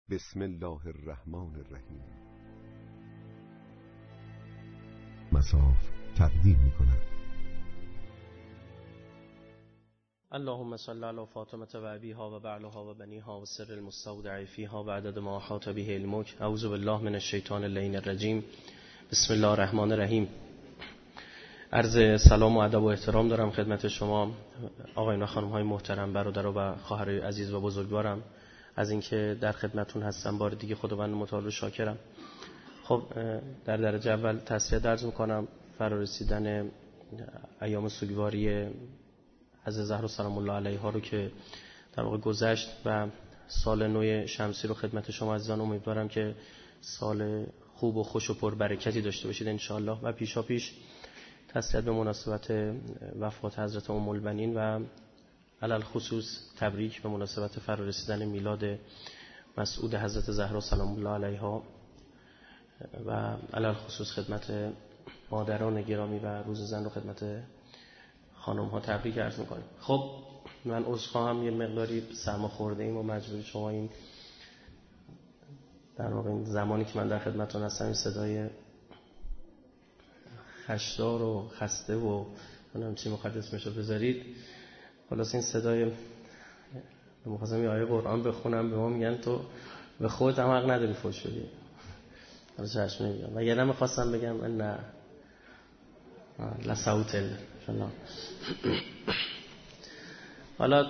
بسم الله الرحمن الرحیم. مصاف تقدیم می‌کند. اللهم صل علی فاطمه و ابیها و بعلها و بنیها و سر المستودع فیها و عدد ما احاط به علمک. اعوذ بالله من الشیطان اللعین الرجیم. بسم الله الرحمن الرحیم. عرض سلام و ادب و احترام دارم خدمت شما آقایان و خانم‌های محترم، برادر و خواهرای عزیز و بزرگوارم، از اینکه در خدمتتون هستم. بار دیگه خداوند متعال شاکرم. خب در درجه اول تسلیت عرض می‌کنم فرارسیدن ایام سوگواری حضرت زهرا سلام الله علیها رو که در واقع گذشت و سال نو شمسی رو خدمت شما عزیزان امیدوارم که سال خوب و خوش و پربرکتی داشته باشید انشاءالله. و پیشا پیش تسلیت به مناسبت وفات حضرت ام البنین و علل خصوص تبریک به مناسبت فرارسیدن میلاد مسعود حضرت زهرا سلام الله علیها و علل خصوص خدمت مادران گرامی و روز زن رو خدمت خانم ها تبریک عرض میکنیم. خب من عذرخواهم، یه مقداری سرما خورده ایم و مجبوری شما این در واقع این زمانی که من در خدمتتون هستم این صدای خشدار و خسته و منم چی مقدس میشه بذارید. خلاص این صدای می‌خواستم یه آیه قرآن بخونم، به ما میگن تو به خودت هم حق نداری فوش بدی. حالا چشم نمیگم و یادم می‌خواستم بگم من نه لصوت الله. حالا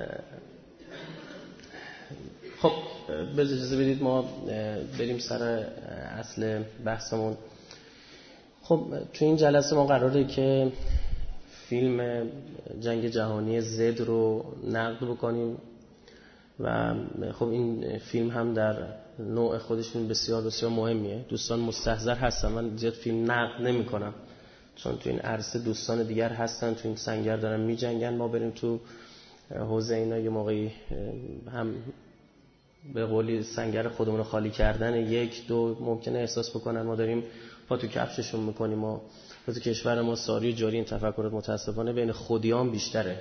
خب اجازه بدید ما بریم سر اصل بحثمون. خب تو این جلسه ما قراره که فیلم جنگ جهانی زد رو نقد بکنیم و خب این فیلم هم در نوع خودش فیلم بسیار بسیار مهمیه. دوستان مستحضر هستن، من زیاد فیلم نقد نمی کنم چون تو این عرصه دوستان دیگر هستن، تو این سنگر دارن می جنگن، ما بریم تو حوزه اینا یه موقعی هم به قولی سنگر خودمون رو خالی کردن یک دو ممکنه احساس بکنن ما داریم پا تو کفششون میکنیم. و تو کشور ما ساری جاری این تفکرات متاسفانه بین خودیان بیشتره،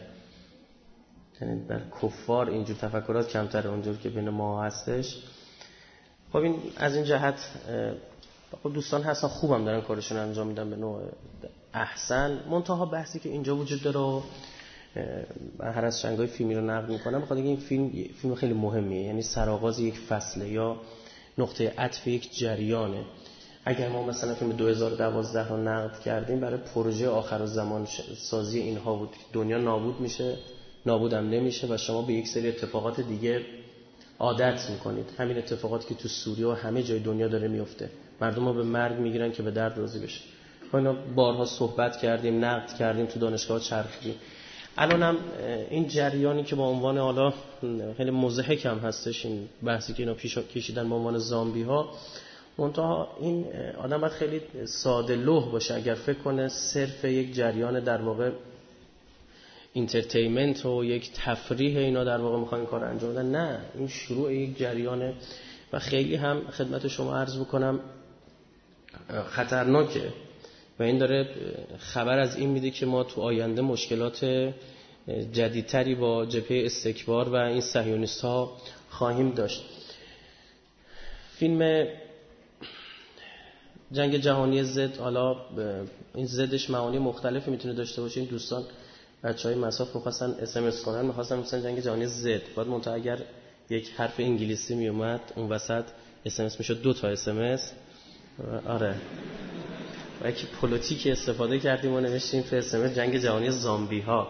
یعنی در کفار اینجور تفکرات کمتره اونجور که بین ما هستش. خب این از این جهت خب دوستان هستن خوبم دارن کارشون انجام میدن به نوع احسن. منتها بحثی که اینجا وجود داره من هر از چنگای فیلمی رو نقد میکنم بخاطر اینکه این فیلم خیلی مهمیه، یعنی سرآغاز یک فصله یا نقطه عطف یک جریانه. اگر ما مثلا فیلم 2012 رو نقد کردیم برای پروژه آخرالزمان سازی اینها بود، دنیا نابود میشه، نابودم نمیشه و شما به یک سری اتفاقات دیگه عادت میکنید. همین اتفاقاتی که تو سوریه و همه جای دنیا داره میفته، مردم ها به مرگ میگیرن که به درد راضی بشه. ما اینا بارها صحبت کردیم، نقد کردیم، تو دانشگاه چرخیدیم. الانم این جریانی که با عنوان حالا خیلی مضحک هم هستش این بحثی که اینا پیش کشیدن با عنوان زامبی ها، منتها این آدم باید خیلی ساده لوح باشه اگر فکر کنه صرف یک جریان در واقع اینترتینمنت و یک تفریح اینا در واقع میخوان این کار انجام بدن. نه، این شروع یک جریانه و خیلی هم خدمت شما عرض بکنم خطرناکه و این داره خبر از این میده که ما تو آینده مشکلات جدیدتری با جبهه استکبار و این صهیونیست ها خواهیم داشت. فیلم جنگ جهانی زد، حالا این زدش معانی مختلفی میتونه داشته باشه. این دوستان بچهای مساف می‌خواستن SMS کنن، می‌خواستن مثلا جنگ جهانی زد بعد منتها اگر یک حرف انگلیسی میومد اون وسط SMS میشد 2 تا SMS. آره و یکی پلیتیک استفاده کردیم و نوشتیم تو SMS جنگ جهانی زامبی ها،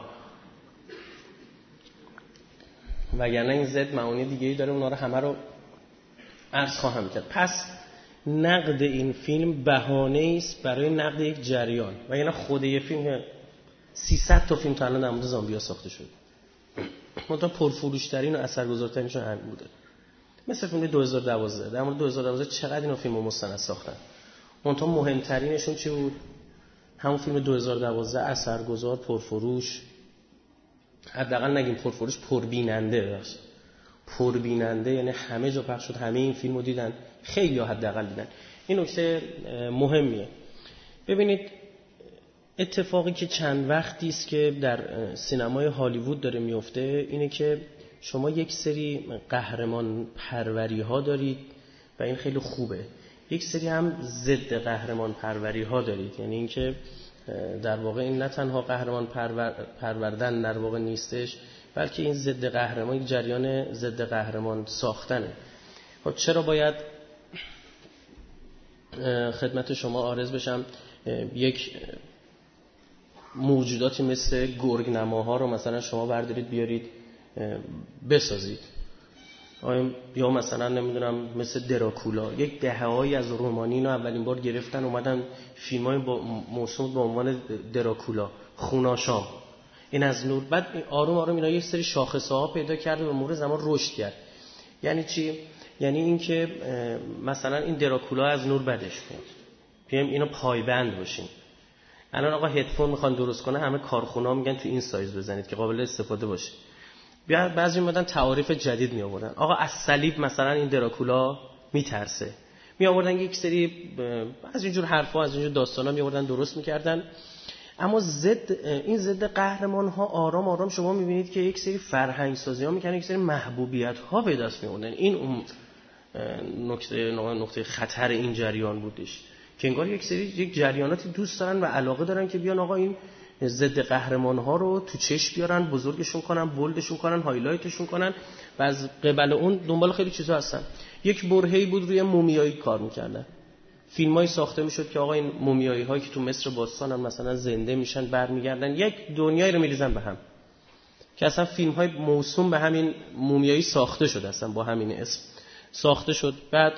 وگرنه این زد معانی دیگه‌ای داره، اونا رو همه رو عرض خواهم کرد. پس نقد این فیلم بهانه‌ای است برای نقد یک جریان، وگرنه خود یه فیلم 300 تا فیلم تا الان در مورد زامبی‌ها ساخته شده، منتها پرفروش‌ترین و اثرگذارترینشون همین بوده. مثل فیلم 2012 در مورد 2012 چقدر اینا فیلم مستند ساختن، منتها مهمترینشون چی بود؟ همون فیلم 2012 اثرگذار، پرفروش، حداقل نگیم پرفروش، پربیننده باشه. پربیننده یعنی همه جا پخش شد، همه این فیلمو دیدن، خیلی ها حداقل دیدن. این نکته مهمیه. ببینید اتفاقی که چند وقتی است که در سینمای هالیوود داره میفته اینه که شما یک سری قهرمان پروری ها دارید و این خیلی خوبه، یک سری هم ضد قهرمان پروری ها دارید، یعنی اینکه در واقع این نه تنها قهرمان پروردن در واقع نیستش، بلکه این ضد قهرمان، یک جریان ضد قهرمان ساختنه. خب چرا باید خدمت شما عارض بشم یک موجوداتی مثل گرگ‌نماها رو مثلا شما بردارید بیارید بسازید، یا مثلا نمیدونم مثل دراکولا، یک دهه‌هایی از رومانی اینو اولین بار گرفتن اومدن فیلم‌های موسوم به عنوان دراکولا، خوناشام، این از نور. بعد آروم آروم اینا یک سری شاخصه‌ها پیدا کرد و به مرور زمان رشد کرد. یعنی چی؟ یعنی اینکه مثلا این دراکولا از نور بدش میاد، بیایم اینو پایبند باشیم. الان آقا هدفون میخوان درست کنه، همه کارخونه‌ها میگن تو این سایز بزنید که قابل استفاده باشه. بعضی اومدن تعاریف جدید می آوردن، آقا از صلیب مثلا این دراکولا میترسه، می آوردن یک سری از اینجور حرفا، از اینجور داستانا می آوردن درست میکردن. اما این ضد قهرمان ها آرام آرام شما میبینید که یک سری فرهنگ سازی ها میکنن، یک سری محبوبیت ها به دست می آوردن. این اون نقطه خطر این جریان بودش که انگار یک جریاناتی دوست دارن و علاقه دارن که بیان آقا این ضد قهرمان ها رو تو چشم بیارن، بزرگشون کنن، بولدشون کنن، هایلایتشون کنن و از قبل اون دنبال خیلی چیزا هستن. یک برهه‌ای بود روی مومیایی کار میکردن، فیلمایی ساخته میشد که آقا این مومیایی هایی که تو مصر باستان هم مثلا زنده میشن برمیگردن، یک دنیایی رو میریزن به هم که اصلا فیلم های موسوم به همین مومیایی ساخته شد، اصلا با همین اسم ساخته شد. بعد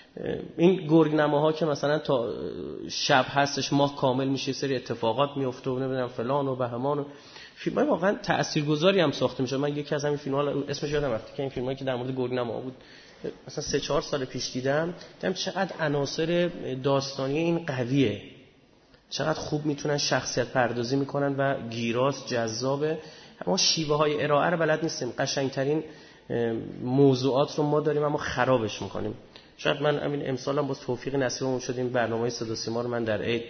این گرگ‌نماها که مثلا تا شب هستش ماه کامل میشه، سری اتفاقات میفته و نمیدونم فلان و بهمان و فیلمای واقعا تاثیرگذاری هم ساخته میشه. من یکی از همین فیلم‌ها اسمش یادم رفت که این فیلمایی که در مورد گرگ‌نما بود مثلا 3-4 سال پیش دیدم چقدر عناصر داستانی این قویه، چقدر خوب میتونن شخصیت پردازی میکنن و گیراست، جذابه. اما شیوه های ارائه رو بلد نیستیم، قشنگترین موضوعات رو ما داریم اما خرابش میکنیم. شاید من همین امسالم با توفیق نصیبمون شد این برنامه صدا و سیما رو من در عید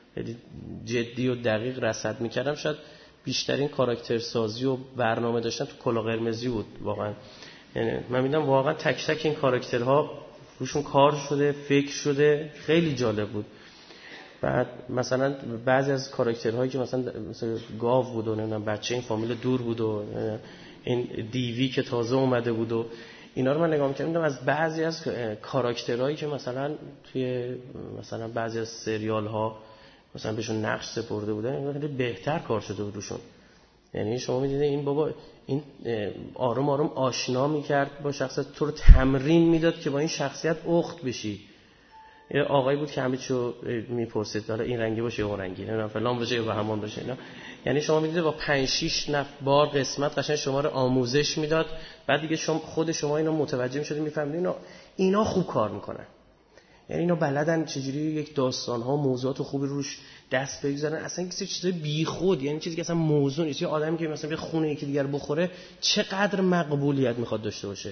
جدی و دقیق رصد میکردم، شاید بیشترین کاراکتر سازی و برنامه داشتن تو کلا قرمزی بود واقعا. یعنی من میدونم واقعا تک تک این کاراکترها روشون کار شده، فکر شده، خیلی جالب بود. بعد مثلا بعضی از کاراکترهایی که مثلا گاو بود و نمیدونم بچه این فامیل دور بود و این دیوی که تازه اومده بود و اینا رو من نگاه می‌کردم، از بعضی از کاراکترهایی که مثلا توی مثلا بعضی از سریال ها مثلا بهشون نقش سپرده بودن خیلی بهتر کار شده بود روشون. یعنی شما می‌دیدید این بابا این آروم آروم آشنا می‌کرد با شخصیت، تو رو تمرین میداد که با این شخصیت اخت بشی. یه آقایی بود که همه چیو میپرسید حالا این رنگی باشه یا اون رنگی، نمیدونم فلان باشه یا بهمان باشه اینا. یعنی شما میدید با 5-6 بار قسمت قشنگ شما رو آموزش میداد، بعد دیگه خود شما اینو متوجه میشدید، میفهمید اینا خوب کار میکنن، یعنی اینا بلدن چجوری یک داستان ها موضوعات خوبی روش دست بگذارن، اصلا کسی چیزای بیخود، یعنی چیزی که اصلا موضوع نیست. یه آدمی که مثلا به خونه یکی دیگر بخوره چقدر مقبولیت میخواد داشته باشه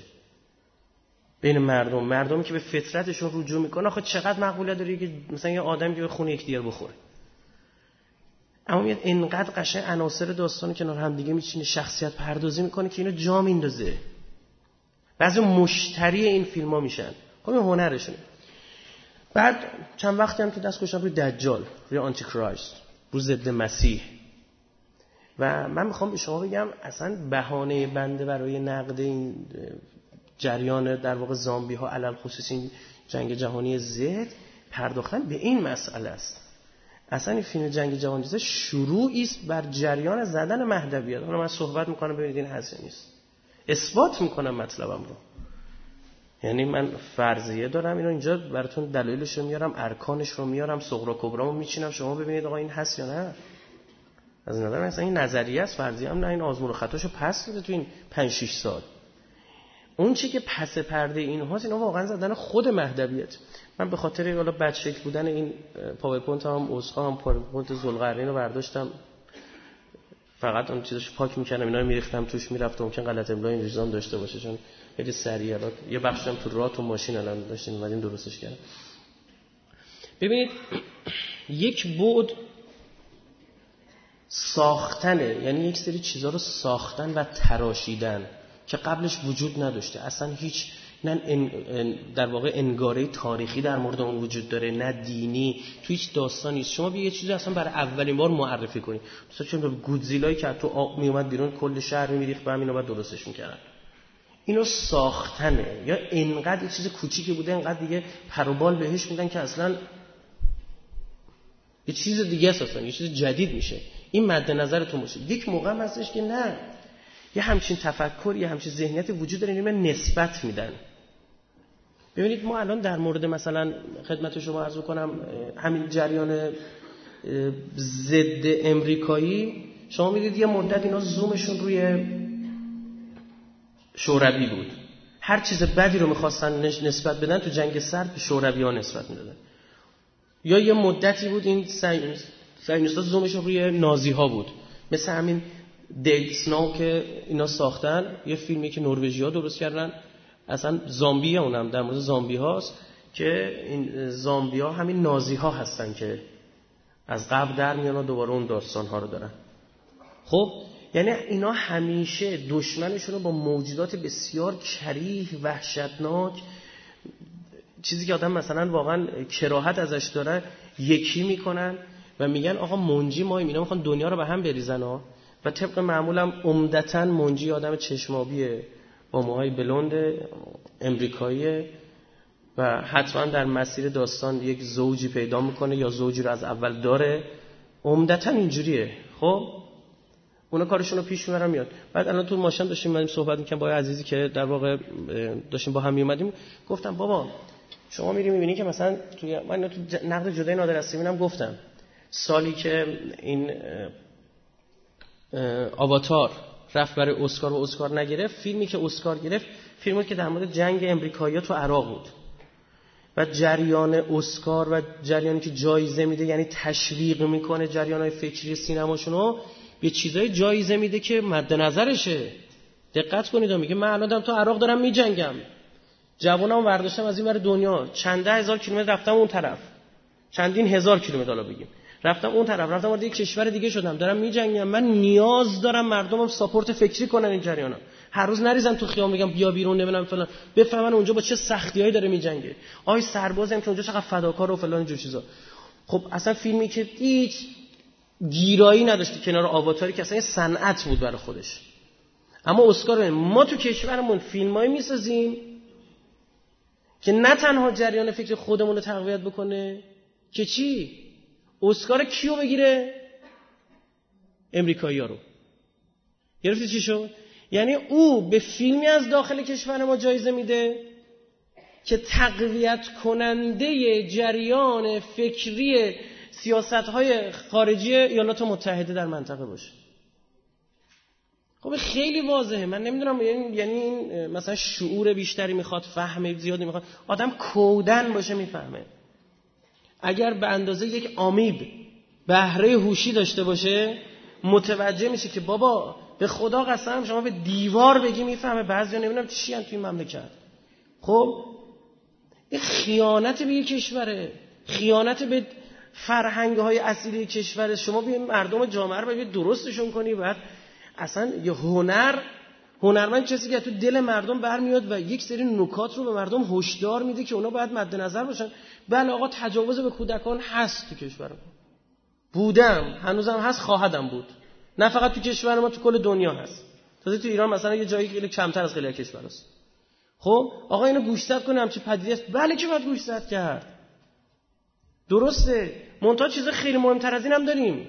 بین مردمی که به فطرتشون رجوع میکنه، آخه چقدر مقبولیت داره که مثلا یه آدمی که به خونه یکدیگر بخوره. اما میاد اینقدر قشنگ عناصر داستانی کنار هم دیگه میچینه، شخصیت پردازی میکنه که اینو جا میندازه. بعضی مشتری این فیلم‌ها میشن، خب این هنرشونه. بعد چند وقتی هم که دست گذاشتم روی دجال، روی آنتی کرایست، روی ضد مسیح، و من میخوام به شما بگم اصلا بهانه بنده برای نقد این جریان در واقع زامبی ها علل خصوص این جنگ جهانی زد پرداختن به این مسئله است. اصلا این فیلم جنگ جهانی زد شروعی است بر جریان زدن مهدویت. حالا من صحبت میکنم ببینید این هست نیست، اثبات میکنم مطلبم رو. یعنی من فرضیه دارم اینو اینجا براتون دلایلش رو میارم، ارکانش رو میارم، صغرا کبرامو میچینم، شما ببینید آقا این هست یا نه. از نظر من اصلا این نظریه است، فرضیه هم نه، این آزمون و خطاشو پس داده تو این 5-6 سال. اون چی که پس پرده اینهاست اینا واقعا زدن خود مهدویت. من به خاطر حالا بد شکل بودن این پاورپوینت هم اسخا هم پاورپوینت ذوالقرنین رو برداشتم، فقط اون چیزاشو پاک می‌کردم، اینا رو می‌ریختم توش، میرفتم ممکن غلط املا این نظام داشته باشه چون خیلی سریع الان یه بخشم تو راه تو ماشین الان داشتیم اومدیم درستش کردم. ببینید یک بعد ساختنه، یعنی یک سری چیزا رو ساختن و تراشیدن، که قبلش وجود نداشته، اصلا هیچ نه در واقع انگاره تاریخی در مورد اون وجود داره، نه دینی، تو هیچ داستانی نیست. شما یه چیزی اصلا برای اولین بار معرفی کنید، مثلا چون گودزیلایی که تو آب می اومد بیرون کل شهر میریخت، بعد اینو بعد درستش میکردن. اینو ساختنه، یا اینقدر یه چیز کوچیکی بوده اینقدر دیگه پروبال بهش میدن که اصلا یه چیز دیگه است، یه چیز جدید میشه. این مد نظرتون باشه. یک موقع هم هستش که نه، یه همچین تفکر، یه همچین ذهنیت وجود داره، اینو نسبت میدن. ببینید ما الان در مورد مثلا خدمت شما عرض کنم همین جریان ضد امریکایی، شما میدید یه مدت اینا زومشون روی شوروی بود، هر چیز بدی رو میخواستن نسبت بدن تو جنگ سرد به شوروی ها نسبت میدادن. یا یه مدتی بود این صهیونیست‌ها زومشون روی نازی ها بود، مثل همین دید سنو که اینا ساختن، یه فیلمی که نروژی‌ها درست کردن، اصلا زامبیه، اونم در مورد زامبی هاست که این زامبی ها همین نازی ها هستن که از قبل در میان و دوباره اون داستان ها رو دارن. خب یعنی اینا همیشه دشمنشون رو با موجودات بسیار کریه، وحشتناک، چیزی که آدم مثلا واقعا کراهت ازش داره، یکی میکنن و میگن آقا منجی ما اینا میخوان دنیا رو به هم بریزن ها. و طبق معمولم عمدتاً منجی آدم چشمابیه با موهای بلوند امریکاییه و حتما در مسیر داستان یک زوجی پیدا میکنه یا زوجی رو از اول داره، عمدتاً اینجوریه. خب اونا کارشون رو پیش میبرن میاد. بعد الان تو ماشین داشتیم اومدیم صحبت می‌کردیم با عزیزی که در واقع داشتیم با هم میومدیم، گفتم بابا شما میری میبینی که مثلا من تو نقد جدای نادر السیمینم گفتم، سالی که این آواتار رفت برای اسکار و اسکار نگرفت، فیلمی که اسکار گرفت فیلمی که در مورد جنگ امریکایی‌ها تو عراق بود و جریان اسکار و جریانی که جایزه میده، یعنی تشویق میکنه جریان‌های فکری سینماشونو، به چیزای جایزه میده که مد نظرشه. دقت کنید، میگه من الان تو عراق دارم میجنگم، جوانام برداشتم از این ور دنیا، چند ده هزار کیلومتر رفتم اون طرف، چندین هزار کیلومتر حالا بگیم رفتم اون طرف، رفتم وارد یک کشور دیگه شدم، دارم میجنگم، من نیاز دارم مردمم ساپورت فکری کنن این جریانا، هر روز نریزن تو خیام بگم بیا بیرون نمیدونم فلان، بفهمن اونجا با چه سختیایی داره میجنگه، آی سربازم که اونجا چقدر فداکار و فلان اینجور چیزا. خب اصلا فیلمی که هیچ گیرایی نداشت کنار آواتاری که اصلا صنعت بود برای خودش. اما اسکار ما تو کشورمون فیلمایی میسازیم که نه تنها جریان فکر خودمون رو تقویت بکنه که چی؟ اسکار کیو بگیره؟ امریکایی‌ها رو. گرفتی چی شد؟ یعنی او به فیلمی از داخل کشور ما جایزه میده که تقویت کننده جریان فکری سیاست‌های خارجی ایالات متحده در منطقه باشه. خب خیلی واضحه. من نمیدونم یعنی این مثلا شعور بیشتری میخواد، فهم زیادی میخواد، آدم کودن باشه میفهمه. اگر به اندازه یک آمیب بهره هوشی داشته باشه متوجه میشه که بابا به خدا قسم شما به دیوار بگی میفهمه. بعضیا نمیدونم چی ان توی مملکت. خب این خیانت به یک کشوره، خیانت به فرهنگ‌های اصیلی کشور. شما به مردم جامعه رو باید درستشون کنی. بعد اصلا یه هنرمند کسی که تو دل مردم برمیاد و یک سری نکات رو به مردم هشدار میده که اونا باید مد نظر باشن. بله آقا تجاوز به کودکان هست تو کشور ما، بودم، هنوزم هست، خواهدم بود. نه فقط تو کشور ما، تو کل دنیا هست. تازه تو ایران مثلا یه جایی خیلی کمتر از خیلی کشور هست. خب آقا اینو گوشزد کنه همچین پدیده است. بله که باید گوشزد کرد، درسته. منتها چیز خیلی مهمتر از اینم داریم.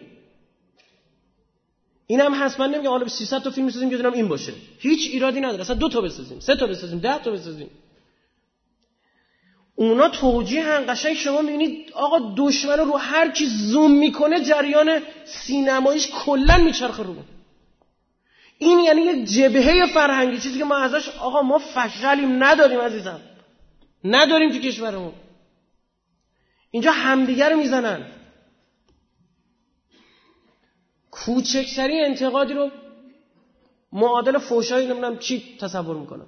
اینم هست. من نمیگم حالا 300 تا فیلم بسازیم که دونم این باشه، هیچ ایرادی نداره. اصلا 2 تا بسازیم، 3 تا بسازیم، 10 تا بسازیم، اونا توجیهن. قشنگ شما میبینید آقا دشمن رو هر کی زوم میکنه جریان سینماییش کلا میچرخه رو. این یعنی یک جبهه فرهنگی، چیزی که ما ازش آقا ما فشلیم نداریم عزیزم، نداریم تو کشورمون. اینجا همدیگر رو میزنن. کوچکترین انتقادی رو معادل فحشایی نمیدونم چی تصور میکنن.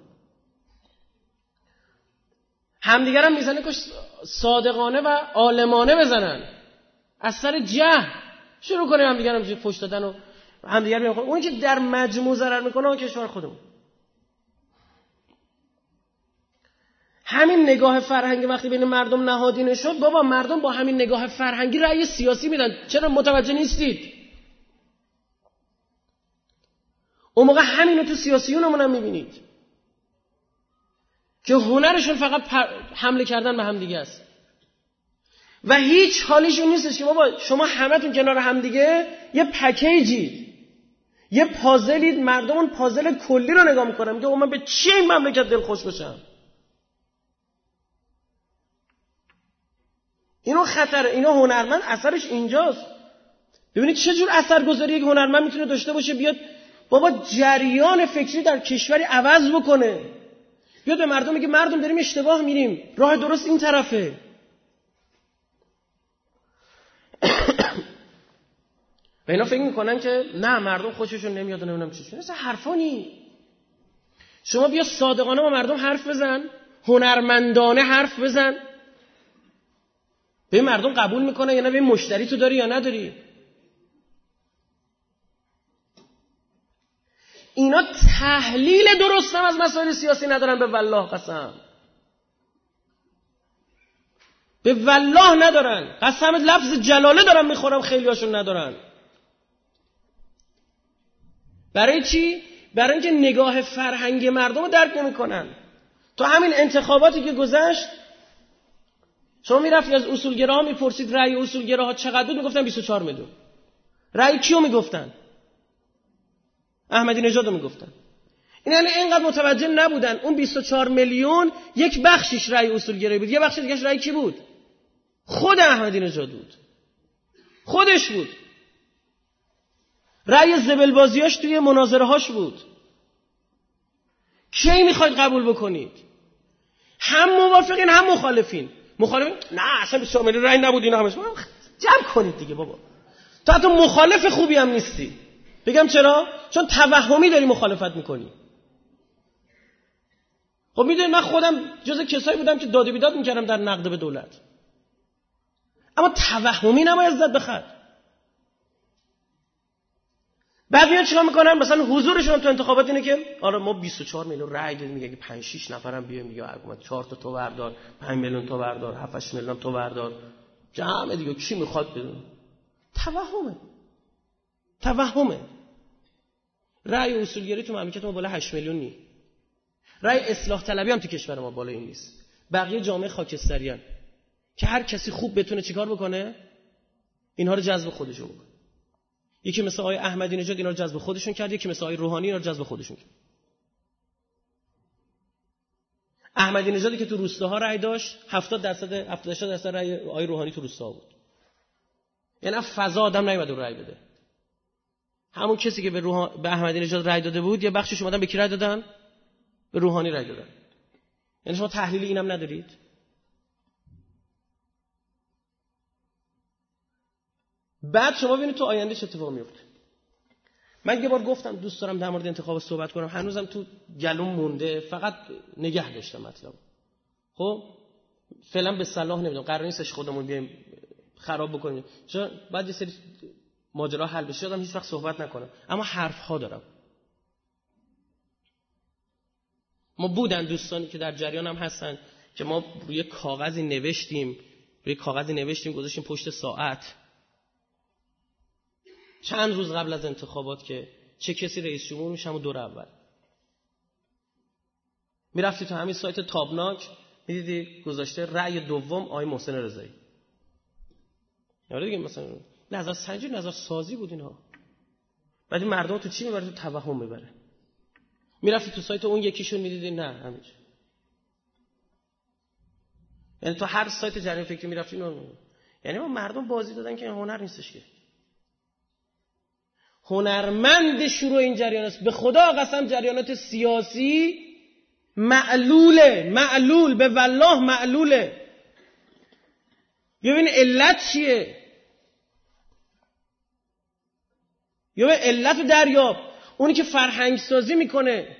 همدیگر هم میزنه که صادقانه و عالمانه بزنن، از سر جهل شروع کنه همدیگر هم فحش دادن و همدیگر بیان. اونی که در مجموع ضرر میکنه اون کشور خودمون. همین نگاه فرهنگی وقتی بین مردم نهادینه شد، بابا مردم با همین نگاه فرهنگی رأی سیاسی میدن. چرا متوجه نیستید؟ اون موقع همینو تو سیاسیونمون هم میبینید که هنرشون فقط حمله کردن به هم دیگه است و هیچ حالیشون نیستش که بابا شما همتون کنار هم دیگه یه پکیجید، یه پازلید، مردم اون پازل کلی رو نگاه میکنم میگه من به چی این مملکت دل خوش بشم. اینو خطره، اینو هنرمند اثرش اینجاست. ببینید چه جور اثرگذاری یک هنرمند میتونه داشته باشه، بیاد بابا جریان فکری در کشوری عوض بکنه، بیاد به مردم میگه مردم داریم اشتباه میریم، راه درست این طرفه. و اینا فکر میکنن که نه مردم خوششون نمیاد و نمیدونم چیشون. اصلا حرفانی. شما بیا صادقانه با مردم حرف بزن، هنرمندانه حرف بزن، به مردم قبول میکنه یا نه، به مشتری تو داری یا نداری. اینا تحلیل درست هم از مسائل سیاسی ندارن، به والله قسم، به والله ندارن، قسم لفظ جلاله دارم میخورم، خیلی هاشون ندارن. برای چی؟ برای اینکه نگاه فرهنگی مردم رو درک نمیکنن. تو همین انتخاباتی که گذشت شما میرفتی از اصولگراها میپرسید رأی اصولگراها چقدر بود، میگفتن 24 میلیون. رأی کیو میگفتن؟ احمدی نژاد رو میگفتن. این یعنی اینقدر متوجه نبودن اون 24 میلیون یک بخشش رأی اصولگرایی بود، یه بخش دیگه‌اش رأی کی بود؟ خود احمدی نژاد بود، خودش بود. رأی زبلبازیاش توی مناظرهاش بود. کی میخواید قبول بکنید؟ هم موافقین هم مخالفین. مخالفین نه اصلا 24 میلیون رأی نبود، اینا همش جمع کنید دیگه بابا. تو حتی مخالف خوبی هم نیستی. بگم چرا؟ چون توهمی داری مخالفت میکنی. خب میدونید من خودم جز کسایی بودم که داد و بیداد میکردم در نقد به دولت، اما توهمی نباید زد به خط. بعد میاد چیکار میکنن؟ مثلا حضورشون تو انتخابات اینه که آره ما 24 میلیون رأی دادیم، میگه 5 6 نفرم بیایم، میگه حکومت 4 تا تو بردار، 5 میلیون تو بردار، 7 8 میلیون تو بردار، جمع دیگه کی میخواد بدون. توهمه. رأی اصولگرایی تو مملکت ما بالا 8 میلیون نی. رأی اصلاح طلبی هم تو کشور ما بالا این نیست. بقیه جامعه خاکستریان که هر کسی خوب بتونه چیکار بکنه؟ اینها رو جذب خودشون بکنه. یکی مثل آقای احمدی نژاد اینا رو جذب خودشون کرد، یکی مثل آقای روحانی اینا رو جذب خودشون کرد. احمدی نژادی که تو روستاها رأی داشت 70% رأی آقای روحانی تو روستاها بود. یعنی فضا آدم نمیاد رأی بده. همون کسی که به احمدی نژاد رأی داده بود یه بخشش اومدن به کی رأی دادن؟ به روحانی رأی دادن. یعنی شما تحلیل اینم ندارید؟ بعد شما ببینید تو آینده چه اتفاقی میفته. من یه بار گفتم دوست دارم در مورد انتخاب صحبت کنم، هنوزم تو گلوم مونده، فقط نگه داشتم مطلب. خب فعلا به صلاح نمیدونم، قرار نیستش خودمون بیایم خراب بکنیم، چون بعد یه سری ماجرا حل بشه آدم هیچ وقت صحبت نکنه، اما حرف ها دارم. ما بودن دوستانی که در جریان هم هستن که ما روی کاغذی نوشتیم گذاشتیم پشت ساعت چند روز قبل از انتخابات که چه کسی رئیس جمهور میشه، همون دور اول میرفتی تو همین سایت تابناک میدیدی گذاشته رأی دوم آقای محسن رضایی. یاد دیگه مثلا نظر سنجی نظر سازی بود اینها. بعد این مردم تو چی میبره؟ تو توهم میبره. میرفتی تو سایت اون یکیشون میدیدی نه همینجا. یعنی تو هر سایت جریان فکری میرفتی یعنی ما مردم بازی دادن که هنر نیستش که. هنرمند شروع این جریان است. به خدا قسم جریانات سیاسی معلول به والله معلوله. ببین علت چیه؟ یا به علت دریاب. اونی که فرهنگ سازی میکنه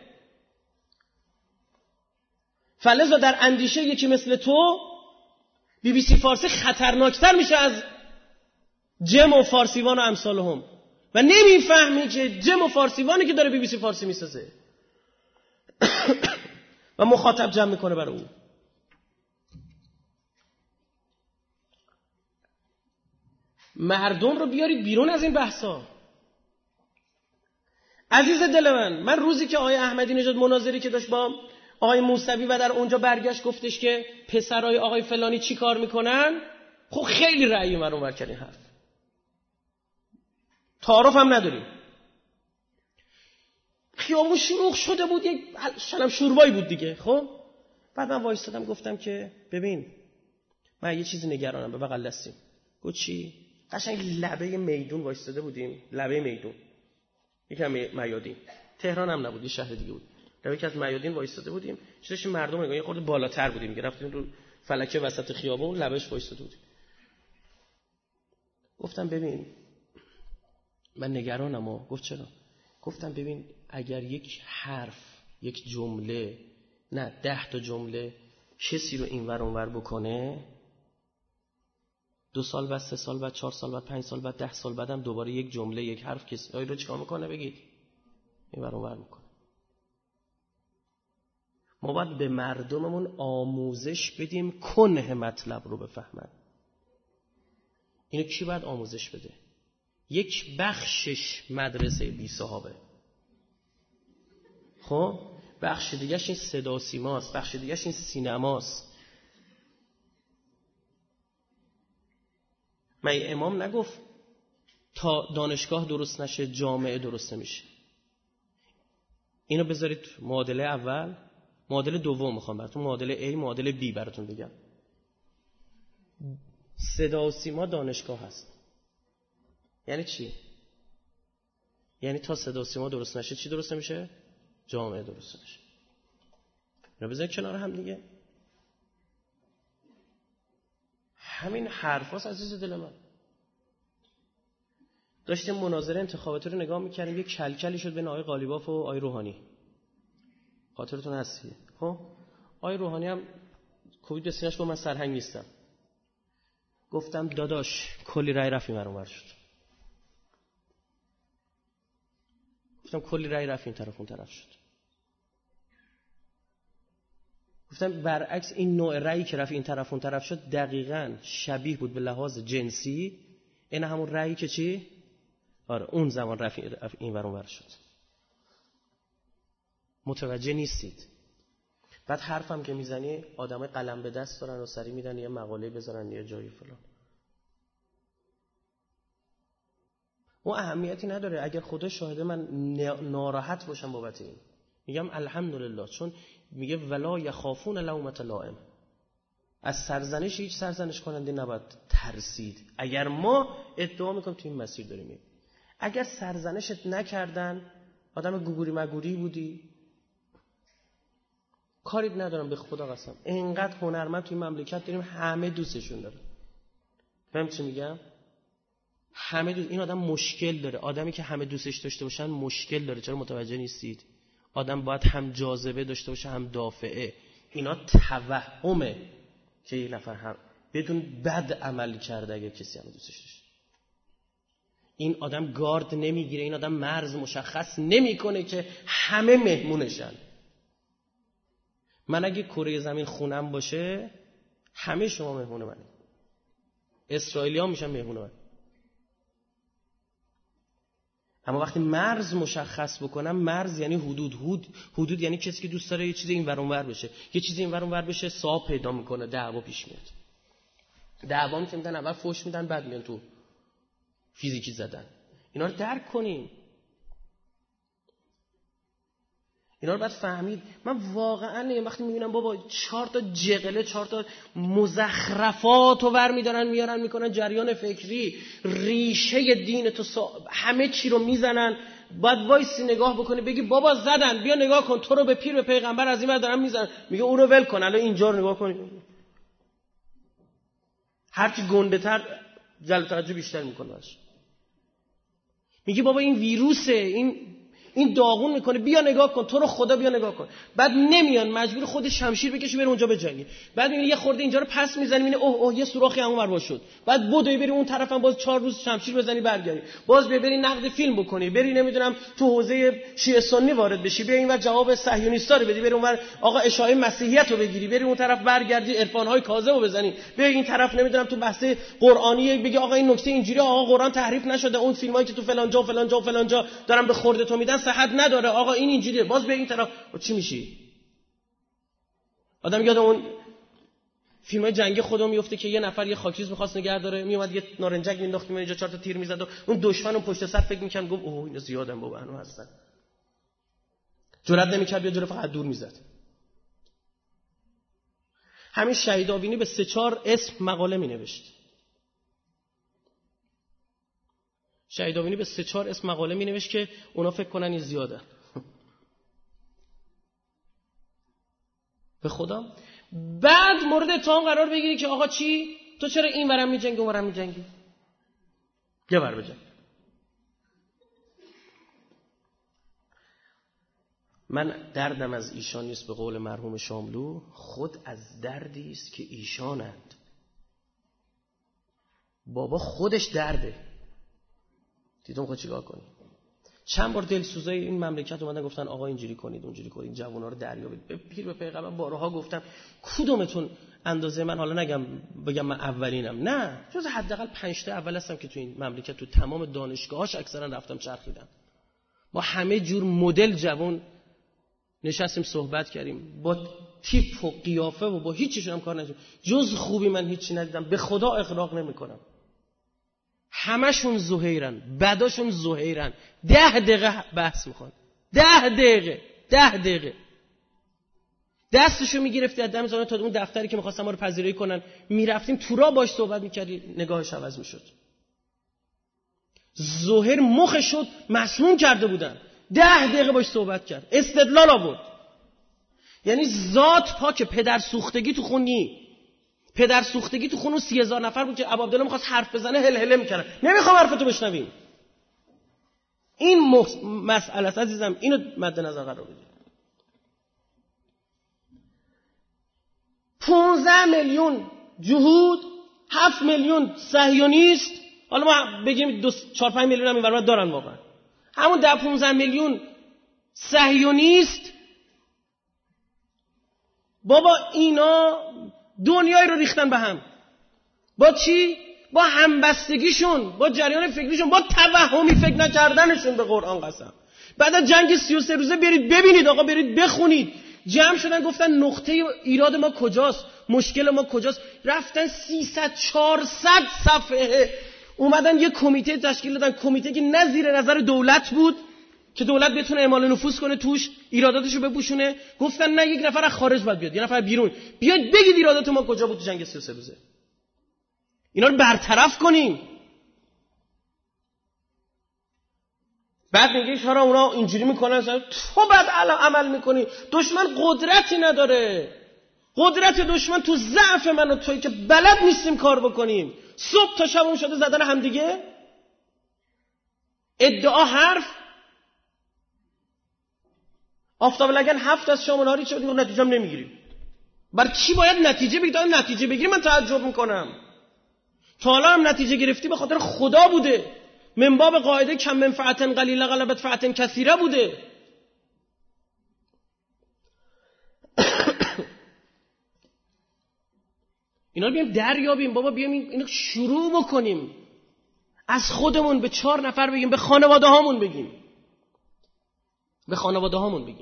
فلذا در اندیشه یکی مثل تو BBC فارسی خطرناکتر میشه از جم و فارسیوان و امثالهم و نمیفهمی که جم و فارسیوانی که داره BBC فارسی میسازه و مخاطب جمع میکنه برای اون. مردم رو بیارید بیرون از این بحثا. عزیز دل من روزی که آقای احمدی نژاد مناظری که داشت با آقای موسوی و در اونجا برگشت گفتش که پسرای آقای فلانی چی کار میکنن، خب خیلی رأی من اونور کردین حرف، تعارف هم نداریم. خیابون شلوغ شده بود، یک شلم شوربایی بود دیگه. خب بعد من وایستادم گفتم که ببین من یه چیزی نگرانم، به بغل دستیم. گفت چی؟ قشنگ لبه میدون وایستاده بودیم، لبه میدون، یکم میادین، تهران هم نبود، یه شهر دیگه بود، لبه که از میادین وایستاده بودیم، چش مردم نگاه، یه خورده بالاتر بودیم، گرفتیم رو فلکه وسط خیابون، لبش وایستاده بودیم. گفتم ببین من نگرانم. و گفت چرا؟ گفتم ببین اگر یک حرف، یک جمله، نه 10 تا جمله کسی رو اینور اونور بکنه، 2 سال بعد، 3 سال بعد، 4 سال بعد، 5 سال بعد، 10 سال بعدم دوباره یک جمله، یک حرف کسی رو چیکار میکنه؟ بگید اینور اونور میکنه. ما باید به مردممون آموزش بدیم کنه مطلب رو بفهمن. اینو کی باید آموزش بده؟ یک بخشش مدرسه بی صحابه، خب بخش دیگهش این صدا سیماست، بخش دیگهش این سینماست. من امام نگفت تا دانشگاه درست نشه جامعه درست نمیشه. اینو بذارید معادله اول. معادله دوم میخوام براتون، معادله A معادله B براتون بگم. صدا و سیما دانشگاه هست. یعنی چی؟ یعنی تا صدا و سیما درست نشه چی درست نمیشه؟ جامعه درست نشه. اینا بذارید کنار هم دیگه. همین حرفاست عزیز دل من. داشتیم مناظره انتخاباتی رو نگاه میکردیم، یک کلکلی شد بین آقای قالیباف و آقای روحانی. خاطرتون هست؟ خب آقای روحانی هم کوبید به سینه‌اش، گفت من سرهنگ نیستم. گفتم داداش کلی رای رفت این ور شد. گفتم کلی رای رفت این طرف اون طرف شد. گفتم برعکس این نوع رأیی که رفت این طرف اون طرف شد دقیقاً شبیه بود به لحاظ جنسی این همون رأیی که چی؟ آره اون زمان رفت این ور اون ور شد. متوجه نیستید؟ بعد حرفم که میزنی آدمای قلم به دست دارن و سری میدن یه مقاله بذارن یه جایی فلان. اون اهمیتی نداره. اگر خدا شاهده من ناراحت باشم بابت این، میگم الحمدلله، چون میگه ولا یخافون لومة لائم. از سرزنش هیچ سرزنش کننده نباید ترسید. اگر ما ادعا میکنیم تو این مسیر داریم میریم، اگر سرزنشت نکردن، آدم گوگوری مگوری بودی، کاریت ندارم به خدا قسم. اینقدر هنرمند توی مملکت داریم همه دوستشون داره. فهم چی میگم؟ همه این آدم مشکل داره. آدمی که همه دوستش داشته باشن مشکل داره. چرا متوجه نیستید؟ آدم باید هم جاذبه داشته باشه هم دافعه. اینا توهمه که یک نفر هم بدون بد عمل کرده اگه کسی همه دوستش داشته. این آدم گارد نمیگیره، این آدم مرز مشخص نمیکنه که همه مهمونشن. من اگه کره زمین خونم باشه همه شما مهمون منه، اسرائیلی ها میشن مهمون من. اما وقتی مرز مشخص بکنم، مرز یعنی حدود یعنی کسی که دوست داره یه چیزی این ور اون ور بشه، یه چیزی این ور اون ور بشه، صاحب پیدا میکنه، دعوا پیش میاد. دعوا که میدن اول فوش میدن بعد میان تو فیزیکی زدن. اینا رو درک کنیم، اینا رو باید فهمید. من واقعا وقتی میبینم بابا 4 تا جغله 4 تا مزخرفات رو ور میدارن میارن میکنن جریان فکری، ریشه دین تو همه چی رو میزنن، باید وایسی نگاه بکنی بگی بابا زدن، بیا نگاه کن تو رو به پیر به پیغمبر از این ور دارن میزنن، میگه اون رو ول کن الان اینجا رو نگاه کن. هرچی گنده تر جلب توجه بیشتر میکنه. میگه بابا این ویروسه، این این داغون میکنه، بیا نگاه کن، تو رو خدا بیا نگاه کن. بعد نمیان، مجبور خود شمشیر بکشه بره اونجا بجنگه. بعد میبینی یه خورده اینجا رو پس میزنی، میبینی اوه یه سوراخی اونور وا شد. بعد بدوی بری اون طرفم باز 4 روز شمشیر بزنی برگردی. باز بری نقد فیلم بکنی، بری نمیدونم تو حوزه شیعه سنی وارد بشی، بیا اینور جواب صهیونیستا رو بدی، بری اونور آقا اشاعه مسیحیت رو بگیری، بری اون طرف برگردی عرفان‌های کاذب رو بزنی، بیا این طرف نمیدونم تو بحث قرآنی بگی آقا این نکته اینجوری، آقا قرآن تحریف نشده، اون فیلمایی که تو فلان جا و فلان جا و فلان جا دارن به خورد تو میدن صحت نداره، آقا این اینجوریه. باز به این طرف چی میشی؟ آدم یاد اون فیلمای جنگی خودم میفته که یه نفر یه خاکریز می‌خواست نگه داره، میومد یه نارنجک مینداخت اینجا 4 تا تیر میزد و اون دشمن اون پشت سر فکر می‌کرد گفت اوه اینا زیادن بابا هنوز هستن. جرئت نمی‌کرد بیا جلو، فقط دور میزد. همین شهید آوینی به 3-4 اسم مقاله مینوشت. شهید آوینی به 3-4 اسم مقاله مینوشت که اونا فکر کنن این زیاده. به خدا. بعد مورد اتهام قرار بگیری که آقا چی؟ تو چرا این ورم میجنگی اون ورم میجنگی؟ یه ور بجنگ. من دردم از ایشان نیست، به قول مرحوم شاملو، خود از دردی است که ایشانند. بابا خودش درده. دیدم خود چیکار کنی؟ چند بار دلسوزای این مملکت اومدن گفتن آقا اینجوری کنید اونجوری کنید، جوونا رو دریابید. به پیر به پیغمبر بارها گفتم کدومتون اندازه من، حالا نگم بگم من اولینم، نه، جز حداقل 5 تا اول هستم که تو این مملکت تو تمام دانشگاهاش اکثرا رفتم چرخیدم. با همه جور مدل جوون نشستیم صحبت کردیم، با تیپ و قیافه و با هیچ چیزی هم کار نکردم. جز خوبی من هیچی ندیدم، به خدا اغراق نمی‌کنم. همشون زهیرن، بداشون زهیرن. 10 دقیقه بحث میخوان، 10 دقیقه دستشو میگرفتی از دم زانو تا اون دفتری که میخواستن ما رو پذیرایی کنن میرفتیم تو راه باش صحبت میکردی، نگاهش عوض میشد. زهیر مخ شد مسموم کرده بودن. 10 دقیقه باش صحبت کرد، استدلال آورد. یعنی ذات پاک. پدر سوختگی تو خونی، پدر سوختگی تو خون اون 30,000 نفر بود که ابو عبدالله می‌خواست حرف بزنه هل می‌کردن. نمیخوام حرفتو بشنویم. این مسئله است عزیزم، اینو مد نظر قرار بدید. 15 میلیون جهود، 7 میلیون صهیونیست، حالا ما بگیم 4-5 میلیون هم اینور دارن واقعا. همون 10-15 میلیون صهیونیست بابا اینا دنیای رو ریختن به هم. با چی؟ با همبستگیشون، با جریان فکریشون، با توهمی فکر نکردنشون به قرآن قسم. بعد از جنگ 33 روزه برید ببینید آقا، برید بخونید. جمع شدن گفتن نقطه ایراد ما کجاست، مشکل ما کجاست. رفتن 300-400 صفحه اومدن یه کمیته تشکیل دادن، کمیته که نه زیر نظر دولت بود که دولت بتونه اعمال نفوذ کنه توش، ایراداتشو بپوشونه. گفتن نه، یک نفر از خارج باید بیاد، یه نفر بیرون بیاد بگید ایرادات ما کجا بود تو جنگ 33 روزه. اینا رو برطرف کنیم. بعد میگه چرا اونا اینجوری میکنن؟ تو بعد عمل میکنی. دشمن قدرتی نداره. قدرت دشمن تو ضعف من و تویی که بلد نیستیم کار بکنیم. صبح تا شب اون شده زدن همدیگه، ادعا حرف. آفتاب لگن 7 از شام و نهاری شد، اون نتیجه هم نمیگیریم. بر کی باید نتیجه بگیری؟ نتیجه بگیری من تعجب میکنم. تا حالا هم نتیجه گرفتی به خاطر خدا بوده، من باب قاعده کم منفعت قلیله غلبت فعت کثیره بوده. اینا رو بیایم دریابیم بابا، بیایم اینو شروع بکنیم. از خودمون به 4 نفر بگیم، به خانواده هامون بگیم، به خانواده هامون بگیم.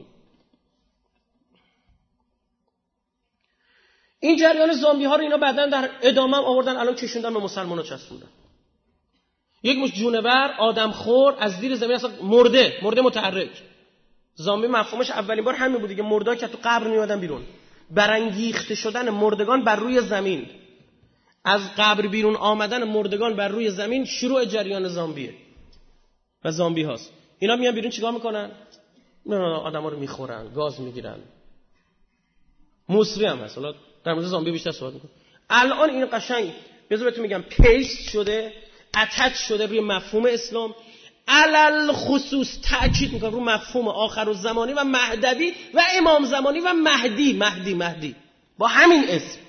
این جریان زامبی ها رو اینا بعدن در ادامه هم آوردن، الان کشوندن به مسلمان ها چسبوندن. یک مش جونور آدم خور از زیر زمین اصلا مرده متحرک. زامبی مفهومش اولین بار همین بود دیگه، مرده‌ها که تو قبر میادن بیرون. برانگیخته شدن مردگان بر روی زمین، از قبر بیرون آمدن مردگان بر روی زمین شروع جریان زامبیه و زامبی هاست. اینا میان بیرون چیکار میکنن؟ آدما رو میخورن، گاز میگیرن. مصری هم هست. حالا در مورد زامبی بیشتر صحبت میکنم. الان این قشنگ بذار بهتون میگم پیست شده، اتچ شده روی مفهوم اسلام. علل خصوص تأکید میکنه رو مفهوم آخرالزمانی و مهدوی و امام زمانی و مهدی با همین اسم،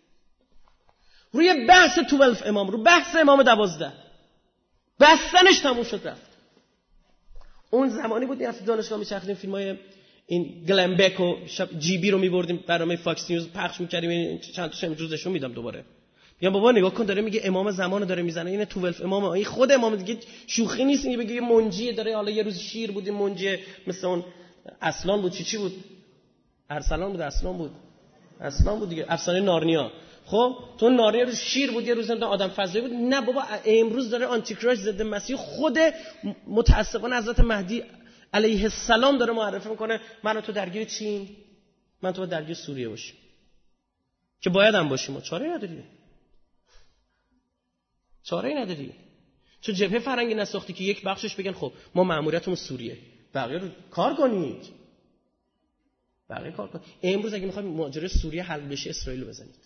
روی بحث 12 امام، رو بحث امام 12 بستنش تموم شد رفت. اون زمانی بود این دانشگاه میچرخیدیم فیلمای این گلنبک و جی بی رو میبردیم برنامه فاکس نیوز پخش میکردیم، چند تا روزشون میدم دوباره. میگم بابا نگاه کن داره میگه امام زمان داره میزنه، این 12 امام، این خود امام دیگه شوخی نیست، این بگه منجی داره، حالا یه روز شیر بود منجی مثل اون اصلان بود، چی بود، ارسلان بود، اصلان بود دیگه، افسانه نارنیا. خب تو نارنیا روز شیر بود، یه روز آدم فضایی بود. نه بابا امروز داره آنتی کرایست ضد مسیح خود متاسفانه حضرت مهدی علیه السلام داره معرفی میکنه من و تو درگیر چیم، من تو درگیر سوریه باشیم که باید هم باشیم. چاره نداری. چون جبهه فرنگی نساختی که یک بخشش بگن خب ما مأموریتمون سوریه، بقیه رو کار کنید. امروز اگه میخوایم ماجرای سوریه حل بشه اسرائیل رو بزنید،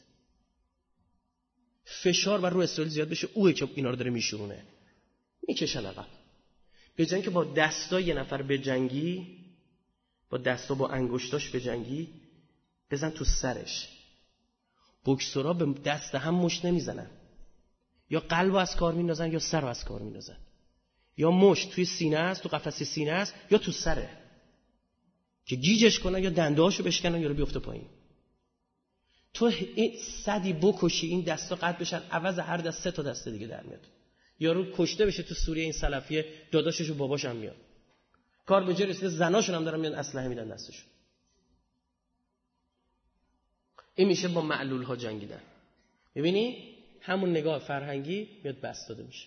فشار بر رو اسرائیل زیاد بشه، اوه که اینا رو داره میشورونه، میکشن عقب. به جای اینکه با دستا یه نفر بجنگی، با دستا با انگشتاش بجنگی، بزن تو سرش. بوکسورا به دست هم مشت نمیزنن، یا قلب از کار میندازن یا سر از کار میندازن، یا مشت توی سینه است، تو قفسه سینه است، یا تو سره که گیجش کنن یا دنده‌هاشو بشکنن یا رو بیفته پایین. تو این صدی بکشی این دستا قطع بشن، عوض هر دست 3 تا دست دیگه در میاد. یارو کشته بشه تو سوریه این سلفیه، داداشش و باباش هم میاد. کار به جای رسیده زناشون هم دارن میان اسلحه میدن دستشون. این میشه با معلول ها جنگیدن. میبینی همون نگاه فرهنگی میاد بس داده میشه.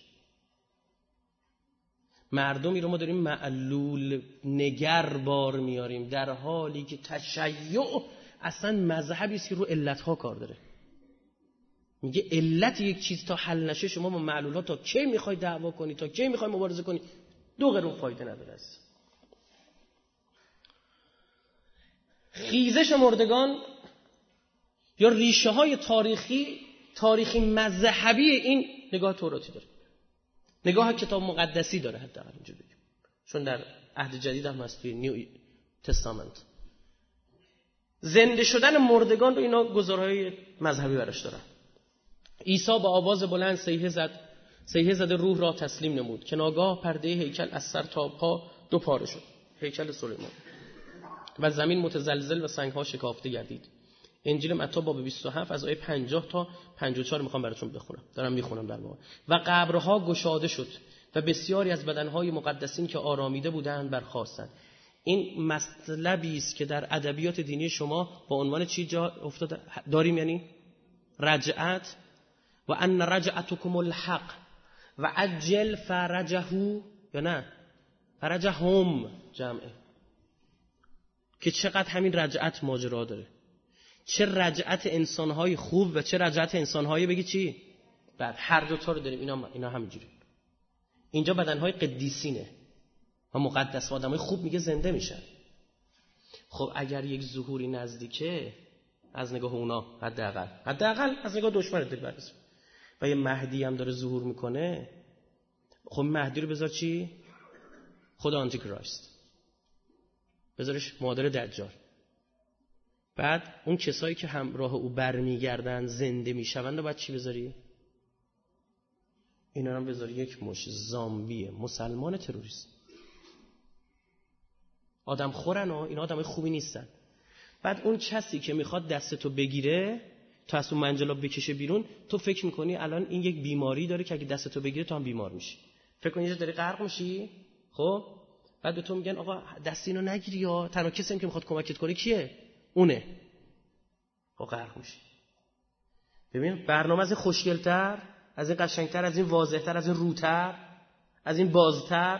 مردمی رو ما داریم معلول نگر بار میاریم، در حالی که تشیع اصلا مذهبی است که رو علتها کار داره. میگه علت یک چیز تا حل نشه شما با معلولها تا کی میخوای دعوا کنی، تا کی میخوای مبارزه کنی؟ 2 قرون فایده نداره است. خیزش مردگان یا ریشه های تاریخی مذهبی این نگاه توراتی داره، نگاه کتاب مقدسی داره، حداقل اینجوری بگیم، چون در عهد جدید هم هست توی نیو تستامنت. زنده شدن مردگان رو اینا گزارهای مذهبی براش دارن. عیسی با آواز بلند صیحه زد روح را تسلیم نمود که ناگاه پرده هیکل از سر تا پا 2 پاره شد، هیکل سلیمان، و زمین متزلزل و سنگ‌ها شکافته گردید. انجیل متی باب 27 از آیه 50 تا 54 میخوام براتون بخونم، دارم میخونم در واقع. و قبرها گشاده شد و بسیاری از بدنهای مقدسین که آرامیده بودند برخاستند. این مطلبی است که در ادبیات دینی شما با عنوان چی جا افتاده داریم، یعنی رجعت، و ان رجعتکم الحق و عجل فرجهو، یا نه فرجهم جمعه، که چقدر همین رجعت ماجرا داره، چه رجعت انسانهای خوب و چه رجعت انسانهای بگی چی بعد، هر دو تا رو داریم. اینا همینجوری. اینجا بدنهای قدیسینه و مقدس و آدمای خوب میگه زنده میشن. خب اگر یک ظهوری نزدیکه، از نگاه اونا حداقل از نگاه دشمنت دل برس، و یه مهدی هم داره ظهور میکنه، خب مهدی رو بذار چی؟ خدا آنتی کرایست، بذارش مادر دجال. بعد اون کسایی که همراه او برمیگردن زنده میشوند و بعد چی بذاری؟ اینا هم بذاری یک مش زامبیه مسلمان تروریست. آدم خورن و اینا آدمای خوبی نیستن. بعد اون کسی که میخواد دستتو بگیره تو از اون منجلاب بکشه بیرون، تو فکر میکنی الان این یک بیماری داره که اگه دستتو بگیره تو هم بیمار میشی، فکر کنی اینجا داری غرق میشی. خب بعد به تو میگن آقا دست اینو نگیری، یا تنها کسی که میخواد کمکت کنه کیه؟ اونه. خب غرق میشی. ببین برنامه از این خوشگل‌تر، از این قشنگتر، از این واضح‌تر، از این روتر، از این بازتر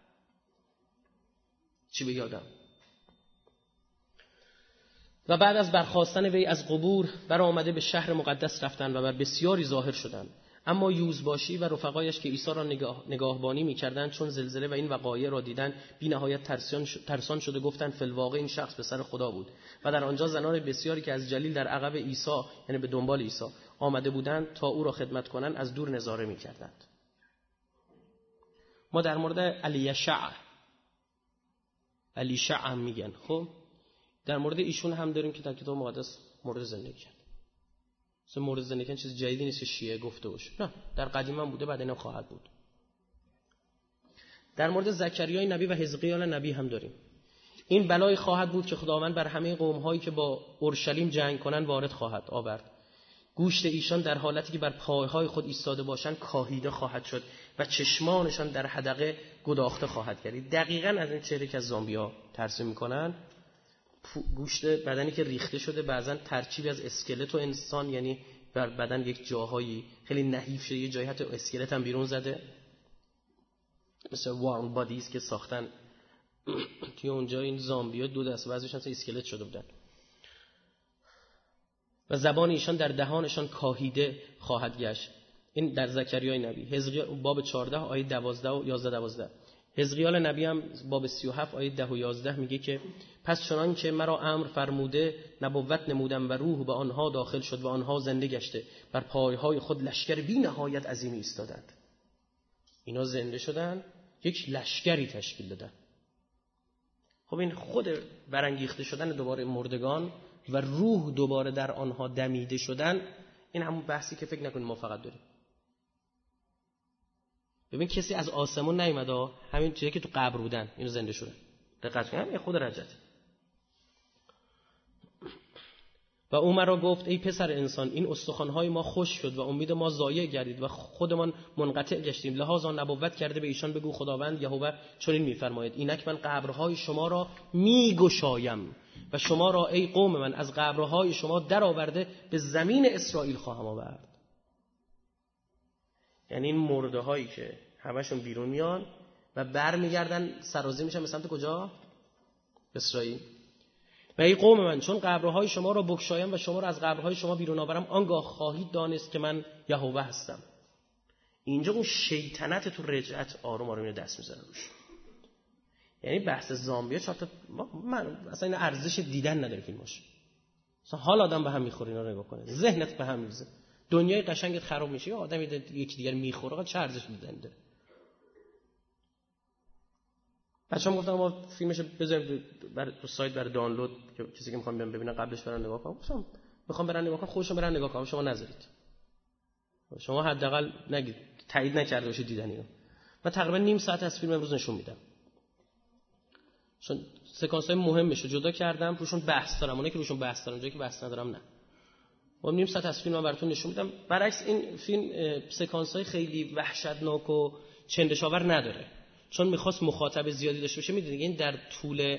چی به یادم. و بعد از برخاستن وی از قبور برآمده به شهر مقدس رفتند و بر بسیاری ظاهر شدند. اما یوزباشی و رفقایش که عیسی را نگاهبانی می‌کردند چون زلزله و این وقایع را دیدند بی نهایت ترسان شده گفتند فی الواقع این شخص پسر خدا بود. و در آنجا زنان بسیاری که از جلیل در عقب عیسی، یعنی به دنبال عیسی آمده بودند تا او را خدمت کنند، از دور نظاره می‌کردند. ما در مورد الیشع هم میگن. خب در مورد ایشون هم داریم که در کتاب مقدس مورد زندگی کرد. مثلا مورد زندگی کردن چیز جدیدی نیست که شیعه گفته باشه، نه، در قدیم هم بوده، بعد اینم خواهد بود. در مورد زکریای نبی و حزقیال نبی هم داریم. این بلای خواهد بود که خداوند بر همه قوم‌هایی که با اورشلیم جنگ کنند وارد خواهد آورد. گوشت ایشان در حالتی که بر پایهای خود ایستاده باشند کاهیده خواهد شد و چشمانشان در حدقه گداخته خواهد گردید. دقیقاً از این چهره که از زامبیا ترسیم میکنن، گوشت بدنی که ریخته شده، بعضن ترکیبی از اسکلت و انسان، یعنی بر بدن یک جاهایی خیلی نحیف شده، یه جایی حتی اسکلت هم بیرون زده، مثل وارم بادیز که ساختن توی اونجا. این زامبیا دو دسته، بعضیشون اصلا اسکلت شده بودن. و زبان ایشان در دهانشان کاهیده خواهد گشت. این در زکریای نبی. حزقیال باب 14 آیه 12 و 11-12. حزقیال نبی هم باب 37 آیه 10 و 11 میگه که پس چنان که مرا امر فرموده نبوت نمودم و روح به آنها داخل شد و آنها زنده گشته، بر پایهای خود لشکر بی نهایت عظیمی ایستادند. اینا زنده شدن، یک لشکری تشکیل دادن. خب این خود برانگیخته شدن دوباره مردگان و روح دوباره در آنها دمیده شدن، این همون بحثی که فکر نکنید ما فقط داریم. ببین کسی از آسمون نیومده، همین چیزی که تو قبر بودن اینو زنده شدن. دقت کنید، همین خود رجت. و او مرا گفت ای پسر انسان، این استخوان‌های ما خشک شد و امید ما ضایع گردید و خودمان منقطع گشتیم. لذا نبوت کرده به ایشان بگو خداوند یهوه چنین می‌فرماید اینک من قبرهای شما را می‌گشایم و شما را ای قوم من از قبرهای شما درآورده به زمین اسرائیل خواهم آورد. یعنی این مرده‌هایی که همشون بیرون میان و برمیگردن سرازیر میشن به سمت کجا؟ اسرائیل. و ای قوم من چون قبرهای شما را بگشایم و شما را از قبرهای شما بیرون آورم، آنگاه خواهید دانست که من یهوه هستم. اینجا اون شیطنت تو رجعت آروم آروم اینو دست میزنه روش. یعنی بحث زامبیا چطور من اصلا این ارزش دیدن نداره فیلماش. اصلا حال آدم به هم میخوره اینا رو نگاه کنه، ذهنت به هم میریزه، دنیای قشنگت خراب میشه. یا آدم یکی دیگر میخوره، چه ارزش دیدن داره؟ بچه‌ها گفتم ما فیلمشو بذاریم تو سایت برای دانلود که کسی که میخوام ببینن قبلش برن نگاه کنن. گفتم میخوام برن نگاه کنن، خودشون برن نگاه کنن، شما نذارید. شما حداقل نگید تایید نکرده باشید دیدن اینو. من تقریبا نیم ساعت از فیلم امروز نشون میدم، چون سکانس‌های مهمشو جدا کردم، روشون بحث دارم. اونایی که روشون بحث دارم، جایی که بحث ندارم نه. ما نیم ساعت از فیلم براتون نشون میدم. برعکس این فیلم سکانس‌های خیلی وحشتناک و چندشاور نداره، چون میخواست مخاطب زیادی داشته باشه. میدونید این در طول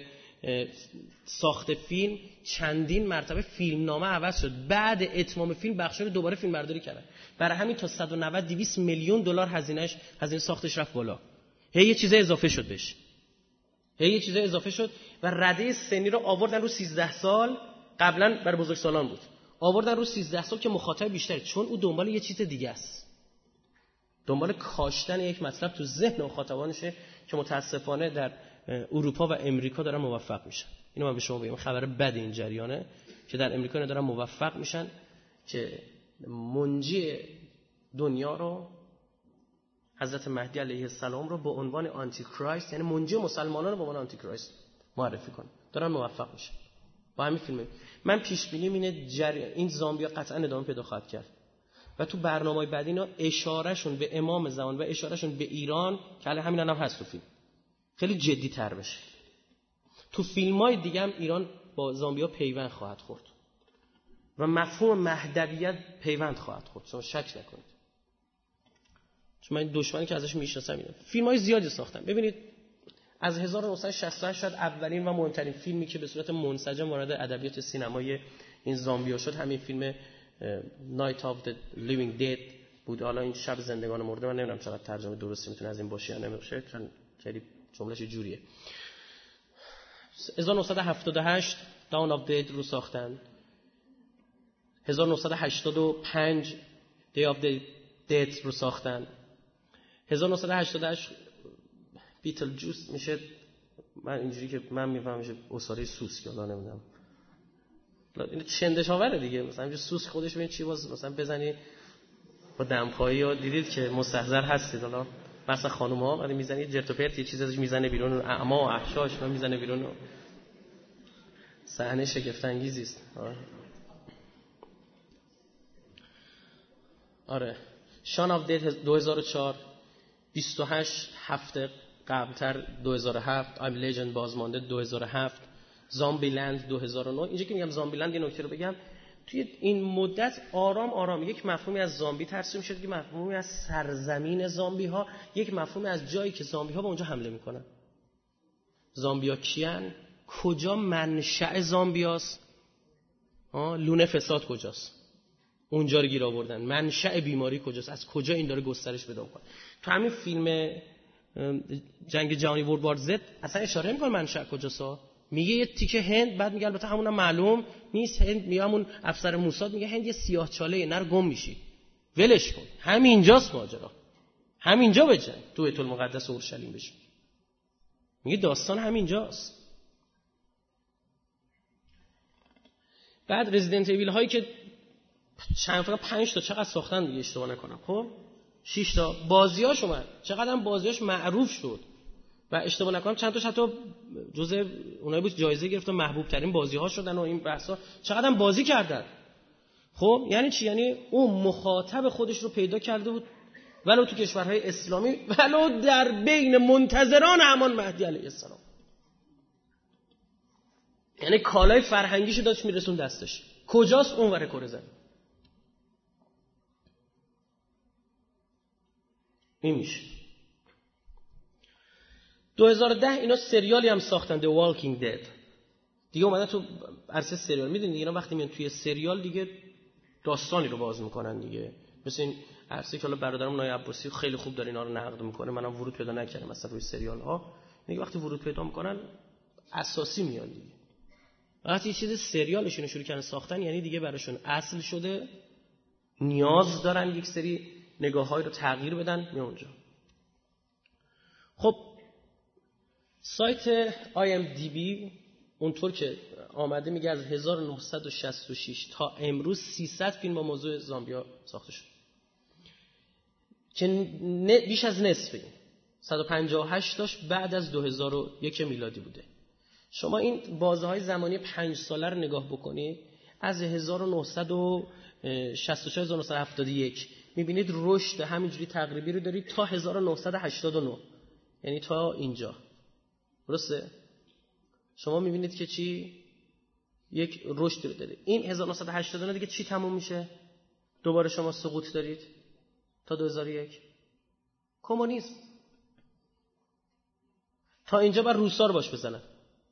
ساخت فیلم چندین مرتبه فیلمنامه عوض شد. بعد اتمام فیلم بخشا رو دوباره فیلم برداری کردن. برای همین تا 190-200 میلیون دلار هزینه ساختش رفت بالا. یه چیز اضافه شد بهش. یه چیز اضافه شد و رده سنی رو آوردن رو 13 سال. قبلا برای بزرگسالان بود، آوردن رو 13 سال که مخاطب بیشتره، چون او دنبال یه چیز دیگه است. دنبال کاشتن یک مطلب تو ذهن مخاطبانشه که متاسفانه در اروپا و امریکا دارن موفق میشن. اینو من به شما بگم، خبر بد این جریانه که در امریکا اینا دارن موفق میشن که منجی دنیا رو، حضرت مهدی علیه السلام رو به عنوان آنتی کرایست، یعنی منجی مسلمانان رو به عنوان آنتی کرایست معرفی کنن. دارن موفق میشن با همین فیلم. من پیش بینیم اینه این زامبیا قطعا ادامه پیدا خواهد کرد و تو برنامه‌های بعدی اینا اشارهشون به امام زمان و اشارهشون به ایران که الان همین هم هست تو فیلم خیلی جدی تر بشه. تو فیلم‌های دیگه هم ایران با زامبیا پیوند خواهد خورد و مفهوم مهدویت پیوند خواهد خورد، شما شک نکنید. چون من دشمنی که ازش میشناسم اینه. فیلم‌های زیادی ساختم. ببینید از 1968 شاید اولین و مهمترین فیلمی که به صورت منسجم وارد ادبیات سینمای این زامبیا شد همین فیلم Night of the Living Dead بود. حالا این شب زندگان مرده، من نمیدونم چقدر ترجمه درستی میتونه از این باشه یا نمیشه، چون خیلی جمله‌ش جوریه. 1978 Dawn of the Dead رو ساختن. 1985 Day of the Dead رو ساختن. 1988 بیتل جوس میشه، من اینجوری که من میفهمم میشه اساره سوسک، حالا نمیدونم این چندشاوره دیگه. مثلا اینجا سوسک خودش ببین چی باز مثلا بزنی با دمخواهی، یا دیدید که مستحضر هستید، حالا مثلا خانوما ولی میزنه جرت و پرت یه چیزی ازش میزنه بیرون، اعما و احشاش رو میزنه بیرون. صحنه شگفت انگیزی است. آره شان آف دید 2004، 28 هفته قبلتر 2007، آیم لژند بازمانده 2007، زامبی لند 2009. اینجا که میگم زامبی لند یه نکته رو بگم، توی این مدت آرام آرام یک مفهومی از زامبی ترسیم شد، یک مفهومی از سرزمین زامبی ها، یک مفهومی از جایی که زامبی ها به اونجا حمله میکنن. زامبی ها کیان؟ کجا منشأ زامبی هاست؟ لونه فساد کجاست؟ اونجا رو گیر آوردن. منشأ بیماری کجاست؟ از کجا این داره گسترش پیدا میکنه؟ تو همین فیلم جنگ جهانی ورلد وار زد اصلا اشاره میکنه منشأ کجاست. میگه یه تیکه هند، بعد میگه البته همونم معلوم نیست هند، میگه همون افسر موساد میگه هند یه سیاه چاله، نر گم میشی، ولش کن. همینجاست ماجرا، همینجا بجن تو بیت المقدس اورشلیم بشین. میگه داستان همینجاست. بعد رزیدنت ایویل هایی که چند فقط 5 تا چقدر ساختن دیگه اشتباه نکنم، خب 6 تا بازیاش اومد، چقدر هم بازیاش معروف شد و اشتباه نکنم چند تاش حتی جزء اونایی بود جایزه گرفتن محبوب ترین بازی ها شدن و این بحثا. چقدر هم بازی کردن. خب یعنی چی؟ یعنی اون مخاطب خودش رو پیدا کرده بود، ولو تو کشورهای اسلامی، ولو در بین منتظران همان مهدی علیه السلام. یعنی کالای فرهنگیشو داشت میرسون دستش. کجاست؟ اون ور کره زمین. این میشه 2010 اینا سریالی هم ساختن، The Walking Dead دیگه اومدن تو عرصه سریال. میدونید اینا وقتی میان توی سریال دیگه داستانی رو باز میکنن دیگه، مثل این عرصه که حالا برادرم نای عباسی خیلی خوب داره اینا رو نقد میکنه، منم ورود پیدا نکردم مثلا روی سریال ها. دیگه وقتی ورود پیدا میکنن اساسی میان دیگه. وقتی یه چیز سریالشون شروع کردن ساختن یعنی دیگه براشون اصل شده، نیاز دارن یک سری نگاه‌های رو تغییر بدن میان اونجا. خب سایت IMDb اونطور که آمده میگه از 1966 تا امروز 300 فیلم با موضوع زامبیا ساخته شد که بیش از نصف این 158 تاش بعد از 2001 میلادی بوده. شما این بازه‌های زمانی 5 ساله رو نگاه بکنید، از 1966 1971 میبینید رشد همینجوری تقریبی رو دارید تا 1989، یعنی تا اینجا. درسته؟ شما میبینید که چی؟ یک رشد رو داره. این 1989 دیگه چی تموم میشه؟ دوباره شما سقوط دارید تا 2001 کمونیسم. تا اینجا بر روسا رو باش بزنن.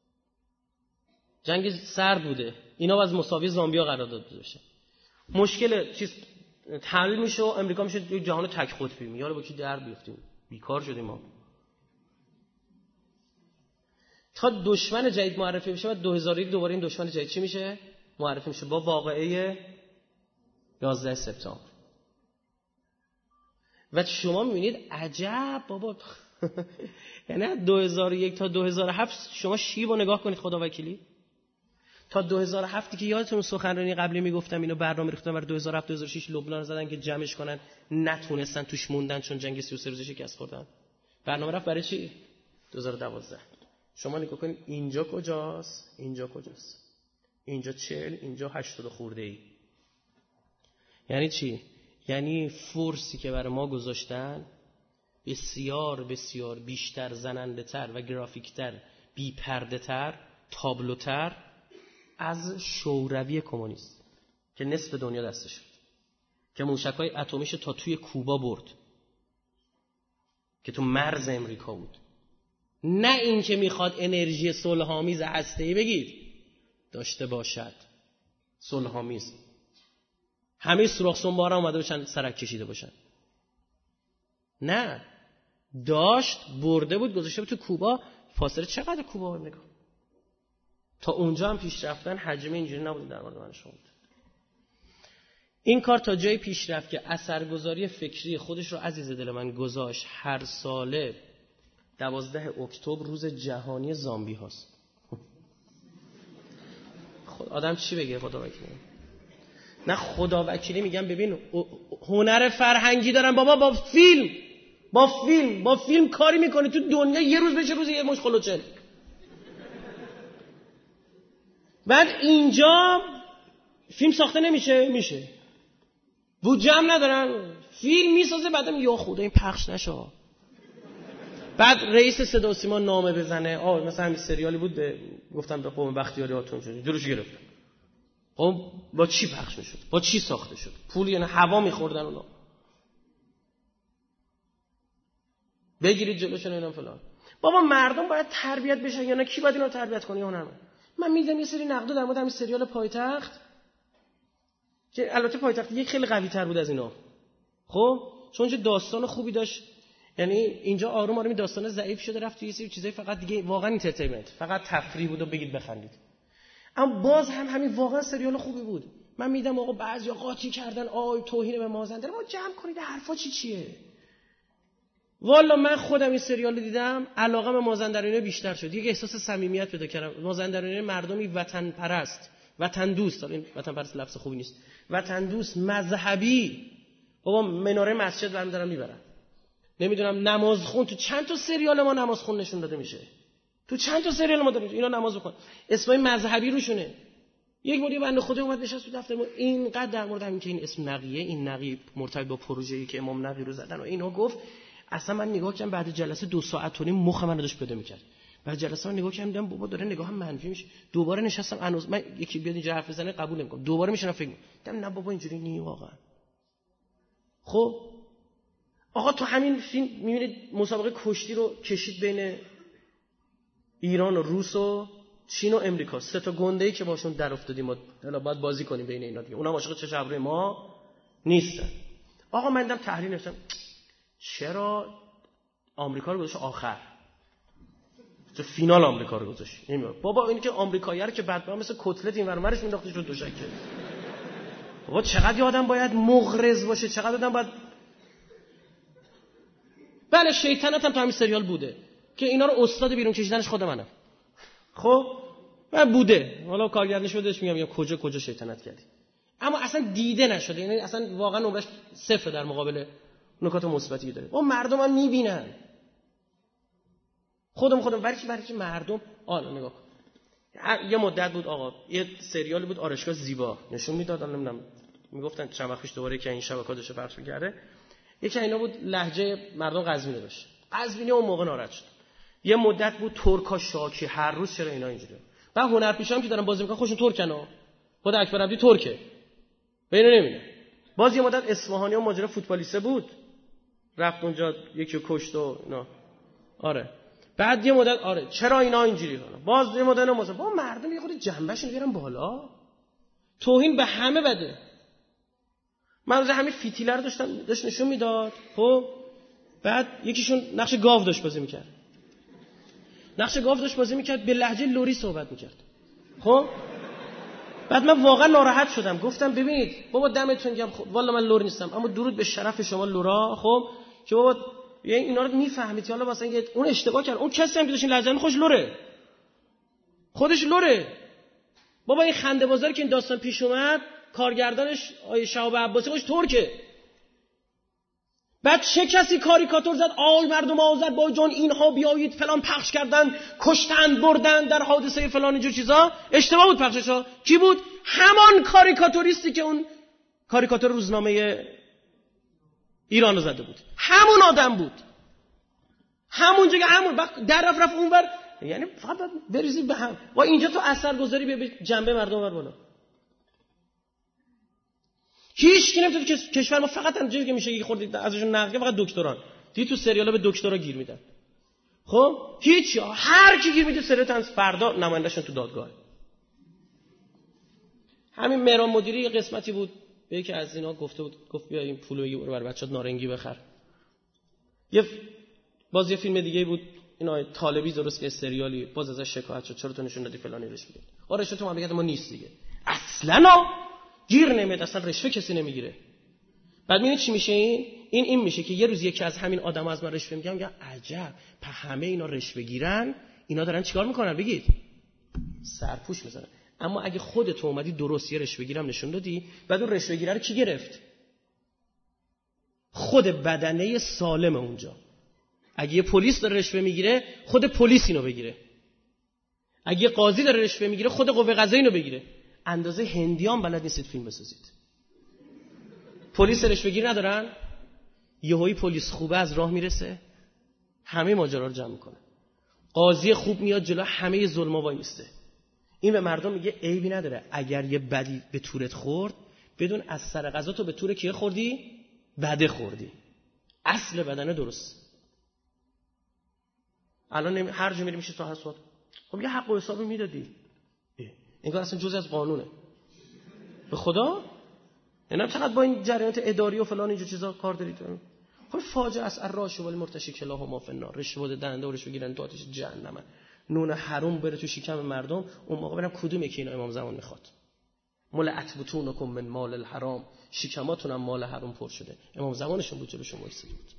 جنگ سرد بوده، اینا از مساوی زامبیا قرار داده بشه. مشکل چیز حل میشه و امریکا میشه یک جهان تک قطبی. میاره با کی در بیافتیم؟ بیکار شدیم ما. تا دشمن جدید معرفی بشه و 2001 دوباره این دشمن جدید چی میشه؟ معرفی میشه با واقعه 11 سپتامبر. و شما میبینید عجب بابا یعنی 2001 تا 2007 شما شیب رو نگاه کنید خدا وکیلی. تا 2007 که یادتون سخنرانی قبلی میگفتم اینو برنامه ریختن برای 2007 2006 لبنان زدن که جمعش کنن، نتونستن توش موندن چون جنگ 33 روزه شکست خوردن. برنامه رفت برای چی؟ 2012. شما نگاه کنید اینجا کجاست، اینجا کجاست، اینجا 40، اینجا 80 خورده ای. یعنی چی؟ یعنی فورسی که برای ما گذاشتن بسیار بسیار بیشتر زننده تر و گرافیک تر، بی پرده تر، تابلوتر از شوروی کمونیست که نصف دنیا دستش شد، که موشک‌های اتمیش تا توی کوبا برد، که تو مرز امریکا بود. نه این که میخواد انرژی صلح‌آمیز هسته‌ای بگید داشته باشد، صلح‌آمیز همه سوراخ سنبارا اومده باشن سرک کشیده باشن. نه، داشت برده بود گذاشته بود تو کوبا. فاصله چقدر کوبا و امریکا؟ تا اونجا هم پیش رفتن حجم اینجوری نبود در مورد من شما بود. این کار تا جای پیش رفت که اثرگذاری فکری خودش رو عزیز دل من گذاشت. هر ساله 12 اکتبر روز جهانی زامبی هاست. آدم چی بگه خدا وکیلی؟ نه خدا وکیلی میگم ببین هنر فرهنگی دارن بابا، با فیلم با فیلم کاری میکنی تو دنیا یه روز بشه روز یه مش خلوچل. بعد اینجا فیلم ساخته میشه بودجه هم ندارن، فیلم میسازه، بعدم یا خدا این پخش نشه. بعد رئیس صدا و سیما نامه بزنه، مثلا همین سریالی بود گفتم به قوم بختیاری هاتون شد جلوش گرفتن. با چی پخش میشد؟ با چی ساخته شد؟ پول یعنی هوا میخوردن اونا. بگیرید جلوشون اینا فلان. بابا مردم باید تربیت بشن یا نه؟ کی باید اینا رو تربیت کنه یا نه؟ من میدم یه سری نقد در مورد همین سریال پایتخت که البته پایتخت یک خیلی قوی تر بود از اینا. خب چون چه داستان خوبی داشت، یعنی اینجا آروم آروم داستان ضعیف شده رفت توی یه سری چیزای فقط دیگه واقعا اینترتینمنت، فقط تفریح بود و بگید بخندید. اما باز هم همین واقعا سریال خوبی بود. من میدم آقا بعضیا قاطی کردن، توهین به مازندران، ما جمع کنید حرفا چیه. والا من خودم این سریال رو دیدم، علاقم به مازندرانی بیشتر شد، یک احساس صمیمیت پیدا کردم. مازندرانی مردمی وطن پرست، وطن دوست، این وطن پرست لفظ خوبی نیست، وطن دوست، مذهبی. بابا مناره مسجد برمی‌دارن میبرن، نمیدونم نماز خون. تو چند تا سریال ما نماز خون نشون داده میشه، تو چند تا سریال ما داریم اینا نماز بخون، اسمای مذهبی روشونه. یک مدیر بنده خدا اومد نشست تو دفتر ما اینقدر در مورد همین که این اسم نقیه، این نقی مرتبط با پروژه‌ای که امام نقی رو زدن و اینا گفت. اصلا من نگاه کردم بعد جلسه 2 ساعت و نیم مخ من داشت پیدا می‌کرد. بعد جلسه من نگاه کردم بابا داره نگاهم منفی میشه. دوباره نشستم انوز من یکی بیاد اینجا حرف بزنه قبول نمی‌کنم. دوباره میشنم فکر می‌کنم نه بابا اینجوری نیست واقعا. خب آقا تو همین فیلم می‌بینید مسابقه کشتی رو کشید بین ایران و روس و چین و امریکا، 3 تا گنده‌ای که باشون در افتادیم ما حالا باید بازی کنیم بین اینا دیگه. اونم عاشق چش ابروی ما نیستن. آقا من دیدم تحلیل نوشتم چرا آمریکا رو گذاشت آخر، چرا فینال آمریکا رو گذاشت. بابا اینی که آمریکایی‌ها رو که بعد مثل کتلت این ورمرش مینداخته شد دوشکه. بابا چقدر آدم باید مغرض باشه، چقدر آدم باید. بله شیطنت هم تو همین سریال بوده که اینا رو استاد بیرون کشیدنش خود منم. خب من بوده، حالا کارگردانش بودش میگم کجا شیطنت کردی، اما اصلا دیده نشده، یعنی اصلا واقعا نمرش 0 در مقابل نکات مثبتی داره. اون مردم هم میبینن. خودم برای چی مردم نگاه کن. یه مدت بود آقا یه سریالی بود آرشگاه زیبا نشون میداد، نمیدونم میگفتن چند وقت پیش دوباره که این شبکه‌ها داشته پخش می‌کرده، یکی اینا بود لهجه مردم قزوینی داشت. قزوینی اون موقع ناراحت شد. یه مدت بود ترکا شاکی هر روز چرا اینا اینجوریه. بعد هنرپیشه‌ام که دارن بازی می‌کنن خوشون ترکنا. خود اکبر عبدی ترکه. اینا نمی‌بینه. باز یه مدت اصفهانی و ماجرا فوتبالیسته بود. رفت اونجا یکی رو کشت و اینا. آره. بعد یه مدت چرا اینا اینجوری کنن؟ باز یه مدت با مردم یه خورده جنبهشون بیارن بالا. توهین به همه بده. من روز همین فیتیله رو داشت نشون میداد. خب بعد یکیشون نقش گاو داشت بازی میکرد. به لهجه لری صحبت میکرد. خب بعد من واقعا ناراحت شدم، گفتم ببینید بابا دمتون گرم، والا من لور نیستم اما درود به شرف شما لورا. خب که بابا یعنی اینا رو میفهمید، حالا مثلا اون اشتباه کرد، اون کسی هم که داشت این لهجه خوش لوره، خودش لوره. بابا این خنده بازاری که این داستان پیش اومد کارگردانش آیه شهاب عباسی خوش ترکه. بعد چه کسی کاریکاتور زد مردم آذربایجان اینها بیایید فلان پخش کردن، کشتن بردن در حادثه فلان اینجور چیزا. اشتباه بود پخششا. کی بود؟ همان کاریکاتوریستی که اون کاریکاتور روزنامه ایران رو زده بود، همون آدم بود، همونجا که همون در رفت اونور. یعنی فقط بریزید به هم و اینجا تو اثرگذاری به جنبه مردم بر بالا. هیچ کی نمیتونه کشور ما فقط همونجوری که میشه خوردید ازشون نقل فقط دکتران دیگه تو سریالا به دکترا گیر میدن. خب هیچ هر کی گیر میده سریال فردا نمایندهشون تو دادگاه. همین مهران مدیری یه قسمتی بود به یکی از اینا گفت بیا این پولو بگیر برو بچه‌ات نارنگی بخر. باز یه فیلم دیگه بود اینا طالبی درست که سریالی باز ازش شکایت شد چرا تو نشون دادی فلانی رشوه میگیره. رشوه تو مملکت ما نیست دیگه اصلا گیر نمیاد، اصلا رشوه کسی نمیگیره. بعد میبینید چی میشه؟ این میشه که یه روز یکی از همین آدما از من رشوه میگم عجب همه اینا رشوه گیرن، اینا دارن چیکار میکنن؟ بگید سرپوش میزنن. اما اگه خودت اومدی درست یه رشوه گیرم نشون دادی، بعد اون رشوه گیره رو کی گرفت؟ خود بدنه سالم اونجا. اگه یه پلیس داره رشوه میگیره خود پلیس اینو بگیره، اگه یه قاضی داره رشوه میگیره خود قوه قضاییه اینو بگیره. اندازه هندیان بلد نیستید فیلم بسازید. پلیس رشوه گیر ندارن؟ یهویی پلیس خوبه از راه میرسه همه ماجرا رو جمع میکنه. قاضی خوب میاد جلو همه ظلما وای میسته. این به مردم میگه عیبی نداره اگر یه بدی به تورت خورد بدون از سر قضا تو به تور کیه خوردی؟ بده خوردی. اصل بدنه درست. الان هر جا میری میشه تو حساب. خب یه حق و حسابی میدادی. انگار اصلا جزء از قانونه. به خدا؟ اینا چقدر با این جریانات اداری و فلان اینجور چیزا کار دارید؟ خب فاجعه است. الراش والمرتشی کلاهما فی النار. رشوه دهنده و رشوه گیرنده تو آتش جهنم. نون حرام بره تو شکم مردم. اون موقع ببینم کدوم یکی اینا امام زمان میخواد. ملأت بطونکم من مال الحرام. شکماتون هم مال حرام پر شده. امام زمانشون بود جلو شما ایستاده بود.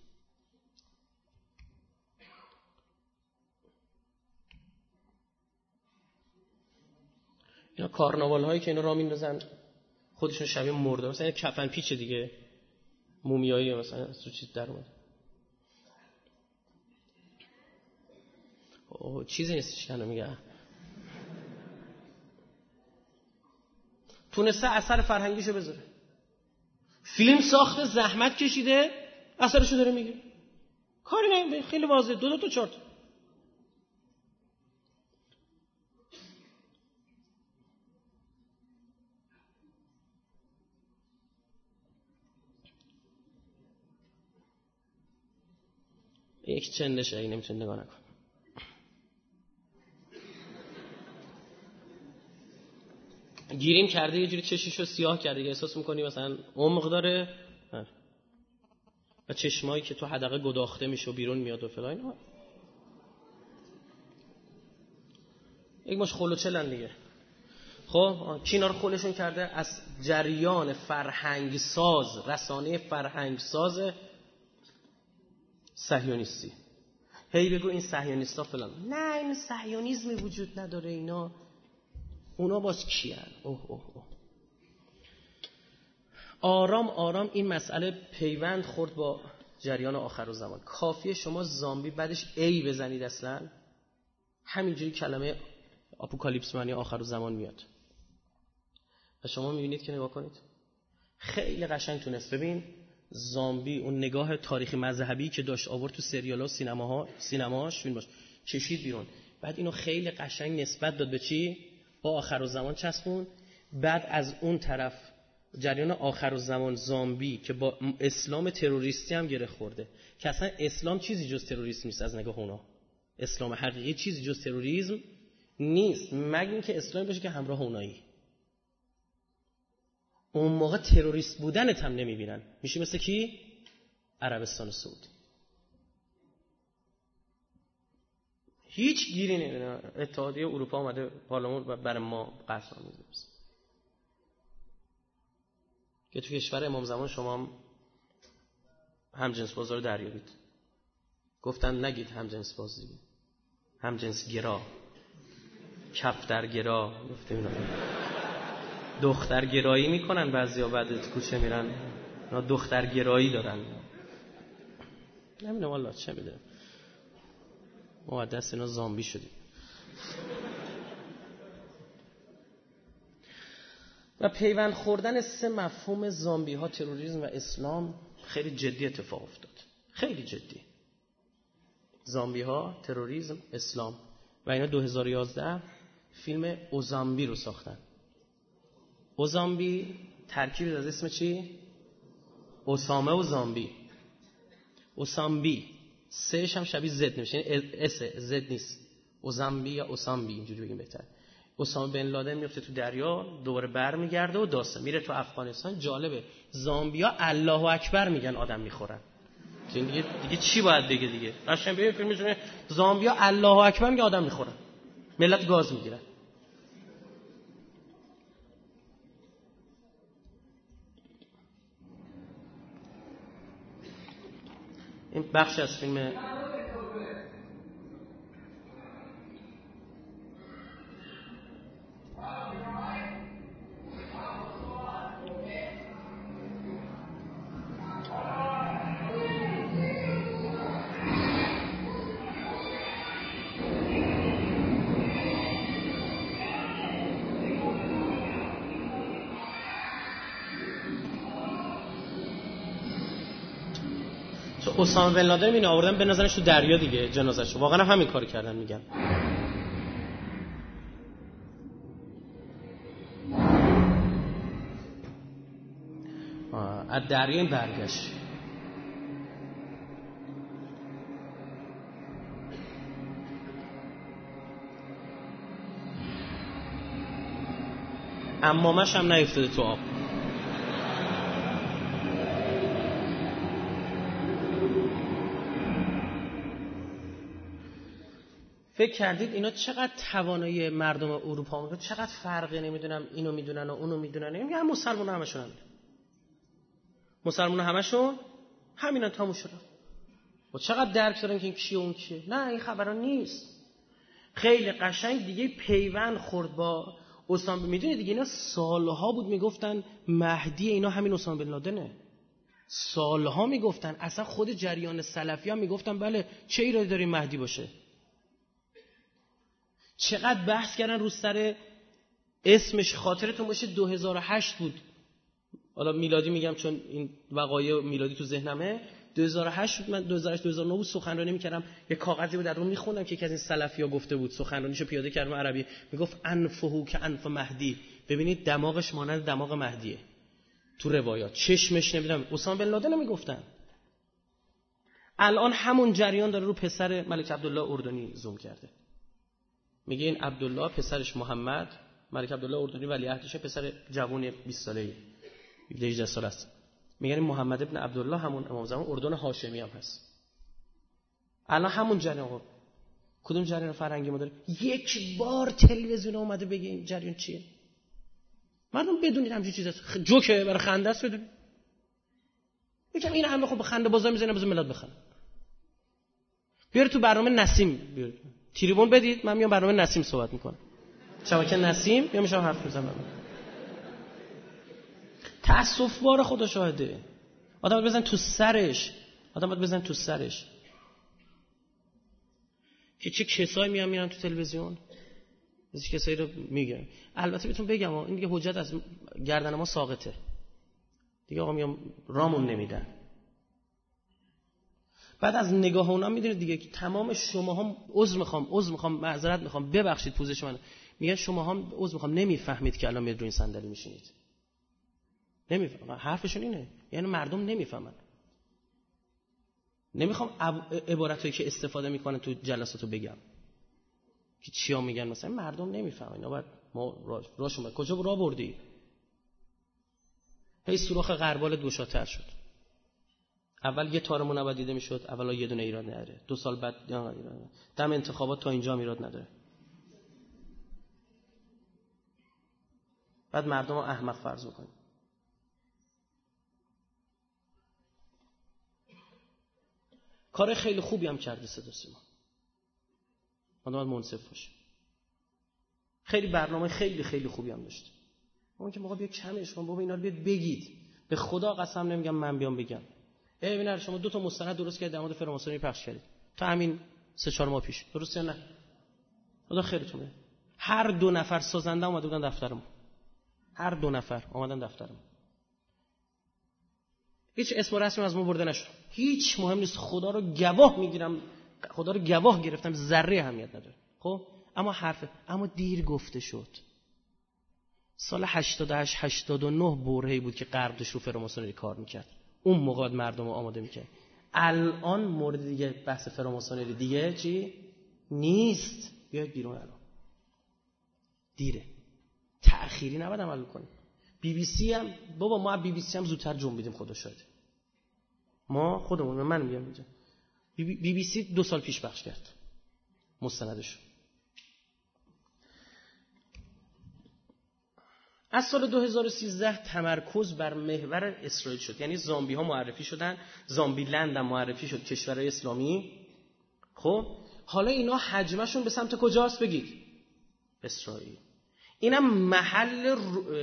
اینا کارناوال هایی که اینا راه میندازن خودشون شبیه مرده، مثلا کفن پیچ دیگه، مومیایی مثلا از تو چیز در اومد. چیزی نیستش که میگه. تونسته اثر فرهنگیشو بذاره. فیلم ساخته، زحمت کشیده، اثرشو داره میگه. کاری نه، خیلی واضحه. دو تا چهار تا. یک چندشه این نمیتونه نگاه نکن. گیریم کرده یه جوری چشیشو سیاه کرده، احساس میکنی مثلا عمق داره و چشمایی که تو حدقه گداخته میشه و بیرون میاد و فلان. یک ماش خلوچلن دیگه. خب چینا رو خلشون کرده از جریان فرهنگ ساز، رسانه فرهنگ ساز صهیونیستی. هی بگو این صهیونیستا فلان. نه این صهیونیسمی وجود نداره. اونا باز کیان؟ آرام آرام این مسئله پیوند خورد با جریان آخرالزمان. کافیه شما زامبی بعدش ای بزنید اصلا همینجوری کلمه اپوکالیپس معنی آخرالزمان میاد و شما میبینید که نگاه کنید خیلی قشنگ تونست. ببین زامبی اون نگاه تاریخی مذهبی که داشت آورد تو سریالا و سینماش فیلماش کشید بیرون. بعد اینو خیلی قشنگ نسبت داد به چی؟ با آخرالزمان چسبون. بعد از اون طرف جریان آخرالزمان زامبی که با اسلام تروریستی هم گره خورده که اصلا اسلام چیزی جز تروریسم نیست. از نگاه اونا اسلام حقیقی چیزی جز تروریسم نیست، مگر اینکه اسلامی باشه که همراه اونایی. اون موقع تروریست بودنت هم نمیبینن، میشه مثل کی؟ عربستان و سعودی. هیچ گیری نمیدن. اتحادیه اروپا اومده پارلمان و برای ما قسم میده که تو کشور امام زمان شما هم جنس بازا رو دریابید. گفتن نگید هم جنس بازی، هم جنس گرا، کفتر گرا. گفتم اینا دختر گرایی میکنن بعضیا، بعد کوچه میرن اینا دختر گرایی دارن. نمیدونم والله چه میدونم، ما دست اینا زامبی شدیم. و پیوند خوردن سه مفهوم زامبی ها، تروریسم و اسلام خیلی جدی اتفاق افتاد. خیلی جدی. زامبی ها، تروریسم، اسلام. و اینا 2011 فیلم اوزامبی رو ساختن. اوزامبی ترکیب از اسم چی؟ اسامه و زامبی. اوسامبی سهش هم شبیه زد نمیشه، یعنی اس زد نیست. اوزامبی یا اوسامبی اینجوری بگیم بهتر. اسامه بن لادن میفته تو دریا، دوباره برمیگرده و داستان میره تو افغانستان. جالبه زامبیا الله اکبر میگن آدم میخورن. دیگه چی باید بگه دیگه؟ قشنگ ببین فیلم میشه زامبیا الله اکبر میگه آدم میخورن، ملت گاز میگیرن. این بخش از فیلم اسامه بن لادن اینو آوردن بنازنش تو دریا دیگه جنازه‌شو. واقعا همین کارو کردن میگن. از دریا این برگشت. امامش هم نیفتاده تو آب. فکر کردید اینا چقدر توانایی مردم اروپا آمریکا چقدر فرقه؟ نمیدونم اینو میدونن و اونو میدونن. میگن مسلمونا همشون هم. مسلمونا همشون همینا تموم شدن. و چقدر درک دارن که این کیه اون کیه. نه این خبران نیست. خیلی قشنگ دیگه پیوند خورد با اسامه. میدونید دیگه اینا سالها بود میگفتن مهدی اینا همین اسامه بن لادنه. سالها میگفتن. اصلا خود جریان سلفی هم میگفتن بله چه ایرادی داره مهدی باشه. چقدر بحث کردن رو سر اسمش. خاطرتون باشه 2008 بود. حالا میلادی میگم چون این وقایع میلادی تو ذهنمه. 2008 بود. من 2009 بود سخنرانی میکردم. یه کاغذی بود در اون میخوندم که یکی از این سلفی‌ها گفته بود. سخنرانیشو پیاده کردم عربی. میگفت انفهو که انف مهدی. ببینید دماغش مانند دماغ مهدیه. تو روایات چشمش نمیدونم اسامه بن لادن میگفتن. الان همون جریان داره رو پسر ملک عبدالله اردنی زوم کرده. میگه این عبدالله پسرش محمد، ملک عبدالله اردنی ولیعهدشه، پسر جوون 20 ساله‌ای 18 ساله است. میگن محمد ابن عبدالله همون امام زمان اردن هاشمی هم هست. الان همون جریان. کدوم جریان فرنگی ما داره؟ یک بار تلویزیون اومده بگه این جریان چیه؟ مردم بدونید همچین چیزا جوکه برای خنده است. بدونید میگم این همه خب به خنده بازار میزنه بزن ملت بخند. بیار تو برنامه نسیم بیار تریبون بدید. من میام برنامه نسیم صحبت میکنم. شبکه نسیم یا میشم حرف میزنم. تأسف بار خدا شاهده. آدم باید بزن تو سرش. آدم باید بزن تو سرش که چه کسایی میرن تو تلویزیون. از کسایی رو میگن. البته بهتون بگم این دیگه حجت از گردن ما ساقطه دیگه. آقا میام رامون نمیدن. بعد از نگاه اونا میدونید دیگه که تمام شماها عذر میخوام معذرت میخوام ببخشید پوزش من. میگن شماها عذر میخوام نمیفهمید که الان میاد روی این صندلی میشینید. نمیفهم. حرفشون اینه. یعنی مردم نمیفهمن. نمیخوام عبارتایی که استفاده میکنن تو جلساتو بگم که چیا میگن. مثلا مردم نمیفهمن. اینا بعد ما راشون کجا راه بردی؟ هی سوراخ غربال گشادتر شد. اول یه تارمون نباید دیده میشد. اولا یه دونه ایراد نداره. 2 سال بعد دم انتخابات تا اینجا ایراد نداره. بعد مردم رو احمق فرض میکنیم. کار خیلی خوبی هم کرده صدا سیما. من باید منصف باشم. خیلی برنامه خیلی خیلی خوبی هم داشت. اون که موقع بیا کمش کن بابا اینا رو بیاد بگید. به خدا قسم نمیگم من بیام بگم. ببین شما 2 تا مستند درست کردید در مورد فراماسونی پخش کردید. تا همین 3-4 ماه پیش. درسته نه؟ خدا خیرتون بده. هر 2 نفر سازنده اومده بودن دفترمون. هر 2 نفر اومدن دفترمون. هیچ اسم و رسمی از ما برده نشد. هیچ مهم نیست. خدا رو گواه میگیرم. خدا رو گواه گرفتم ذره اهمیت نداره. خب اما دیر گفته شد. سال 88 89 برهه‌ای بود که غرب داشت رو فراماسونری کار میکرد. اون موقع مردم رو آماده میکرد. الان مورد دیگه بحث فراماسونری دیگه چی نیست. بیاید بیرون. الان دیره. تأخیری نباید عمل کنیم. بی بی سی هم بابا ما بی بی سی هم زودتر جنبیدیم. خدا شاهده. ما خودمون من میگم اینجا بی بی سی 2 سال پیش پخش کرد مستندش. از سال 2013 تمرکز بر محور اسرائیل شد. یعنی زامبی ها معرفی شدن. زامبی لند هم معرفی شد. کشورهای اسلامی. خب حالا اینا حجمشون به سمت کجاست بگید؟ اسرائیل. اینم محل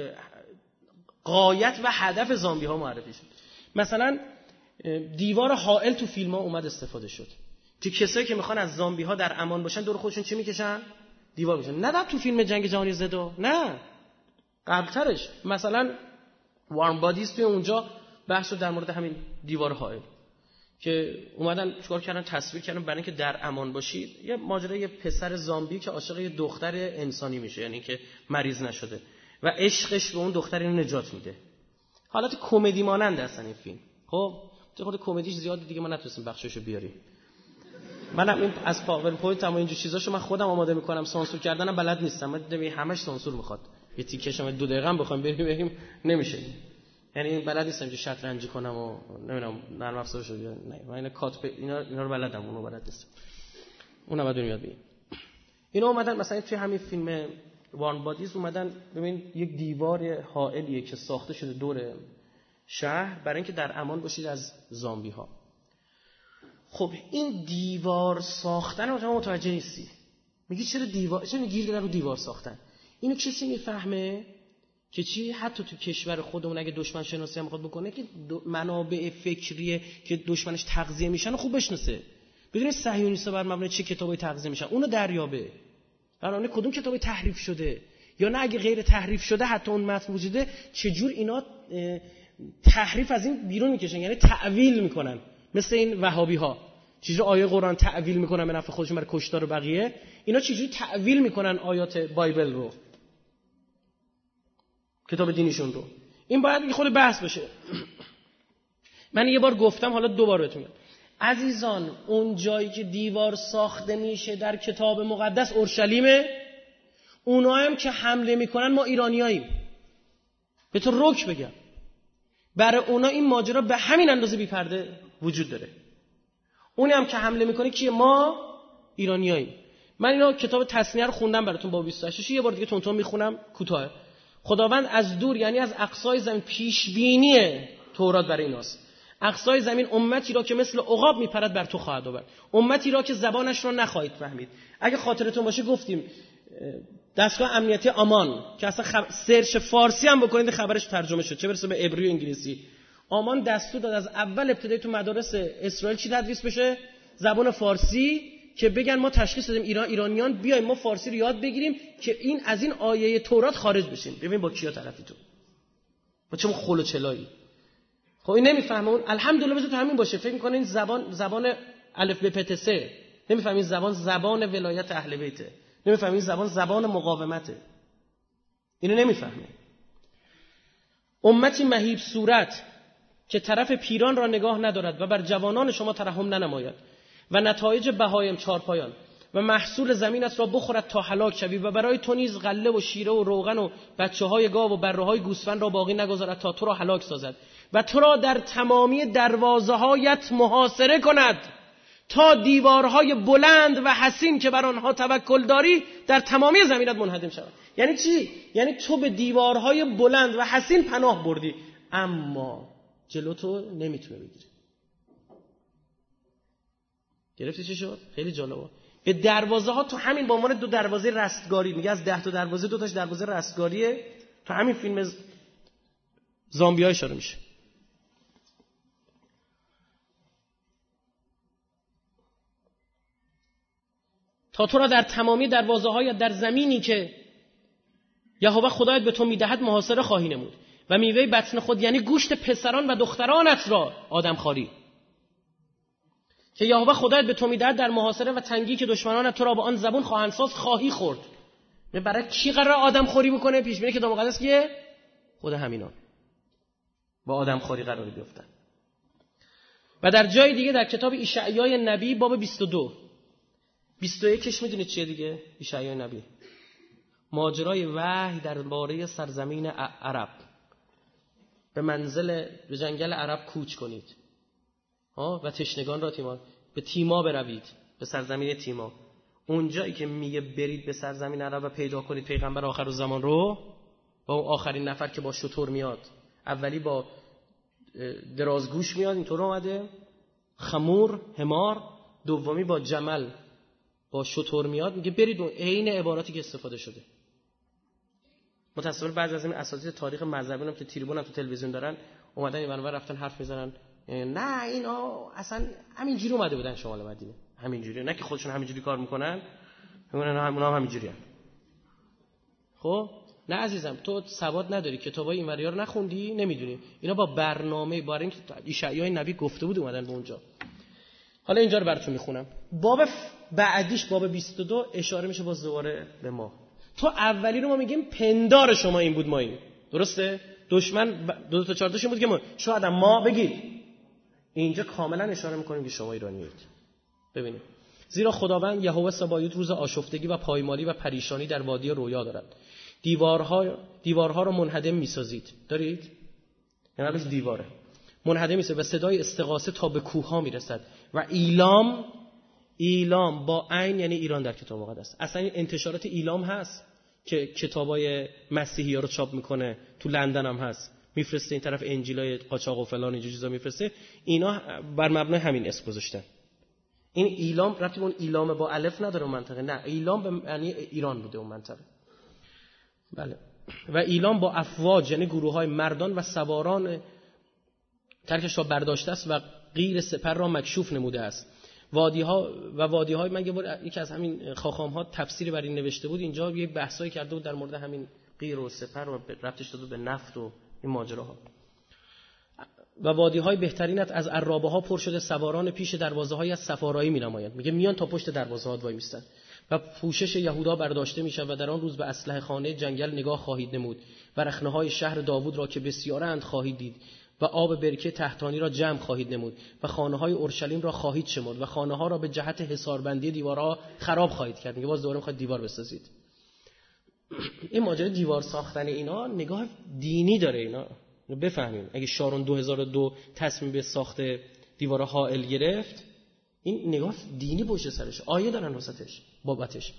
غایت و هدف زامبی ها معرفی شد. مثلا دیوار حائل تو فیلم ها اومد استفاده شد که کسایی که میخوان از زامبی ها در امان باشن دور خودشون چی میکشن؟ دیوار میکشن. نه در تو فیلم جنگ جهانی زدو. نه قبلترش مثلا وارم بادیز توی اونجا بحث در مورد همین دیوار حائل که اومدن چیکار کردن، تصویر کردن برای اینکه در امان باشید. یه ماجرای یه پسر زامبی که عاشق یه دختر انسانی میشه، یعنی که مریض نشده و عشقش به اون دختر اینو نجات میده. حالت کمدی مانند اصلا این فیلم. خب خود کمدیش زیاد دیگه ما نتونستیم بخششو بیاریم. منم این از پاورپوینت هم اینجور چیزاشو من خودم آماده میکنم، سانسور کردنم بلد نیستم. من دیدم همش سانسور میخواد. یه تیکش هم 2 دقیقه هم بخوام بریم نمیشه. یعنی بلد نیستم که شطرنجی کنم و نمیدونم نرم افزارشو بیارم. نه من اینا کات اینا رو بلدم، اونو بلد نیستم. اونم بعد یاد بگیرم. اینا اومدن مثلا توی همین فیلم وان بادیز اومدن ببین یک دیوار حائلیه که ساخته شده دور شهر برای اینکه در امان باشید از زامبی ها. خب این دیوار ساختن رو متوجه نیستی. میگی چرا دیوار، چرا گیر دادن رو دیوار ساختن؟ اینو کسی میفهمه که چی؟ حتی تو کشور خودمون اگه دشمن شناسی هم میخواد بکنه که منابع فکریه که دشمنش تغذیه میشن خوب بشناسه. بدون صهیونیست‌ها بر مبنای چه کتابی تغذیه میشن اونو دریابه. برای کدوم کتابی تحریف شده یا نه اگه غیر تحریف شده حتی اون متن وجوده چجور اینا تحریف از این بیرون میکشن، یعنی تعویل میکنن. مثل این وهابی ها چجور آیه قرآن تعویل میکنن به نفع خودشون برای کشتار بقیه، اینا چجوری تعویل میکنن آیات بایبل رو، کتاب دینیشون رو. این باید خود بحث بشه. من یه بار گفتم حالا 2 بار بهتون میگم. عزیزان اون جایی که دیوار ساخته میشه در کتاب مقدس اورشلیمه، اونا هم که حمله میکنن ما ایرانیاییم. به تو رک بگم برای اونا این ماجرا به همین اندازه بی‌پرده وجود داره. اونی هم که حمله میکنه کیه؟ ما ایرانیاییم. من اینا کتاب تثنیه رو خوندم براتون با 28 یه بار دیگه تونتون میخونم کوتاه. خداوند از دور یعنی از اقصای زمین پیش بینی تورات برای ایناست. اقصای زمین امتی را که مثل عقاب میپرد بر تو خواهد آورد، امتی را که زبانش را نخواهید فهمید. اگه خاطرتون باشه گفتیم دستگاه امنیتی آمان که اصلا سرچ فارسی هم بکنید خبرش ترجمه شد، چه برسه به عبری و انگلیسی. آمان دستور داد از اول ابتدایی تو مدارس اسرائیل چی تدریس بشه؟ زبان فارسی، که بگن ما تشخیص دادیم ایرانیان بیایم ما فارسی رو یاد بگیریم که این از این آیه تورات خارج بشیم. ببین با کیا طرفی تو، با چه خل و چلایی. خب این نمیفهمه اون. الحمدلله بذار تو همین باشه. فکر میکنه این زبان الف ب پ ت س. نمیفهمه این زبان ولایت اهل بیته. نمیفهمه این زبان مقاومته. اینو نمیفهمه. امتی مهیب صورت که طرف پیران را نگاه ندارد و بر جوانان شما ترحم ننماید و نتایج بهایم چارپایان و محصول زمینت را بخورد تا هلاک شوی و برای تو نیز غله و شیره و روغن و بچه‌های گاو و بره‌های گوسفند را باقی نگذارد تا تو را هلاک سازد و تو را در تمامی دروازه‌هایت محاصره کند تا دیوارهای بلند و حصین که بر آنها توکل داری در تمامی زمینت منهدم شود. یعنی چی؟ یعنی تو به دیوارهای بلند و حصین پناه بردی اما جلو تو نمیتونه بگیره. گرفتی چی شد؟ خیلی جالبه. به دروازه ها تو همین به عنوان 2 دروازه رستگاری، میگه از 10 تا دروازه 2 تاش دروازه رستگاریه، تو همین فیلم زامبی ها اشاره میشه. تا تو را در تمامی دروازه های در زمینی که یهوه خدایت به تو میدهد محاصره خواهی نمود و میوه بطن خود یعنی گوشت پسران و دخترانت را آدم خاری که یهوه خدایت به تو میدهد در محاصره و تنگی که دشمنانت تو را با آن زبون خواهند ساز خواهی خورد. برای کی قرار آدم خوری بکنه؟ پیش بینی که کتاب مقدس کیه؟ خود همینان با آدم خوری قرار بیفتن. و در جای دیگه در کتاب اشعیای نبی باب 22 21ش میدونید چیه دیگه؟ اشعیای نبی ماجرای وحی درباره سرزمین عرب. به جنگل عرب کوچ کنید و تشنگان را به تیما بروید، به سرزمین تیما. اونجایی که میگه برید به سرزمین عرب و پیدا کنید پیغمبر آخرالزمان رو، با اون آخرین نفر که با شتر میاد، اولی با درازگوش میاد اینطور اومده، خمور حمار، دومی با جمل با شتر میاد، میگه برید اون عین عباراتی که استفاده شده. متأسفانه بعضی از این اساتید تاریخ مذهبی هم که تریبون هم تو تلویزیون دارن اومدن اینور رفتن حرف میزنن نه اینا اصلا همینجوری اومده بودن شمال مدینه، همینجوری، نه که خودشون همینجوری کار میکنن، اونا هم همینجوریان. خب نه عزیزم، تو سواد نداری، کتابای اینوریا رو نخوندی، نمیدونی. اینا با برنامه، با اینکه اشعیای نبی گفته بود اومدن به اونجا. حالا اینجا رو براتون میخونم. باب بعدیش باب 22 اشاره میشه باز دوباره به ما. تو اولی رو ما میگیم پندار شما این بود ما این. درسته؟ دشمن 2 تا 4 تاشون بود که ما شاید ما بگید. اینجا کاملا اشاره میکنیم که شما ایرانیید. ببینید. زیرا خداوند یهوه سبایوت روز آشفتگی و پایمالی و پریشانی در وادی رویا دارد. دیوارها رو منهدم میسازید. دارید؟ یعنی قبلش دیواره. منهدم میسازید و صدای استغاثه تا به کوه‌ها میرسد و ایلام با عین یعنی ایران در کتاب مقدس. اصلا این انتشارات ایلام هست که کتابای مسیحی‌ها رو چاپ میکنه، تو لندن هم هست، میفرسته این طرف انجیلای قاچاق و فلان اینجور چیزا میفرسته. اینا بر مبنای همین اسم گذاشتن. این ایلام ربطی به اون ایلام با الف نداره اون منطقه، نه ایلام به معنی ایران بوده اون منطقه. بله. و ایلام با افواج یعنی گروه‌های مردان و سواران ترکش را برداشته است و غیر سپر را مکشوف نموده است. وادی‌های من یکی از همین خاخام‌ها تفسیری بر این نوشته بود، اینجا یه بحثایی کرده بود در مورد همین غیر و سپر و ربطش داده به نفت و این ماجراها. و وادی‌های بهترینت از عرابه‌ها پر شده، سواران پیش دروازه‌های از صفارایی می‌نمایند. میگه میان تا پشت دروازه‌ها وای میستن و پوشش یهودا برداشته میشود و در آن روز به اسلحه خانه جنگل نگاه خواهید نمود و رخنه‌های شهر داوود را که بسیارند خواهید دید و آب برکه تحتانی را جمع خواهید نمود و خانه‌های اورشلیم را خواهید شمرد و خانه‌ها را به جهت حصاربندی دیوارها خراب خواهید کرد. میگه باز دوباره می‌خواد دیوار بسازید. این ماجرا دیوار ساختن اینا نگاه دینی داره، اینا بفهمیم. اگه شارون 2002 تصمیم به ساخت دیوار حائل گرفت، این نگاه دینی پشت سرش، آیه دارن وسطش بابتش.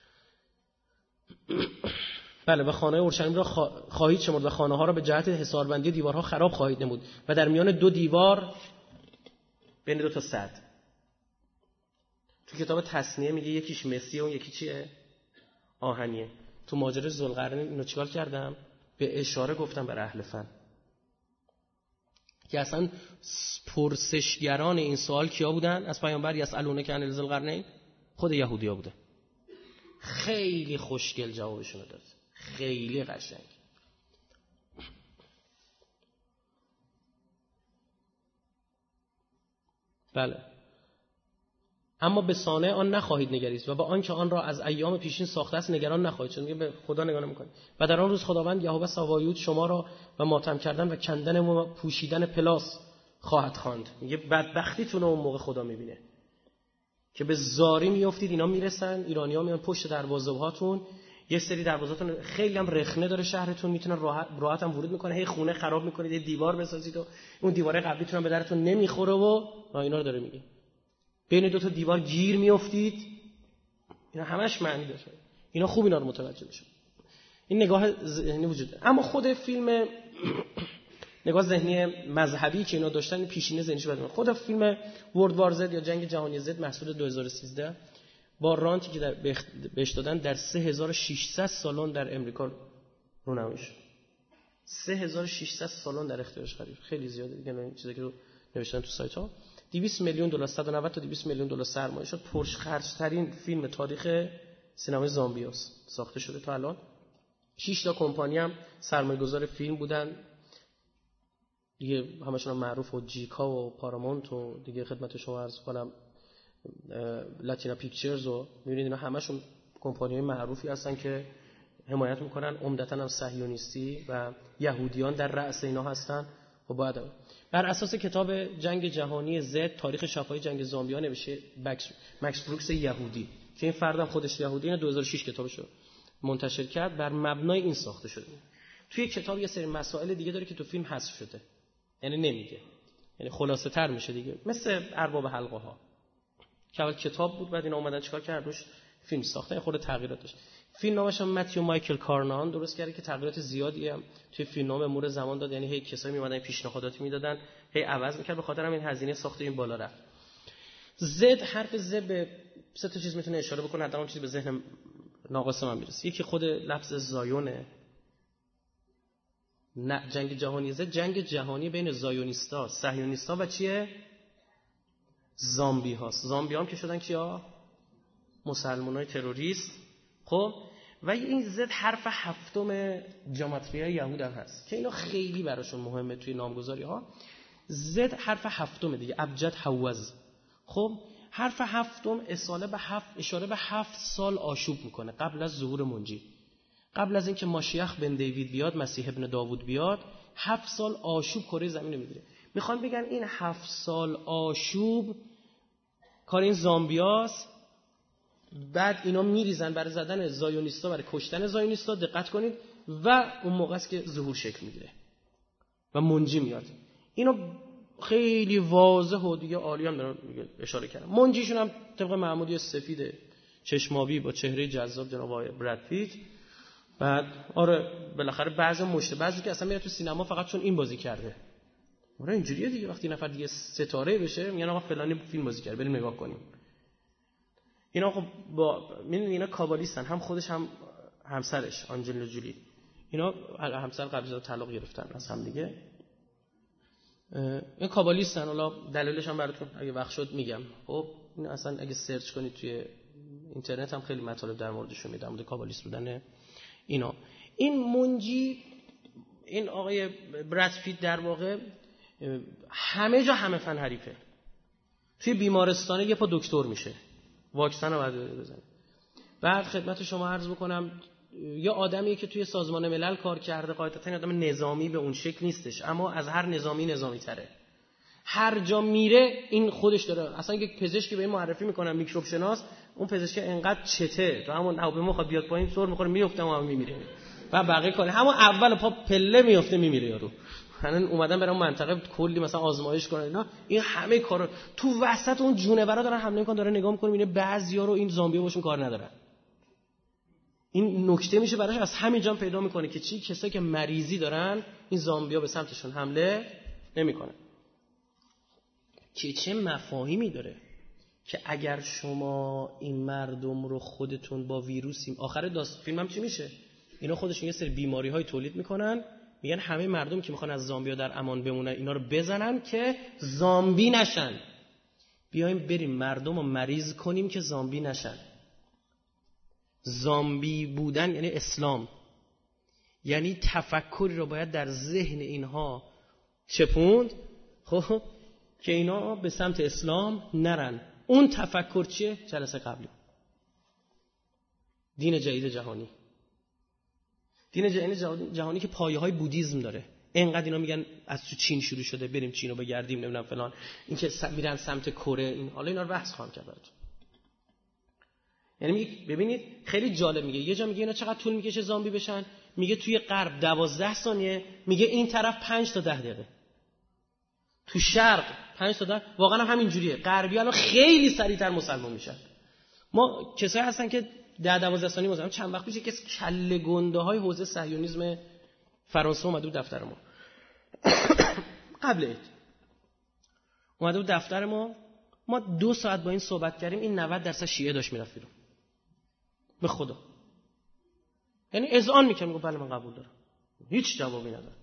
بله. و خانه اورشلیم را خواهید شمرد و خانه ها را به جهت حصاربندی دیوارها خراب خواهید نمود و در میان 2 دیوار بین 2 تا سد. تو کتاب تثنیه میگه یکیش مسیه اون یکی چیه؟ آهنیه. تو ماجرای ذوالقرنین اینو چیکار کردم؟ به اشاره گفتم بر اهل فن که اصلا پرسشگران این سوال کیا بودن؟ از پیامبر یسالونه که عن ذوالقرنین خود یهودیا بوده. خیلی خوشگل جوابشون داد، خیلی قشنگ. بله. اما به صانع آن نخواهید نگریست و با آنکه آن را از ایام پیشین ساخته است نگران نخواهید شد. میگه به خدا نگاه نمی‌کنید. و در آن روز خداوند یهوه سبایوت شما را و ماتم کردن و کندن و پوشیدن پلاس خواهد خواند. میگه بدبختیتون اون موقع خدا میبینه که به زاری میافتید. اینا میرسن، ایرانی‌ها میان پشت دروازه‌هاتون، یه سری دروازه‌هاتون خیلی هم رخنه داره شهرتون، میتونن راحت هم ورود میکنه، هی خونه خراب میکنید، یه دیوار بسازید و اون دیواره قبلیتون هم به درتون نمیخوره و اینا رو داره میگه. بین 2 تا دیوار گیر میافتید. اینا همش معنی داره. اینا خوب اینا رو متوجه میشن. این نگاه ذهنی وجود داره. اما خود فیلم نگاه ذهنی مذهبی که اینا داشتن، این پیشینه ذهنیش بدون. خود فیلم ورلد وار زد یا جنگ جهانی زد محصول 2013 با رانتی که بهش دادن در 3600 سالن در امریکا رونمایی شد. 3600 سالن در اختیارش قرار. خیلی زیاده دیگه. این چیزی که رو نوشتن تو سایت ها. 200 میلیون دلار، 190 تا 200 میلیون دلار سرمایه شد. پرخرج‌ترین فیلم تاریخ سینمای زامبیاست. ساخته شده تا الان. 6 تا کمپانی هم سرمایه‌گذار فیلم بودن. دیگه همشون هم معروف و جیکا و پارامونت و دیگه خدمت شما عرض کنم لاتینا پیکچرز و می‌بینید اینا همشون کمپانی‌های معروفی هستن که حمایت میکنن. عمدتاً هم صهیونیستی و یهودیان در رأس اینا هستن. و بعد بر اساس کتاب جنگ جهانی زد تاریخ شفاهی جنگ زامبیا نوشته مکس بروکس یهودی که این فردم خودش یهودی، این 2006 کتابشو منتشر کرد. بر مبنای این ساخته شده. توی کتاب یه سری مسائل دیگه داره که تو فیلم حذف شده، یعنی نمیگه، یعنی خلاصه تر میشه دیگه، مثل ارباب حلقه ها که اول کتاب بود بعد اینا اومدن چیکار کردن روش فیلم ساختن، خود تغییرات داشت. فیلم نامش هم متیو مایکل کارنان درست کرده که تغییرات زیادی هم توی فیلمنامه مرور زمان داد، یعنی هی کسایی میومدن پیشنهاداتی میدادن، هی عوض میکرد، به خاطر همین هزینه ساخت این بالا رفت. زد، حرف ز به 3 تا چیز میتونه اشاره بکنه، حتما چیزی به ذهن ناقص من میرسه. یکی خود لفظ زایونه. نه، جنگ جهانی زد جنگ جهانی بین زایونیستا، صهیونیستا و چیه؟ زامبی هاست. زامبی هم که شدن کیا؟ مسلمانای تروریست. خب و این زد حرف 7 جاماتریای یهود هم هست که اینا خیلی براشون مهمه توی نامگذاری ها. زد حرف 7 دیگه، ابجد حوز. خب حرف هفتم اشاره به 7 سال آشوب میکنه قبل از ظهور منجی. قبل از اینکه ماشیخ بن دیوید بیاد، مسیح ابن داوود بیاد، 7 سال آشوب کره زمین رو میگیره. میخوان بگن این 7 سال آشوب کار این زامبیاست. بعد اینا میریزن برای زدن زایونیستا، برای کشتن زایونیستا، دقت کنید، و اون موقع است که ظهور شکل میگیره و منجی میاد. اینو خیلی واضح و دیگه عالی هم دارن اشاره کردن. منجیشون هم طبق معمولی سفید چشمابی با چهره جذاب جناب آقای براد پیت. بعد آره بالاخره بعضی که اصلا میره تو سینما فقط چون این بازی کرده. آره اینجوریه دیگه، وقتی نفر دیگه ستاره بشه میگن آقا فلانی فیلم بازی کرده، بریم نگاه کنیم. اینا خب اینا کابالیستن، هم خودش هم همسرش آنجلینا جولی. اینا همسر قبل از طلاق گرفتن از هم دیگه. این کابالیستن. حالا دلیلش هم براتون اگه وقت شد میگم. خب این اصلا اگه سرچ کنید توی اینترنت هم خیلی مطالب در موردشون میاد، در مورد کابالیست بودن اینا. این منجی، این آقای براد پیت در واقع همه جا همه فن حریفه. توی بیمارستانه یه پا دکتر میشه، واکسن رو بعد بزنه. بعد خدمت شما عرض بکنم یه آدمی که توی سازمان ملل کار کرده، قاعدتاً این آدم نظامی به اون شکل نیستش، اما از هر نظامی تره. هر جا میره این خودش داره. اصلا یک پزشکی به این معرفی میکنن میکروب شناس، اون پزشک انقدر چته تو همون هواپیما خواهد بیاد پایین سر میخوره میفته و میمیره. و بقیه کار همون اول پا پله میفته میمیره یارو. الان اومدن برای اون منطقه کلی مثلا آزمایش کنن اینا. این همه کارو تو وسط اون جونورا دارن حمله میکنن، داره نگاه میکنه میبینه بعضیا رو این زامبیا باشون کار ندارن. این نکته میشه براش از همینجا پیدا میکنه که کسایی که مریضی دارن این زامبیا به سمتشون حمله نمیکنه. چه مفاهیمی داره که اگر شما این مردم رو خودتون با ویروسی، آخر فیلمم چی میشه؟ اینا خودشون یه سری بیماری‌های تولید میکنن، میگن همه مردم که میخوان از زامبیا در امان بمونن اینا رو بزنن که زامبی نشن. بیایم بریم مردم رو مریض کنیم که زامبی نشن. زامبی بودن یعنی اسلام، یعنی تفکری رو باید در ذهن اینها چپوند خب که اینا به سمت اسلام نرن. اون تفکر چیه؟ جلسه قبلی دین جدید جهانی. دین جدید جهانی که پایه‌های بودیسم داره. اینقدر اینا میگن از تو چین شروع شده، بریم چین رو بگردیم نمیدونم فلان، این که میرن سمت کره، این حالا اینا رو بحث خواهم کرد براتون. یعنی ببینید خیلی جالب میگه، یه جا میگه اینا چقدر طول میکشه زامبی بشن، میگه توی غرب 12 ثانیه، میگه این طرف 5 تا 10 دقیقه، تو شرق 5 تا 10. واقعا هم همین جوریه. غربی‌ها خیلی سریعتر مسلمان میشن. ما کسایی هستن که 10-12 ثانیه مسلمان. چند وقت پیش که کله گنده‌های حوزه صهیونیسم فرانسه اومده بود دفتر ما قبل عید اومده بود دفتر ما 2 ساعت با این صحبت کردیم، این 90% شیعه داشت میرفت بیرون. به خدا. یعنی اذعان میکنه، میگه بله من قبول دارم. هیچ جوابی نداد.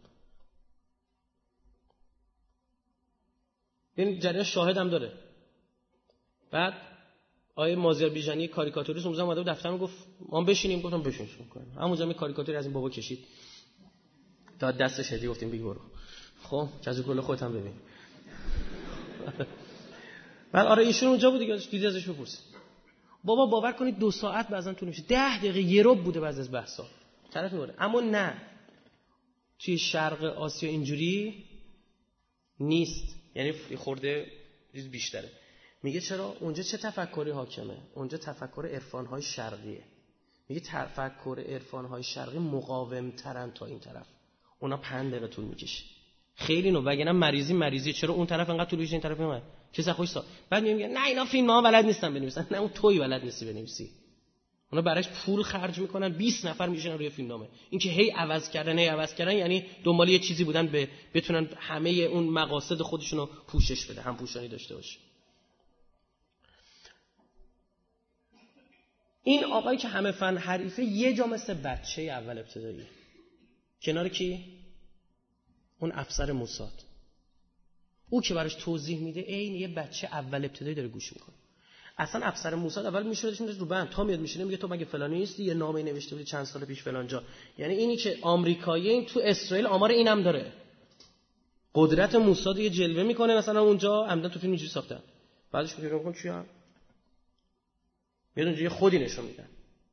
این جریان شاهدم داره. بعد آیه مازیار بیژنی کاریکاتوریست اونجا اومده بود دفترم گفت ما بشینیم، گفتم بشینش میکنیم. همونجا می کاریکاتوری از این بابا کشید تا دستش هدیه گفتیم بگی برو. خب کجا کل خودت هم ببین. بعد آره ایشون اونجا بود دیگه، دیدی ازش بپرسید. بابا باور کنید 2 ساعت بعضن طول میشه، 10 دقیقه یه ربع بوده بعضی از بحثا طرف میبره. اما نه توی شرق آسیا اینجوری نیست، یعنی خورده چیز بیشتره. میگه چرا؟ اونجا چه تفکری حاکمه؟ اونجا تفکر عرفان‌های شرقیه. میگه تفکر عرفان‌های شرقی مقاوم‌ترن تا این طرف. اونا 5 دقیقه طول میکشه. خیلی نو، وگرنه مریضی چرا اون طرف انقدر طول میشه این طرف میاد؟ چه خوش سا. بعد میگه نه اینا فیلم‌ها بلد نیستن بنویسن. نه اون تویی بلد نیستی بنویسی. اونا براش پول خرج میکنن، 20 نفر میشن روی فیلمنامه. این که هی عوض کردن یعنی دنبال یه چیزی بودن بتونن همه اون مقاصد خودشونو پوشش بده، هم پوشانی داشته باشه. این آقایی که همه فن حریفه یه جا مثل بچه اول ابتدایی کنار کی؟ اون افسر موساد. او که براش توضیح میده این یه بچه اول ابتدایی داره گوش میکنه. اصلا افسر موساد اول میشودش رو بند تا میاد میشینه میگه تو مگه فلانی نیستی؟ یه نامه نوشته بودی چند سال پیش فلان جا. یعنی اینی که آمریکایی این تو اسرائیل آمار اینم داره. قدرت موساد یه جلوه میکنه مثلا اونجا عمدن تو فیلم اینجوری ساختن. بعدش میگه کن چی هم میاد اونجا یه خودی نشون میدن.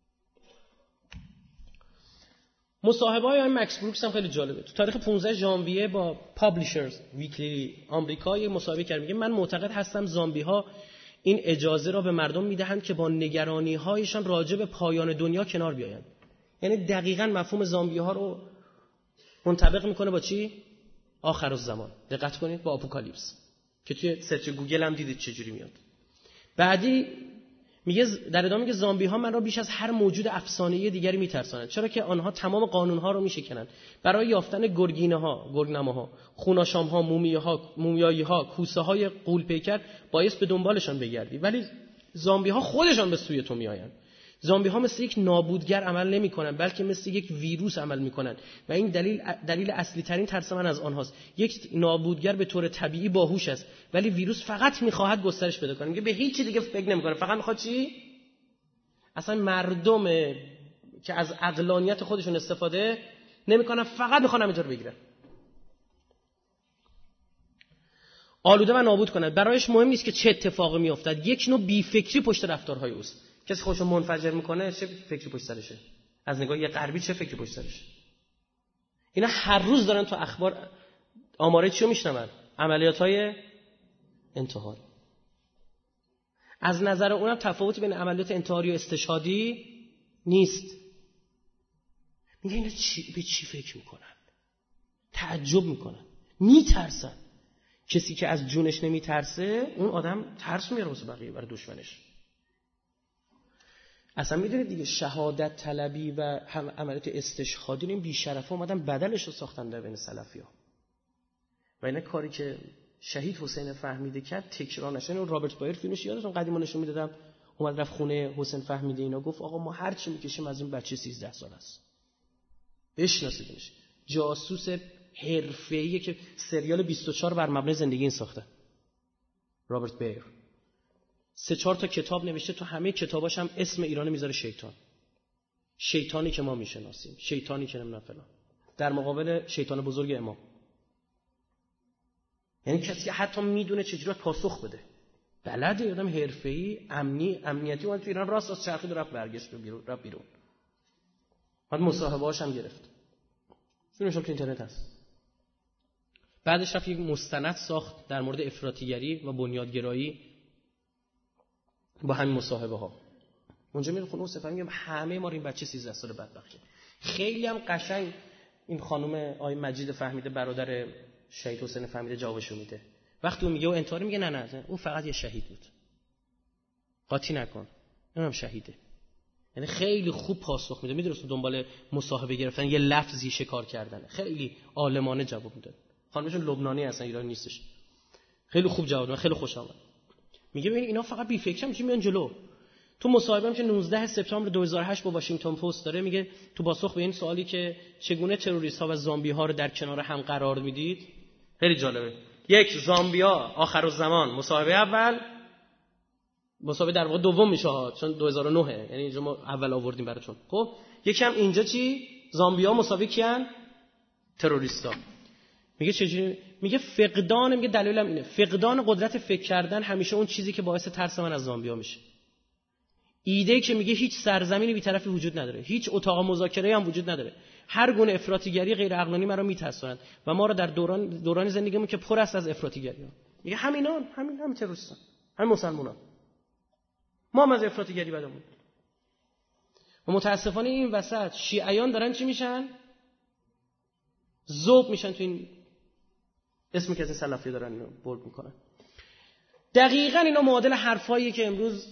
مصاحبه‌های آقای مکس بروکس هم خیلی جالبه. تو تاریخ 15 ژانویه با پابلیشرز ویکلی آمریکا یه مصاحبه کرد، میگه من معتقد هستم زامبی‌ها این اجازه را به مردم میدهند که با نگرانی‌هایشان راجع به پایان دنیا کنار بیایند. یعنی دقیقاً مفهوم زامبی‌ها رو منطبق میکنه با چی؟ آخرالزمان. دقت کنید، با آپوکالیپس که توی سرچ گوگل هم دیدید چجوری میاد. بعدی میگه در ادامه میگه زامبی‌ها من را بیش از هر موجود افسانه‌ای دیگری میترسانند، چرا که آنها تمام قانون‌ها را میشکنند. برای یافتن گرگینه‌ها، گرگنماها، خوناشام‌ها، مومیایی‌ها، کوسه‌های غول‌پیکر باعث به دنبالشان بگردی، ولی زامبی‌ها خودشان به سوی تو میآیند. زامبی‌ها مثل یک نابودگر عمل نمی‌کنند، بلکه مثل یک ویروس عمل می‌کنند و این دلیل اصلی ترین ترس من از آنهاست. یک نابودگر به طور طبیعی باهوش است، ولی ویروس فقط می‌خواهد گسترش پیدا کنه. میگه به هیچ چیز دیگه فکر نمی‌کنه، فقط می‌خواد چی؟ اصلا مردم که از عقلانیت خودشون استفاده نمی‌کنن، فقط می‌خوان همینجا رو بگیرن، آلوده و نابود کنند. برایش مهم نیست که چه اتفاقی می‌افتد. یک نوع بی‌فکری پشت رفتارهای اوست. کسی خودشو منفجر میکنه چه فکری پشت سرشه؟ از نگاه یه غربی چه فکری پشت سرشه؟ اینا هر روز دارن تو اخبار آماره چیو میشنون؟ عملیات‌های انتحاری. از نظر اونم تفاوتی بین عملیات انتحاری و استشهادی نیست. میگه اینا به چی فکر میکنن؟ تعجب میکنن، میترسن. کسی که از جونش نمیترسه اون آدم ترس میاره واسه بقیه، برای دشمنش. اصلا میدونید دیگه شهادت طلبی و عملیات استشهادی این بی‌شرفا اومدن بدلش رو ساختن در بین سلفی‌ها. و اینا کاری که شهید حسین فهمیده کرد تکرار نشه. اینو رابرت بایر فیلمش یادتون قدیما نشون میدادم، اومد رفت خونه حسین فهمیده اینا، گفت آقا ما هر چی میکشیم از این بچه 13 سال است. بشناسیدش. جاسوس حرفه‌ایه که سریال 24 بر مبنای زندگی این ساخته. رابرت بایر 3-4 تا کتاب نوشته، تو همه کتاباش هم اسم ایران میذاره شیطان. شیطانی که ما میشناسیم، شیطانی که نمیدونم فلان، در مقابل شیطان بزرگ امام. یعنی کسی که حتی میدونه چجوری پاسخ بده. بلده، آدم حرفه‌ای، امنیتی اون تو ایران راست چرخید رفت برگشت رفت بیرون. بعد مصاحبه‌هاش هم گرفت. فیلمش هم تو اینترنت هست. بعدش رفت یک مستند ساخت در مورد افراطیگری و بنیادگرایی با همین مصاحبه ها. اونجا میره خونه حسین میگم همه ما این بچه 13 ساله بدبختیم. خیلی هم قشنگ این خانم آقای مجید فهمیده برادر شهید حسین فهمیده جوابشو میده. وقتی اون میگه او انتحاری، میگه نه اون فقط یه شهید بود، قاطی نکن، اونم شهیده. یعنی خیلی خوب پاسخ میده. میدونست دنبال مصاحبه گرفتن یه لفظی شکار کردنه، خیلی عالمانه جواب میده. خانمشون لبنانی هستن، ایرانی نیستش. خیلی خوب جواب داد، خیلی خوشم اومد. میگه ببین اینا فقط بی فکرن، میان جلو. تو مصاحبه‌ام که 19 سپتامبر 2008 با واشنگتن پست داره، میگه تو پاسخ به این سوالی که چگونه تروریست‌ها و زامبی‌ها رو در کنار هم قرار میدید، خیلی جالبه. یک، زامبی‌ها آخرالزمان، مصاحبه اول، مصاحبه در واقع دوم میشه ها، چون 2009 یعنی اینجا ما اول آوردیم براتون. خب یکم اینجا چی؟ زامبی‌ها مصاحبه کیان؟ تروریستا. میگه چجوری؟ میگه فقدان، میگه دلیلم اینه، فقدان قدرت فکر کردن همیشه اون چیزی که باعث ترس من از زامبی‌ها میشه. ایده که میگه هیچ سرزمینی بی‌طرفی وجود نداره، هیچ اتاق مذاکره هم وجود نداره، هر گونه افراطیگری غیر عقلانی ما رو میترسونند و ما رو در دوران زندگیمون که پر است از افراطیگری‌ها. میگه همین تروریستان، همین مسلمانان، ما هم از افراطیگری بدمون. و متاسفانه این وسط شیعیان دارن چی میشن؟ ذوب میشن تو این اسمی که از این سلفی دارن اینو بولد میکنن. دقیقاً اینا معادل حرفاییه که امروز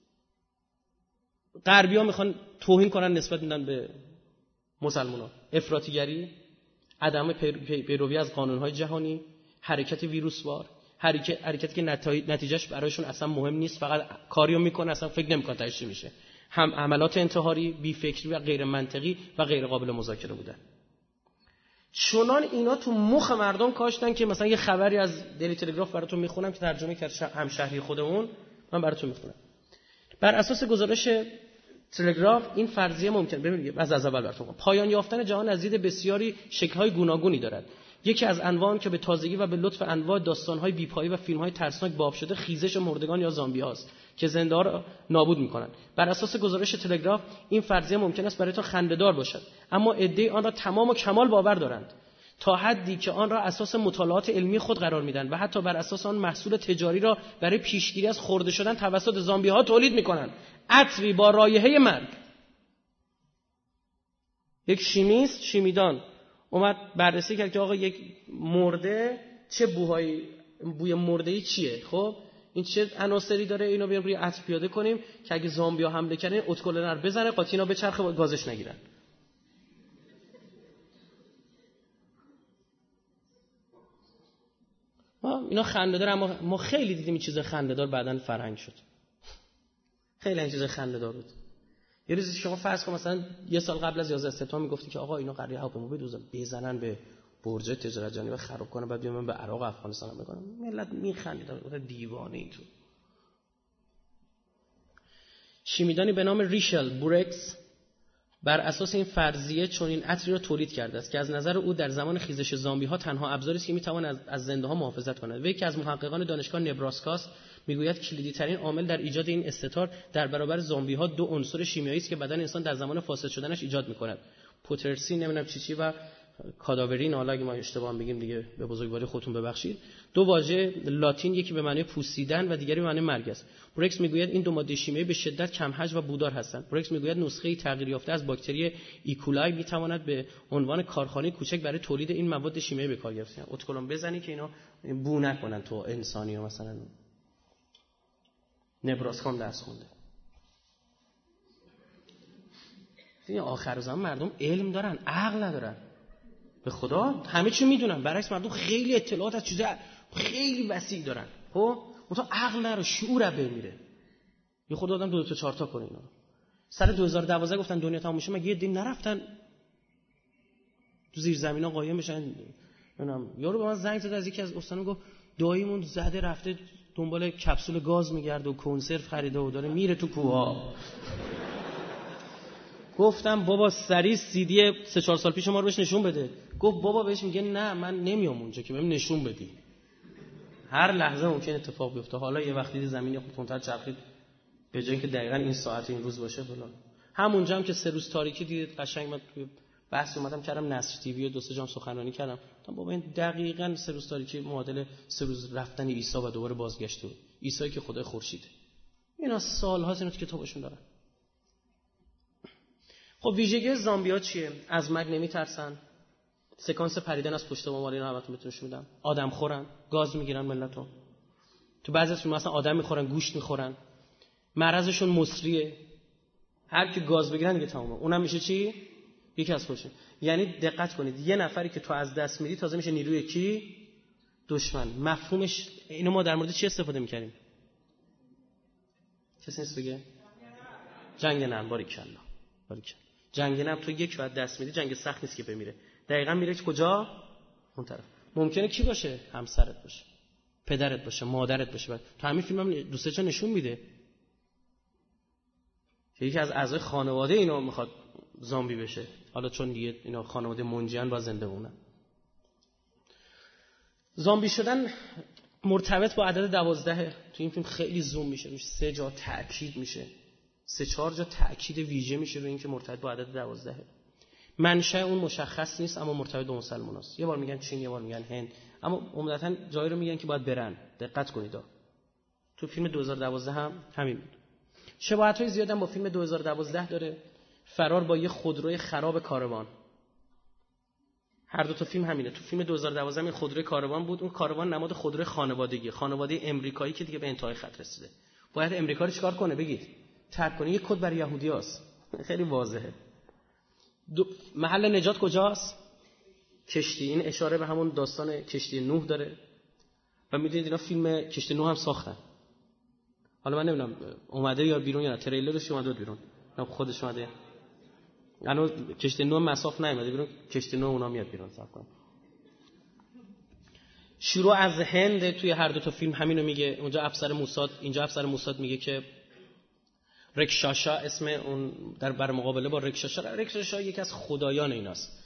غربی‌ها میخوان توهین کنن نسبت میدن به مسلمانان. افراطیگری، عدم پیروی از قانون‌های جهانی، حرکت ویروسوار، حرکتی که نتیجهش برایشون اصلا مهم نیست، فقط کاریو میکنه، اصلا فکر نمیکنه تاش چی میشه. هم عملات انتحاری، بی فکری و غیر منطقی و غیر قابل مذاکره بودن. چنان اینا تو مخ مردم کاشتن که مثلا یه خبری از دیلی تلگراف براتون میخونم که ترجمه کرد همشهری خودمون، من براتون میخونم. بر اساس گزارش تلگراف این فرضیه ممکن، ببینید از اول براتون، پایان یافتن جهان از دید بسیاری شکل‌های گوناگونی دارد. یکی از انواع که به تازگی و به لطف انواع داستان‌های بی‌پایه و فیلم‌های ترسناک باب شده، خیزش مردگان یا زامبی‌هاست که زنده‌ها را نابود می‌کنند. بر اساس گزارش تلگراف این فرضیه ممکن است برایتان خنده‌دار باشد، اما عده‌ای آن را تمام و کمال باور دارند، تا حدی که آن را اساس مطالعات علمی خود قرار میدن و حتی بر اساس آن محصول تجاری را برای پیشگیری از خورده شدن توسط زامبی‌ها تولید می‌کنند. عطری با رایحه مرگ. یک شیمیدان اومد بررسی کرد که آقا یک مرده چه بوی مرده‌ای چیه، خب این چه عناصری داره، اینو بیام روی عطر پیاده کنیم که اگه زامبی‌ها حمله کنن اتکلن رو بزنه قاطینا به چرخ گازش نگیرن. اینا خنده‌دار، اما ما خیلی دیدیم این چیز خنده‌دار بعدن فرهنگ شد. خیلی این چیز خنده‌دار بود. یه روزی شما فرض کن مثلا یه سال قبل از 11 سپتامبر میگفتی که آقا اینا قراره هواپیما بدوزن بزنن به برج تجارت جهانی و خراب کنن، بعد بیان به عراق و افغانستان هم بکنن. ملت میخندیدن، گفتن دیوانه ای تو. شیمیدانی به نام ریچل بورکس بر اساس این فرضیه چون این عطری را تولید کرده است که از نظر او در زمان خیزش زامبی ها تنها ابزاری است که میتواند از زنده ها محافظت کند. وی که از محققان دانشگاه نبراسکاست میگوید کلیدی ترین عامل در ایجاد این استتار در برابر زامبی ها دو عنصر شیمیایی است که بدن انسان در زمان فاسد شدنش ایجاد میکند. پوترسی نمیدونم چی و کاداورین، حالا اگه ما اشتباه بگیم دیگه به بزرگواری خودتون ببخشید. دو واژه لاتین، یکی به معنی پوسیدن و دیگری به معنی مرگ است. بورکس میگوید این دو ماده شیمیایی به شدت کم حجم و بودار هستند. بورکس میگوید نسخه تغییر یافته از باکتری ایکولای میتواند به عنوان کارخانه کوچک برای تولید این مواد شیمیایی به کار گرفته شود. اتکلون بزنی که اینا بو نکنن تو انسانی و مثلا نبراسکام درس خونده. این آخر زمان مردم علم دارن، عقل ندارن. به خدا همه چی میدونن، برعکس مردم خیلی اطلاعات از چیزا خیلی وسیع دارن. خب مثلا عقل نداره، شعور رو بمیره. یه خدا آدم 2 تا 4 تا کنه اینا. سال 2012 گفتن دنیا تموم میشه، مگه یه دین نرفتن تو زیر زمینا قایم بشن؟ نمیدونم یارو به من زنگ زد از یکی از استانا، گفت داییمون زده رفته دنبال کپسول گاز میگرده و کنسرو خریده و داره میره تو کوها. گفتم بابا سریع CD 3-4 سال پیش ما رو بهش نشون بده. گفت بابا بهش میگه نه من نمیام اونجا که بهم نشون بدی. هر لحظه ممکن اتفاق بیفته. حالا یه وقتی دید زمین خود تونتر چرخید به جای اینکه دقیقاً این ساعت این روز باشه فلان. همونجا هم که 3 روز تاریکی دید قشنگ من توی بحث اومدم کردم نصر تیوی و 2-3 جام سخنرانی کردم. گفتم بابا این دقیقاً 3 روز تاریکی معادل 3 روز رفتن عیسی و دوباره بازگشت بود. عیسی که خدای خورشیده. اینا سال‌هاست اینا تو کتابشون دارن. خب ویژگی زامبی‌ها چیه؟ از مرگ نمیترسن. سکانس پریدن از پشت بام اینا همتون بهتون نشون میدم. آدم خورن، گاز میگیرن ملتو. تو بعضی از فیلم‌ها مثلا آدم میخورن، گوشت میخورن. مرضشون مصریه. هر کی گاز بگیرن دیگه تمومه. اونم میشه چی؟ یکی از خودشون. یعنی دقت کنید یه نفری که تو از دست میدی تازه میشه نیروی کی؟ دشمن. مفهومش اینو ما در مورد چی استفاده می‌کردیم؟ کسی نیست بگه؟ جنگ نرم. باریکلا. جنگ نرم تو یک بعد دست میدی، جنگ سخت نیست که بمیره. دقیقاً میره کجا؟ اون طرف. ممکنه کی باشه؟ همسرت باشه، پدرت باشه، مادرت باشه. تو همین فیلم هم دوستش نشون میده که یکی از اعضای خانواده اینو میخواد زامبی بشه. حالا چون دیگه اینا خانواده منجیان با زنده بمونن. زامبی شدن مرتبط با عدد 12. تو این فیلم خیلی زوم میشه روش، 3 جا تاکید میشه، 3-4 جا تاکید ویژه میشه روی اینکه مرتبط با عدد 12. منشأ اون مشخص نیست اما مرتبط با مسلماناست. یه بار میگن چین، یه بار میگن هند، اما عمدتاً جایی رو میگن که باید برن. دقت کنید تو فیلم 2012 هم همین بود. شباهت‌های زیاد هم با فیلم 2012 داره. فرار با یه خودروی خراب کاروان. هر دو تا فیلم همینه. تو فیلم 2012 این خودروی کاروان بود. اون کاروان نماد خودروی خانوادگی، خانواده امریکایی که دیگه به انتهای خط رسیده. باید امریکا رو چیکار کنه؟ بگید ترک کنه. یه کد برای یهودیاست. خیلی واضحه. محل نجات کجاست؟ کشتی. این اشاره به همون داستان کشتی نوح داره و میدونید اینا فیلم کشتی نوح هم ساختن. حالا من نمیدونم اومده یا بیرون یا نه، تریلرش اومده بیرون، نه خودش اومده. یعنی کشتی نوح مساف نیومده بیرون، کشتی نوح اونا میاد بیرون. صبر کن. شروع از هند توی هر دو تا فیلم همینو میگه. اونجا افسر موساد، اینجا افسر موساد میگه که رکشاشا اسم اون در برمقابله با رکشاشا یکی از خدایان ایناست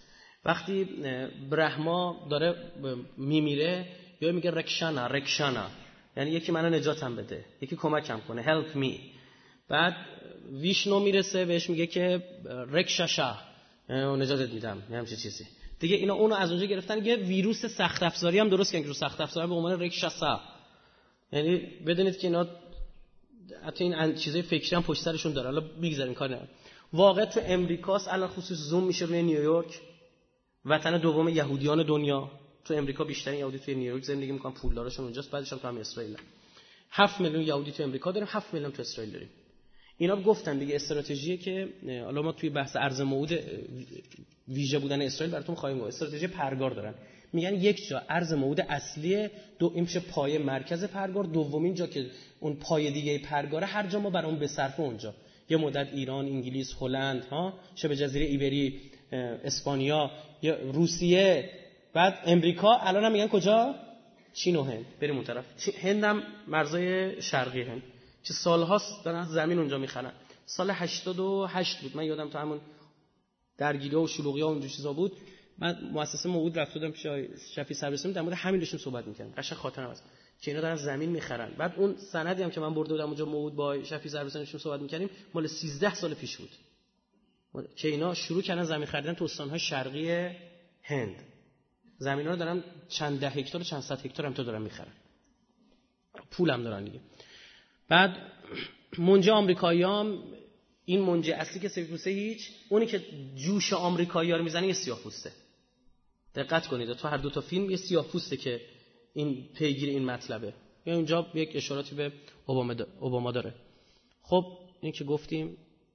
وقتی برهما داره میمیره یا میگه رکشانا، یعنی یکی منو نجاتم بده، یکی کمکم کنه، help me. بعد ویشنو میرسه بهش میگه که رکشاشا، نجاتت میدم، همچین چیزی دیگه. اینا اونو از اونجا گرفتن، یه ویروس سخت افزاری هم درست کردن که رو سخت افزار به عنوان رکشاسا. یعنی بدونید که اینا حتی این چیزای فکری هم پشت سرشون داره. حالا میگذاریم کار ندارم. واقع تو امریکاست، الان خصوص زوم میشه روی نیویورک، وطن دوم یهودیان دنیا. تو امریکا بیشترین یهودی توی نیویورک زندگی میکنن، پولدارشون اونجاست، بعدش هم تو همین اسرائیل. 7 میلیون یهودی تو امریکا داریم، 7 میلیون تو اسرائیل داریم. اینا گفتن دیگه استراتژیه که حالا ما توی بحث ارز موعود ویژه بودن اسرائیل براتون خواهیم گفت. استراتژی پرگار دارن، میگن یک جا ارز موعود اصلیه، این میشه پایه مرکز پرگار، دومین جا که اون پایه دیگه پرگاره، هر جا ما برام بصرفه اونجا. یه مدت ایران، انگلیس، هلند، شبه جزیره ایبری، اسپانیا، یا روسیه، بعد امریکا. الان هم میگن کجا؟ چین و هند. بریم اون طرف. هند هم مرزای شرقی هند که سالهاست دارن زمین اونجا میخرن. سال 88 بود، من یادم تو همون درگیری‌ها و شلوغی‌ها و اون چیزا بود. من مؤسسه موعود رفت بودم پیش شفیع سربسیم، در مورد همین داشتیم صحبت می‌کردیم. قشنگ خاطرم هست که اینا دارن زمین میخرن. بعد اون سندی هم که من برده بودم اونجا موعود با شفیع سربسیم داشتیم صحبت می‌کردیم، مال 13 سال پیش بود که اینا شروع کردن زمین خریدن تو استان‌های شرقی هند. زمینا رو دارن چند ده هکتار و چند صد هکتار هم تو دارن میخرن، پول هم دارن دیگه. بعد منجه آمریکایی‌ها، این منجه اصلی که سفیدپوسته هیچ، اونی که جوش آمریکایی‌ها رو میزنه یه سیاه‌پوسته. دقت کنید تو هر دو تا فیلم یه سیاه‌پوسته که این پیگیر این مطلبه. یا اینجا یک اشاراتی به اوباما داره. خب این که گفتیم،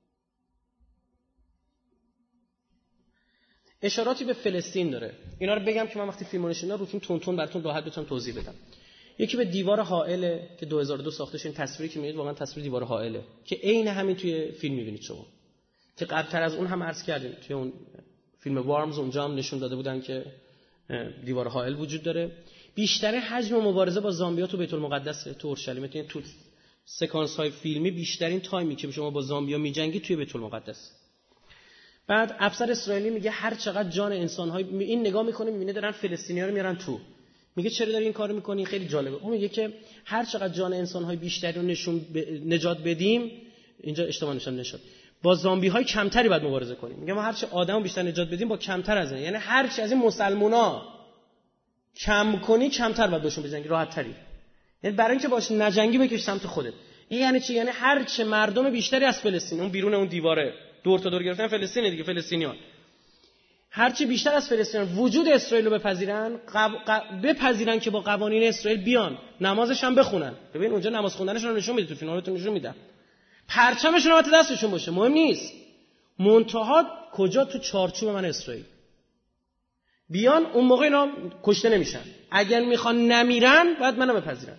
اشاراتی به فلسطین داره. اینا رو بگم که من وقتی فیلمو نشوندم روتون تون براتون راحت بتونم توضیح بدم. یکی به دیوار حائله که 2002 ساخته شده. این تصویری که می‌بینید واقعا تصویر دیوار حائله که عین همین توی فیلم می‌بینید شما، که قبل‌تر از اون هم عرض کردیم توی اون فیلم وارمز اونجا هم نشون داده بودن که دیوار حائل وجود داره. بیشتر حجم مبارزه با زامبیا تو بیت المقدس تو اورشلیم، تو سکانس‌های فیلمی بیشترین تایمی که شما با زامبیا می‌جنگید توی بیت المقدس. بعد افسر اسرائیلی میگه هر چقدر جان انسان‌های این نگاه می‌کنه می‌بینه دارن فلسطینی‌ها رو میارن تو، میگه چرا داری این کارو می‌کنی؟ خیلی جالبه. اون میگه که هر چقدر جان انسان‌های بیشتری رو نجات بدیم، اینجا اشتباه نشد، با زامبی‌های کمتری باید مبارزه کنیم. میگه ما هر چه آدمو بیشتر نجات بدیم با کمتر از این، یعنی هر چی از این مسلمونا کم کنی کمتر باید بهشون بجنگی، راحت‌تری. یعنی برای اینکه باش نجنگی بکش سمت خودت. این یعنی چی؟ یعنی هر چه مردم بیشتری از فلسطین، اون بیرون اون دیواره دور تا دور گرفتن فلسطین دیگه، فلسطینیان هرچی بیشتر از فلسطینیان وجود اسرائیل رو بپذیرن که با قوانین اسرائیل بیان نمازش هم بخونن. ببین اونجا نماز خوندنشون رو نشون میده، تو فیلماتون نشون میدن، پرچمشون رو دستشون باشه، مهم نیست، منتها کجا؟ تو چارچوب من اسرائیل بیان، اون موقع اینا کشته نمیشن. اگر میخوان نمیرن بعد منو بپذیرن.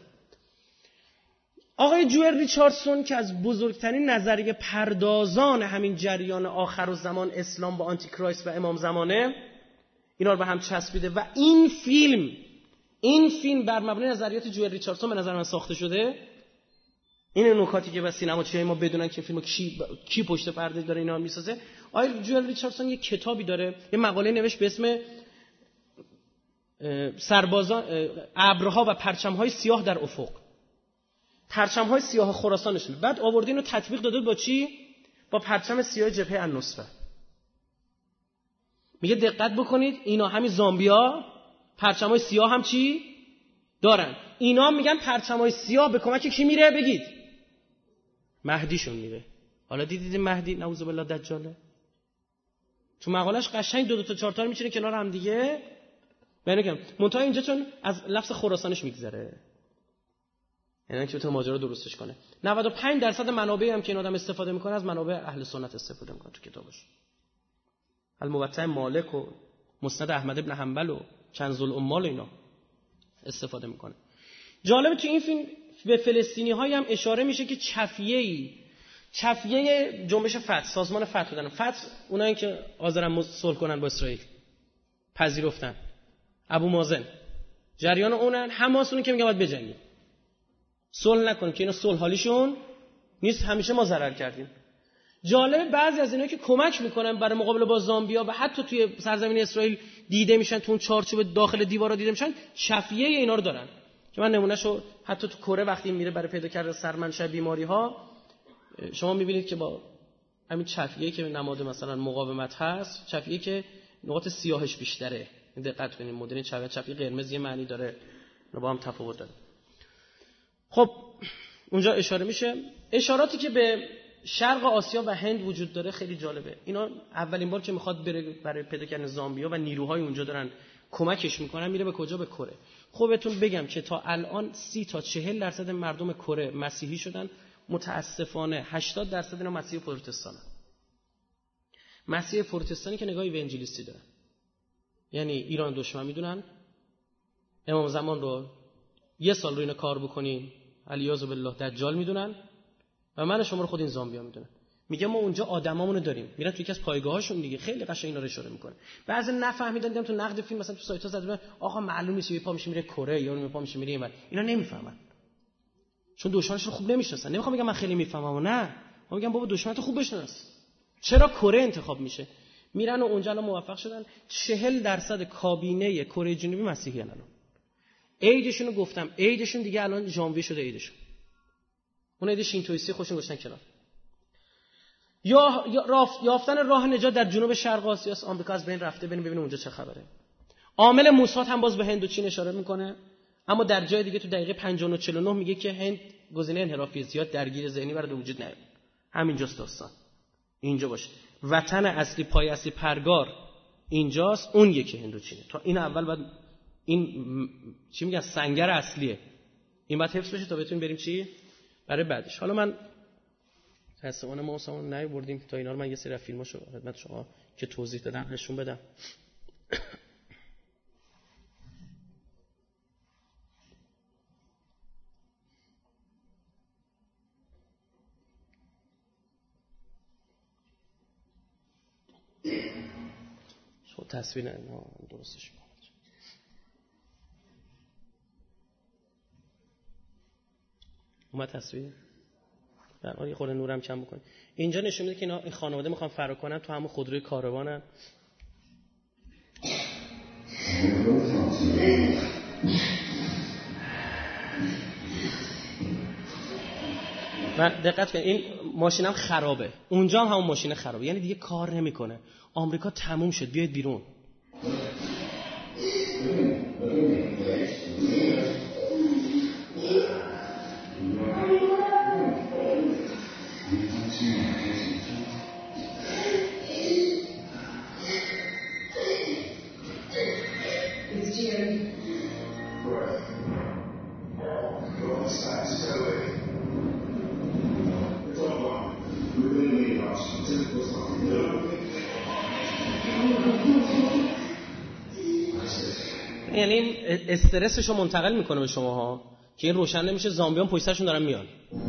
آقای جوئل ریچاردسون که از بزرگترین نظریه پردازان همین جریان آخر الزمان اسلام با آنتی کرایست و امام زمانه، اینا رو به هم چسبیده و این فیلم بر مبنای نظریات جوئل ریچاردسون به نظر من ساخته شده. این نکاتی که بس سینماچیای ما بدونن که فیلمو کی پشت پرده داره اینا میسازه. آقای جوئل ریچاردسون یه کتابی داره، یه مقاله نوشت به اسم سربازان ابرها و پرچم‌های سیاه در افق. پرچم‌های سیاه خراسانشون. بعد آورد اینو تطبیق داده با چی؟ با پرچم سیاه جبهه النصره. میگه دقت بکنید اینا همین زامبیا پرچم‌های سیاه هم چی دارن. اینا میگن پرچم‌های سیاه به کمک کی میره؟ بگید. مهدیشون میره. حالا دیدید مهدی نعوذ بالله دجاله؟ تو مقالش قشنگ 2 تا 4 تا میچینه کنار هم دیگه. میگم منتها اینجا چون از لفظ خراسانش میگذره، یعنی که تو ماجرا درستش کنه. 95% منابعی هم که این آدم استفاده میکنه از منابع اهل سنت استفاده میکنه تو کتابش. الموطأ مالک و مسند احمد ابن حنبل و کنز الاموال اینا استفاده میکنه. جالب تو این فیلم به فلسطینی‌های هم اشاره میشه که چفیه جنبش فتح، سازمان فتح بودن. فتح اونایی که حاضرن صلح کنن با اسرائیل، پذیرفتن. ابو مازن جریان اونن، حماس اون که میگه باید بجنگیم، صلح نکنیم که اینا صلح حالیشون نیست، همیشه ما ضرر کردیم. جالب بعضی از اینا که کمک میکنن برای مقابله با زامبیا و حتی توی سرزمین اسرائیل دیده میشن، تو اون چارچوب داخل دیوارا دیده میشن، شفیه اینا رو دارن که من نمونهشو حتی تو کره وقتی میره برای پیدا کردن سرمنشأ بیماری ها شما میبینید که با همین شفیه‌ای که نماد مثلا مقاومت هست، شفیه‌ای که نقاط سیاهش بیشتره، دقت کنید مدل شفیه قرمز یه معنی داره، با هم تفاوت داره. خب اونجا اشاره میشه. اشاراتی که به شرق آسیا و هند وجود داره خیلی جالبه. اینا اولین بار که میخواد بره برای پیدا کردن زامبیا و نیروهای اونجا دارن کمکش میکنن، میره به کجا؟ به کره. خب بهتون بگم که تا الان 30 تا 40% مردم کره مسیحی شدن. متاسفانه 80% اینا مسیحی پروتستانن. مسیحی پروتستانی که نگاهی به انجیلیستی دارن، یعنی ایران دشمن میدونن، امام زمان رو یه سال رو اینا کار بکنین علیاذ بالله دجال میدونن و من شما رو خود این زامبیا میدونن. میگه ما اونجا آدمامونو داریم، میرن تو یکی از پایگاهاشون دیگه، خیلی قشنگ اینا رو اشاره میکنه. بعضی نفهمیدن، دیدم تو نقد فیلم مثلا تو سایت‌ها زدن آقا معلوم نیست یه پا میشه میره کره یا اون پا میشه میره اینور. اینا نمیفهمن چون دشمنشون خوب نمیشناسن. نمیخوام بگم من خیلی میفهمم، نه، من میگم بابا دشمنت خوب بشناس. چرا کره انتخاب میشه؟ میرن و اونجا الان موفق شدن 40% کابینه کره جنوبی مسیحی ان. الان عیدشون رو گفتم، عیدشون دیگه الان ژانویه شده عیدشون. اون عید شینتویستی خوشون گذاشتن کنار. یا یافتن راه نجات در جنوب شرق آسیا، آمریکا از بین رفته، ببینیم اونجا چه خبره. عامل موساد هم باز به هند و چین اشاره میکنه، اما در جای دیگه تو دقیقه 59 میگه که هند گزینه انحرافی زیاد درگیر ذهنی برای وجود نیاد. همینجاست داستان. اینجا باشه. وطن اصلی، پای اصلی پرگار اینجاست، اون یکی هند و چینه. تا این اول بعد این چی میگن سنگر اصلیه. این باید حفظ بشه تا بتونیم بریم چی؟ برای بعدش. حالا من تصویر ما اصلا نیاوردیم تا اینا رو من یه سری فیلماشو خدمت شما که توضیح دادم نشون بدم. شو تصویر نه درستش کنم. اومد تصویر؟ در یه خورده نورم کم بکنید. اینجا نشون میده که اینا این خانواده میخوان فرار کنن، تو همون خودروی کاروانن. و دقت کنید این ماشینم خرابه، اونجا هم همون ماشین خرابه، یعنی دیگه کار نمیکنه. آمریکا تموم شد، بیاید بیرون. یعنی استرسشو منتقل میکنه به شماها که این روشن نمیشه، زامبیان پشت سرشون دارن میان.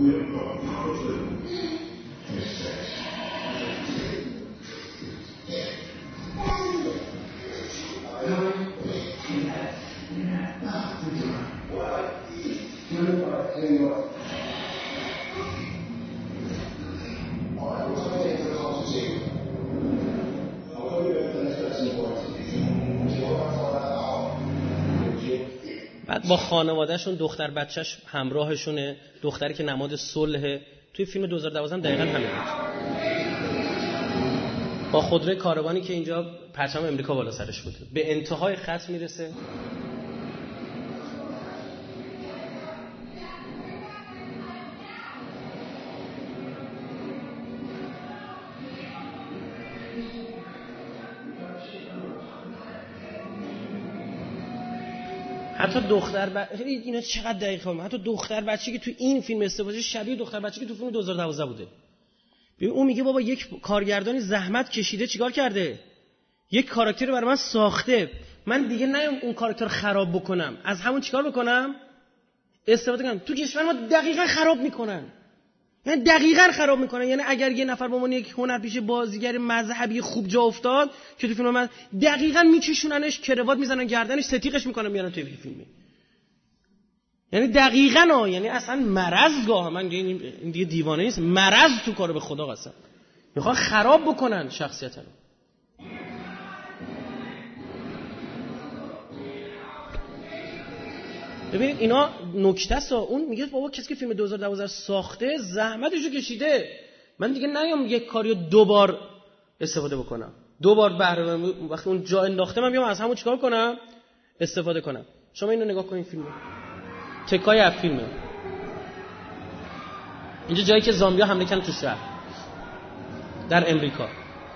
بعد با خانوادهشون، دختر بچهش همراهشونه، دختری که نماد صلح. توی فیلم 2012 دقیقاً همین بود. با خودروی کاروانی که اینجا پرچم امریکا بالا سرش بود، به انتهای خط میرسه. حتی اینا چقدر دقیقه، حتی دختر بچه‌ای که تو این فیلم استفاده شبیه دختر بچه‌ای که تو فیلم 2012 بوده. ببین اون میگه بابا یک کارگردانی زحمت کشیده چیکار کرده؟ یک کاراکتر رو برای من ساخته، من دیگه نیام اون کاراکتر رو خراب بکنم، از همون چیکار بکنم؟ استفاده کنم. تو کشور ما دقیقاً خراب میکنن. یعنی دقیقاً خراب میکنن. یعنی اگر یه نفر به عنوان یک هنرپیشه بازیگر مذهبی خوب جا افتاد که تو فیلم من دقیقاً میکشوننش، کروات میزنن گردنش، ستیقش میکنن میارن توی فیلمی. یعنی دقیقاً یعنی اصلا مرض گاه من این دیگه دیوانه نیست، مرض تو کار به خدا قسم. میخوان خراب بکنن شخصیت رو. ببینید اینا نکته است. اون میگه بابا کسی که فیلم 2012 ساخته زحمتشو کشیده، من دیگه نیام یک کاریو دوبار استفاده بکنم، دوبار بهره وقتی اون جا انداخته من بیام از همون چیکار کنم استفاده کنم. شما اینو نگاه کنید، فیلمو تکای از فیلمه. اینجا جایی که زامبیا حمله کردن تو شهر در امریکا.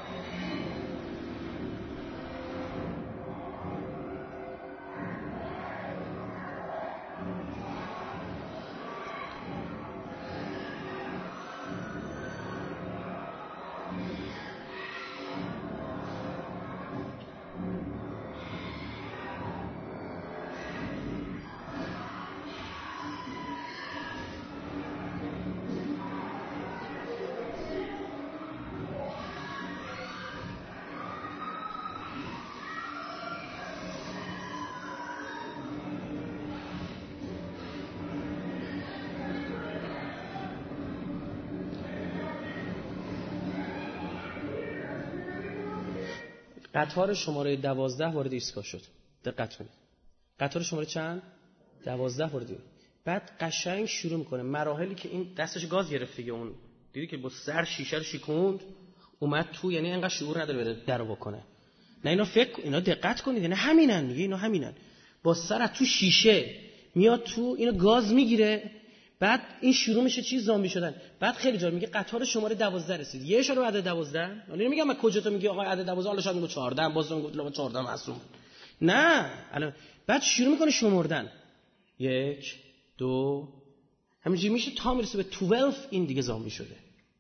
قطار شماره 12 وارد ایستگاه شد. دقت کنید. قطار شماره چند؟ 12 وارد. بعد قشنگ شروع میکنه مراحلی که این دستش گاز گرفت دیگه، اون دیدی که با سر شیشه رو شکوند اومد تو، یعنی انقدر شعور نداره بره درو بکنه. نه اینا اینا دقت کنید، یعنی همینن، میگه اینا همینن. با سر تو شیشه میاد تو، اینو گاز میگیره، بعد این شروع میشه چیز زامبی شدن. بعد خیلی جالب میگه قطار شماره 12 رسید. یه اشاره به عدد 12. ولی نمیگم من کجا تو میگی آقا عدد 12، حالا شاید میگه 14، باز میگه لا 14 معصوم. نه الان بعد شروع میکنه شمردن. 1 2 همینجوری میشه تا میرسه به 12. این دیگه زامبی شده.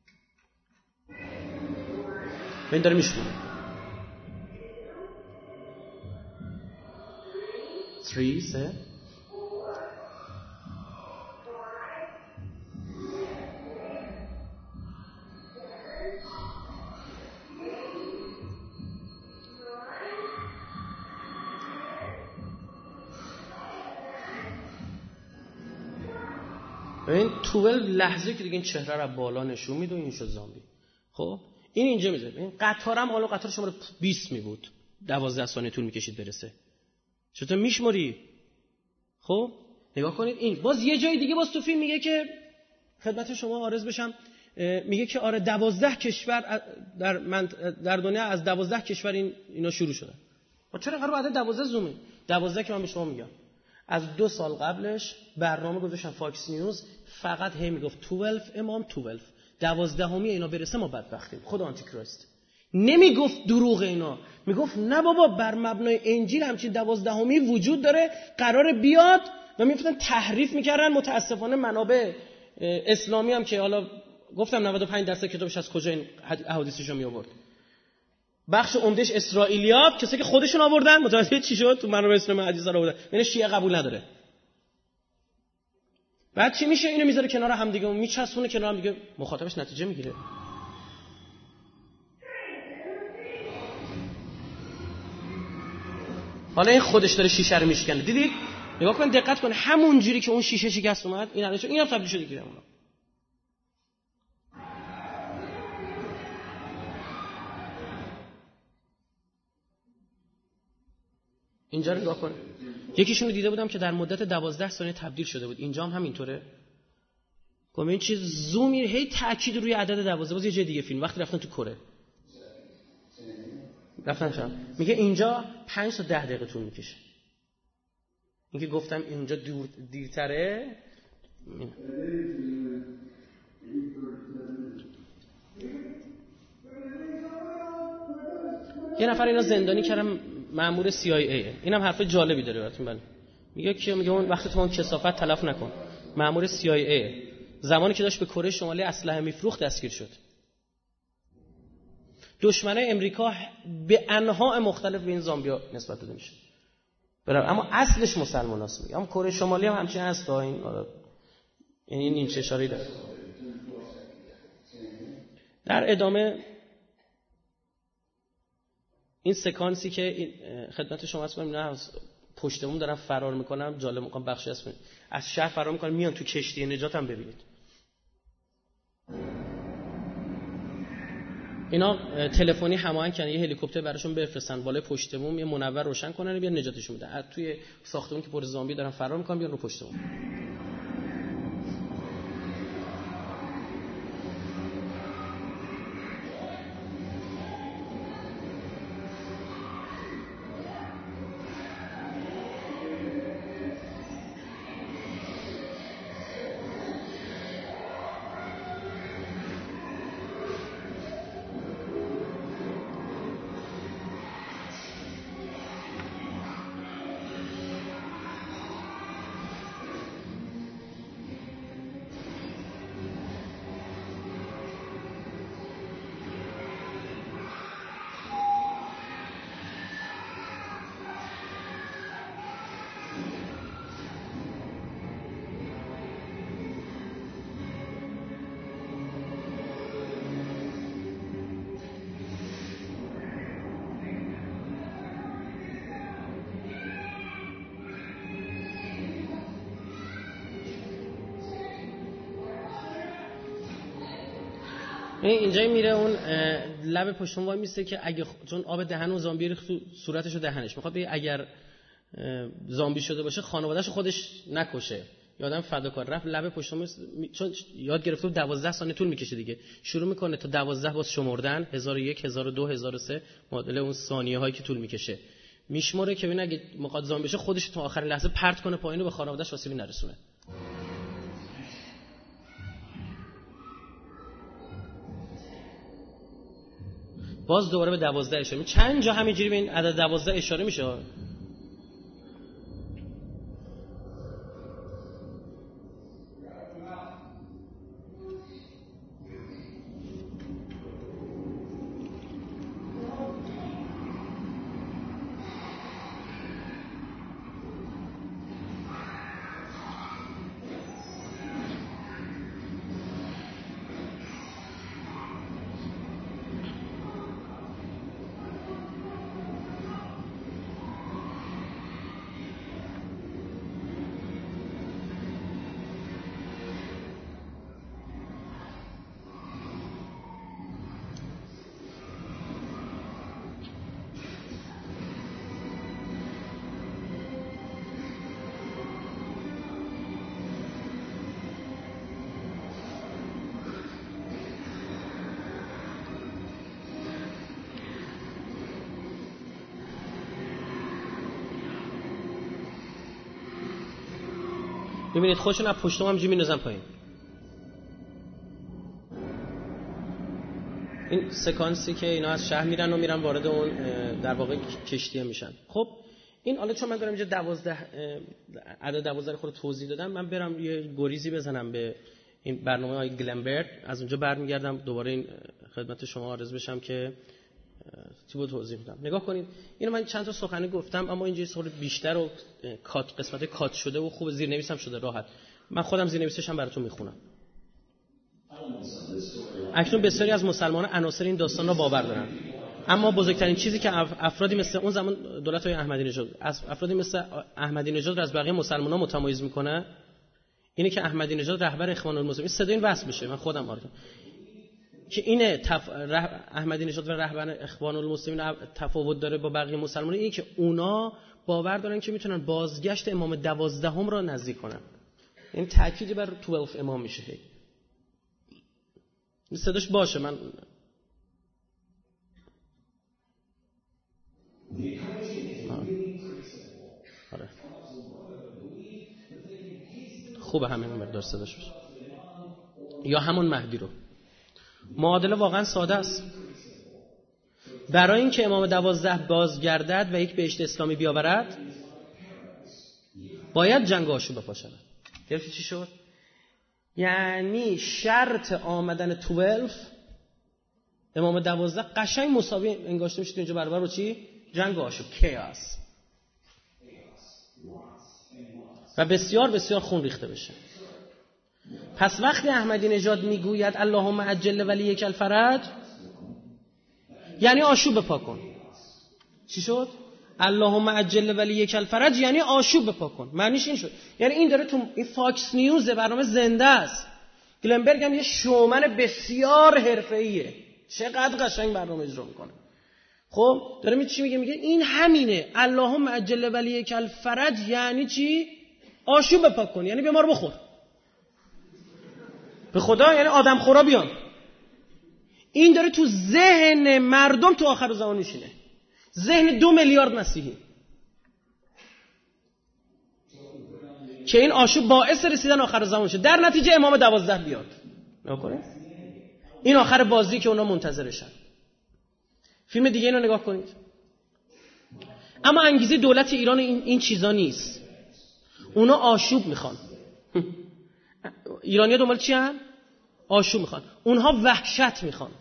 من داره میشمونه 3 3 این 12 لحظه که دیگه این چهره رو بالا نشون میده و این شد زامبی. خب این اینجا میذاره. این قطارم حالا قطار شماره 20 می بود، 12 ثانیه طول میکشید برسه. چطور میشماری؟ خب نگاه کنید این باز یه جای دیگه باز تو فیلم میگه که خدمت شما عرض بشم، میگه که آره 12 کشور در دنیا از 12 کشور اینا شروع شدن. و چرا قرار عدد 12 زومه؟ 12 که من به شما میگم از 2 سال قبلش برنامه گذاشتن فاکس نیوز، فقط هی میگفت 12 امام 12، 12 اینا برسه ما بدبختیم. خدا آنتی کریست نمیگفت دروغ اینا، میگفت نه بابا بر مبنای انجیل همچین 12 وجود داره، قرار بیاد. و میفتن تحریف میکردن. متاسفانه منابع اسلامی هم که حالا گفتم 95% کتابش از کجا این احادیثشو می آورد، بخش عمدهش اسرائیلیات، کسی که خودشون آوردن. متوجه چی شد؟ تو منابع اسلامی حدیثا رو آوردن، یعنی شیعه قبول نداره. بعد چی میشه؟ اینو میذاره کنار هم دیگه، میچسبونه کنار هم دیگه، مخاطبش نتیجه میگیره. حالا این خودش داره شیشه رو میشکنه. دیدید؟ نگاه کن، دقت کن، همون جوری که اون شیشه شکست اومد این الان اینم تبدیل شده دیگه. اینجا رو نگاه کن. یکیشون رو دیده بودم که در مدت 12 ثانیه تبدیل شده بود. اینجا هم همینطوره. گفتم این چیز زومی هی تاکید روی عدد 12. باز یه جای دیگه فیلم وقتی رفتن تو کره رفتن شام میگه اینجا 5 تا 10 دقیقه طول میکشه. اینکه گفتم اینجا دیرتره. یه نفر اینا زندانی کردم، مأمور CIA. اینم حرف جالبی داره براتون. بله میگه که میگه اون وقتی تو اون کثافت تلف نکن. مأمور CIA زمانی که داشت به کره شمالی اسلحه میفروخت دستگیر شد. دشمنای امریکا به انواع مختلف به این زامبیا نسبت داده میشه. اما اصلش مسلماناست. میگم کره شمالی هم همچین هست تا این یعنی این چه اشاره‌ای داره. در ادامه این سکانسی که خدمت شما هست کنم، نه پشتمون دارم فرار میکنم، جالب میکنم بخشی هست از شهر فرار میکنم، میان تو کشتی نجات هم ببینید. اینا تلفنی هماهنگ کردن یه هلیکوپتر براشون بفرستن بالای پشت بوم، یه منور روشن کنن و بیان نجاتشون بدن. توی ساختمون که پر زامبی دارن فرار میکنن بیان رو پشت بوم. اینجا میره اون لب پشتون وای میسته که اگه چون آب دهن اون زامبی ریخت تو صورتش و دهنش، میخواد بگه اگر زامبی شده باشه خانواده‌اش خودش نکشه. یادم فداکار رفت لب پشتون چون یاد گرفته 12 ثانیه طول میکشه دیگه، شروع میکنه تا 12 باز شمردن 1001 1002 1003 معادل اون ثانیه هایی که طول میکشه میشمره که ببین اگه میخواد زامبی بشه خودش تا آخر لحظه پرت کنه پایین و به خانواده‌اش آسیبی نرسونه. باز دوباره به 12 اشاره چند جا همینجوری به این عدد 12 اشاره میشه. ببینید خودشون از پشتم همینجوری میندازن پایین. این سکانسی که اینا از شهر میرن و میرن وارد اون در واقع کشتی میشن. خب این حالا چون من دارم اینجا 12 عدد 12 خود توضیح دادم، من برم یه گریزی بزنم به این برنامه های گلنبرت، از اونجا برمیگردم دوباره این خدمت شما عرض بشم که چی بود توضیح میدم. نگاه کنید اینو من چند تا سخنی گفتم اما اینجوری صورت بیشتر و کات قسمت کات شده و خوب زیرنویسم شده راحت. من خودم زیرنویسش هم براتون میخونم. اکنون بسیاری از مسلمانان عناصر این داستان را باور دارند، اما بزرگترین چیزی که افرادی مثل اون زمان دولت‌های احمدی نژاد افرادی مثل احمدی نژاد را از بقیه مسلمانان متمایز میکنه اینه که احمدی نژاد رهبر اخوان المسلمین صدای این وصل بشه. من خودم آره که اینه احمدی نژاد و رهبر اخوان المسلمین تفاوت داره با بقیه مسلمانان، اینه که اونا باور دارن که میتونن بازگشت امام 12 را نزدیک کنن. این تأکیدی بر 12 امام میشه. صداش باشه من آره خوبه همین مقدار صداش باشه. یا همون مهدی رو معادله واقعا ساده است. برای اینکه امام 12 بازگردد و یک بهشت اسلامی بیاورد باید جنگ آشوب بپاشد. گرفتی چی شد؟ یعنی شرط آمدن 12 امام 12 قشنگ مساوی انگاشته میشه اینجا برابر با چی؟ جنگ آشوب، کیاس، و بسیار بسیار خون ریخته بشه. پس وقتی احمدی نژاد میگوید اللهم عجل ولیک الفرج یعنی آشوب بپا کن. چی شد؟ اللهم عجل ولیک الفرج یعنی آشوب بپا کن. معنیش این شد. یعنی این داره تو این فاکس نیوز برنامه زنده است. گلنبرگ هم یه شومن بسیار حرفه‌ایه. چقدر قشنگ برنامه اجرا میکنه. خب داره چی میگه؟ میگه این همینه. اللهم عجل ولیک الفرج یعنی چی؟ آشوب بپاک کن، یعنی بیمار بخور. به خدا یعنی آدم خورا بیان. این داره تو ذهن مردم تو آخر زمان میشینه. ذهن 2 میلیارد مسیحی که این آشوب باعث رسیدن آخر زمان شه. در نتیجه امام 12 بیاد. نکنه این آخر بازی که اونا منتظرشن. فیلم دیگه اینو نگاه کنید. اما انگیزه دولت ایران این چیزا نیست. اونا آشوب میخوان. ایرانی‌ها دنبال چی هن؟ آشوب میخوان. اونها وحشت میخوان.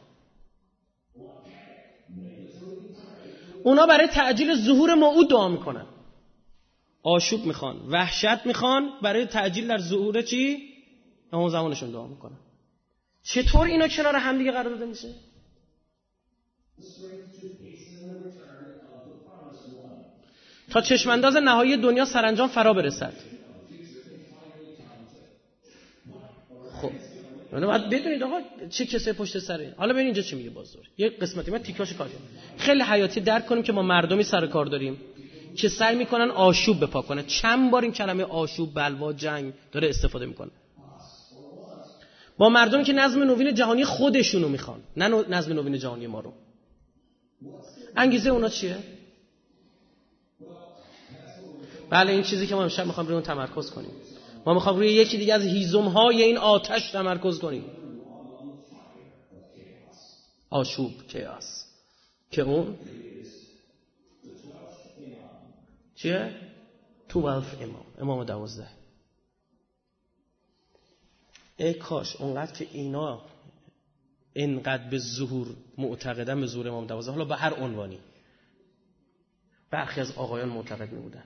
اونا برای تعجیل ظهور موعود دعا میکنن. آشوب میخوان، وحشت میخوان، برای تعجیل در ظهور چی؟ اون زمانشون دعا میکنن. چطور اینا کنار هم دیگه قرار داده میشه؟ تا چشمانداز نهایی دنیا سرانجام فرا برسد. خب من باید بدونید آقا چه کسایی پشت سره. حالا ببین اینجا چی میگه بازار. یه قسمتی من تیکاشو کار کنم. خیلی حیاتی درک کنیم که ما مردمی سر کار داریم که سعی میکنن آشوب بپا کنن. چند بار این کلمه آشوب، بلوا، جنگ داره استفاده میکنه. با مردمی که نظم نوین جهانی خودشونو میخوان، نه نظم نوین جهانی ما رو. انگیزه اونا چیه؟ بله این چیزی که ما امشب میخوام روی اون تمرکز کنیم. ما میخوام روی یکی دیگه از هیزم‌های این آتش تمرکز کنیم. آشوب، کیاس. که اون چیه؟ 12 امام 12. ای کاش اونقدر که اینا اینقدر به ظهور معتقدن، به ظهور امام 12، حالا به هر عنوانی، برخی از آقایان معتقد میبودن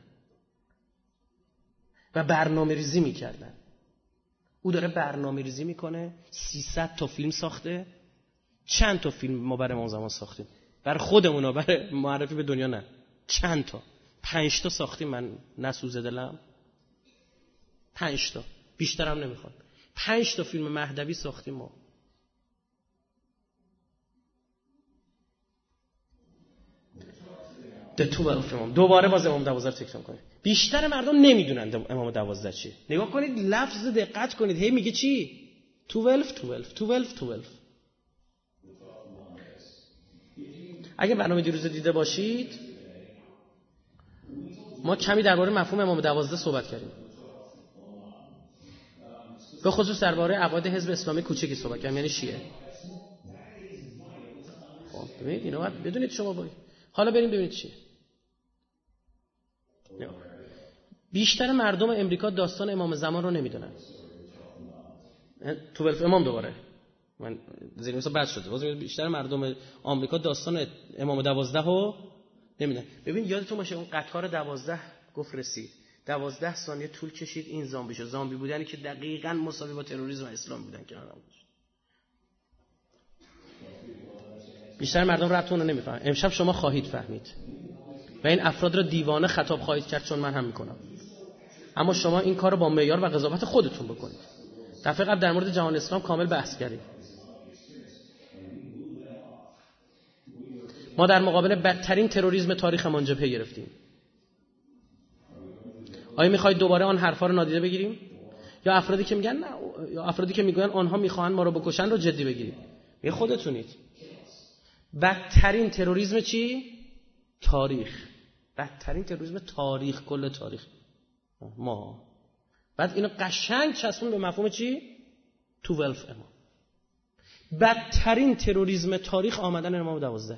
و برنامه ریزی میکردن. او داره برنامه ریزی میکنه. 300 تا فیلم ساخته. چند تا فیلم ما برای امام زمان ساختیم؟ برای خودمونا، برای معرفی به دنیا نه. چند تا؟ 5 تا ساختیم. من نسوزه دلم 5 تا، بیشترم نمیخوام. 5 تا فیلم مهدوی ساختیم ما. دوباره باز امام 12 رو تکرار کنید. بیشتر مردم نمیدونن امام 12 چیه. نگاه کنید لفظ، دقت کنید. هی میگه چی؟ 12. اگه برنامه دیروز دیده باشید ما کمی درباره مفهوم امام 12 صحبت کردیم. به خصوص درباره عقاید حزب اسلامی کوچکی صحبت کردیم، یعنی شیعه. خب ببینید اینو باید بدونید شما باید. حالا بریم ببینید چیه. بیشتر مردم امریکا داستان امام زمان رو نمیدونن. 12 امام دوباره من زیر مثلا بد شده. باز بیشتر مردم آمریکا داستان امام 12 رو نمیدونن. ببین یادتون باشه اون قطار 12 گفت رسید. 12 ثانیه طول کشید این زامبی شد. زامبی بودنی که دقیقاً مساوی با تروریسم و اسلام بودن کنار هم. بیشتر مردم ربطون رو نمیفهمن. امشب شما خواهید فهمید و این افراد را دیوانه خطاب خواهید کرد، چون من هم میکنم. اما شما این کار رو با معیار و قضاوت خودتون بکنید. دفعه قبل در مورد جهان اسلام کامل بحث کردیم. ما در مقابل بدترین تروریسم تاریخمان جبهه گرفتیم. آیا میخواید دوباره آن حرفا رو نادیده بگیریم؟ یا افرادی که میگن نه، یا افرادی که میگن آنها میخواهند ما رو بکشن رو جدی بگیریم؟ یه خودتونید. بدترین تروریسم چی؟ تاریخ. بدترین تروریسم تاریخ، کل تاریخ ما. بعد اینو قشنگ چسبون به مفهوم چی؟ 12 امام. بدترین تروریسم تاریخ آمدن امام 12.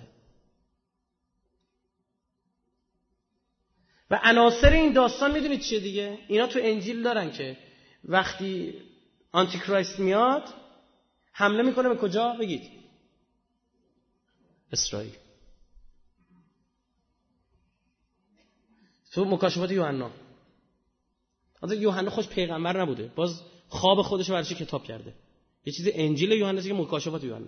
و عناصر این داستان میدونید چیه دیگه؟ اینا تو انجیل دارن که وقتی آنتی کرایست میاد حمله میکنه به کجا؟ بگید. اسرائیل. تو مکاشفات یوحنا. حالا یوحنا خوش پیغمبر نبوده، باز خواب خودش رو برش کتاب کرده. یه چیز انجیل یوحنا که مکاشفات یوحنا.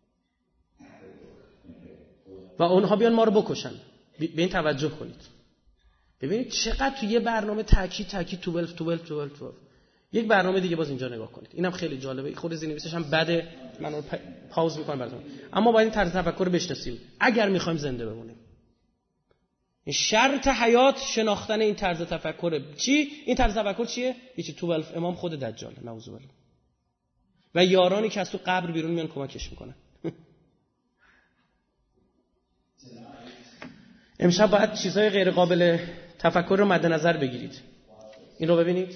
و اونها بیان ما رو بکشن. به این توجه کنید. ببینید چقدر تو یه برنامه تاکید 12. یک برنامه دیگه باز اینجا نگاه کنید، اینم خیلی جالبه، خود زیرنویسش هم بده، من اون پاوز میکنم براتون. اما باید این طرز تفکر رو بشناسیم اگر میخوایم زنده بمونیم. این شرط حیات شناختن این طرز تفکر. چی این طرز تفکر چیه؟ هیچ 12 امام خود دجاله نعوذ بالله و یارانی که از تو قبر بیرون میان کمکش میکنن. امشب باید چیزهای غیر قابل تفکر رو مد نظر بگیرید. این رو ببینید،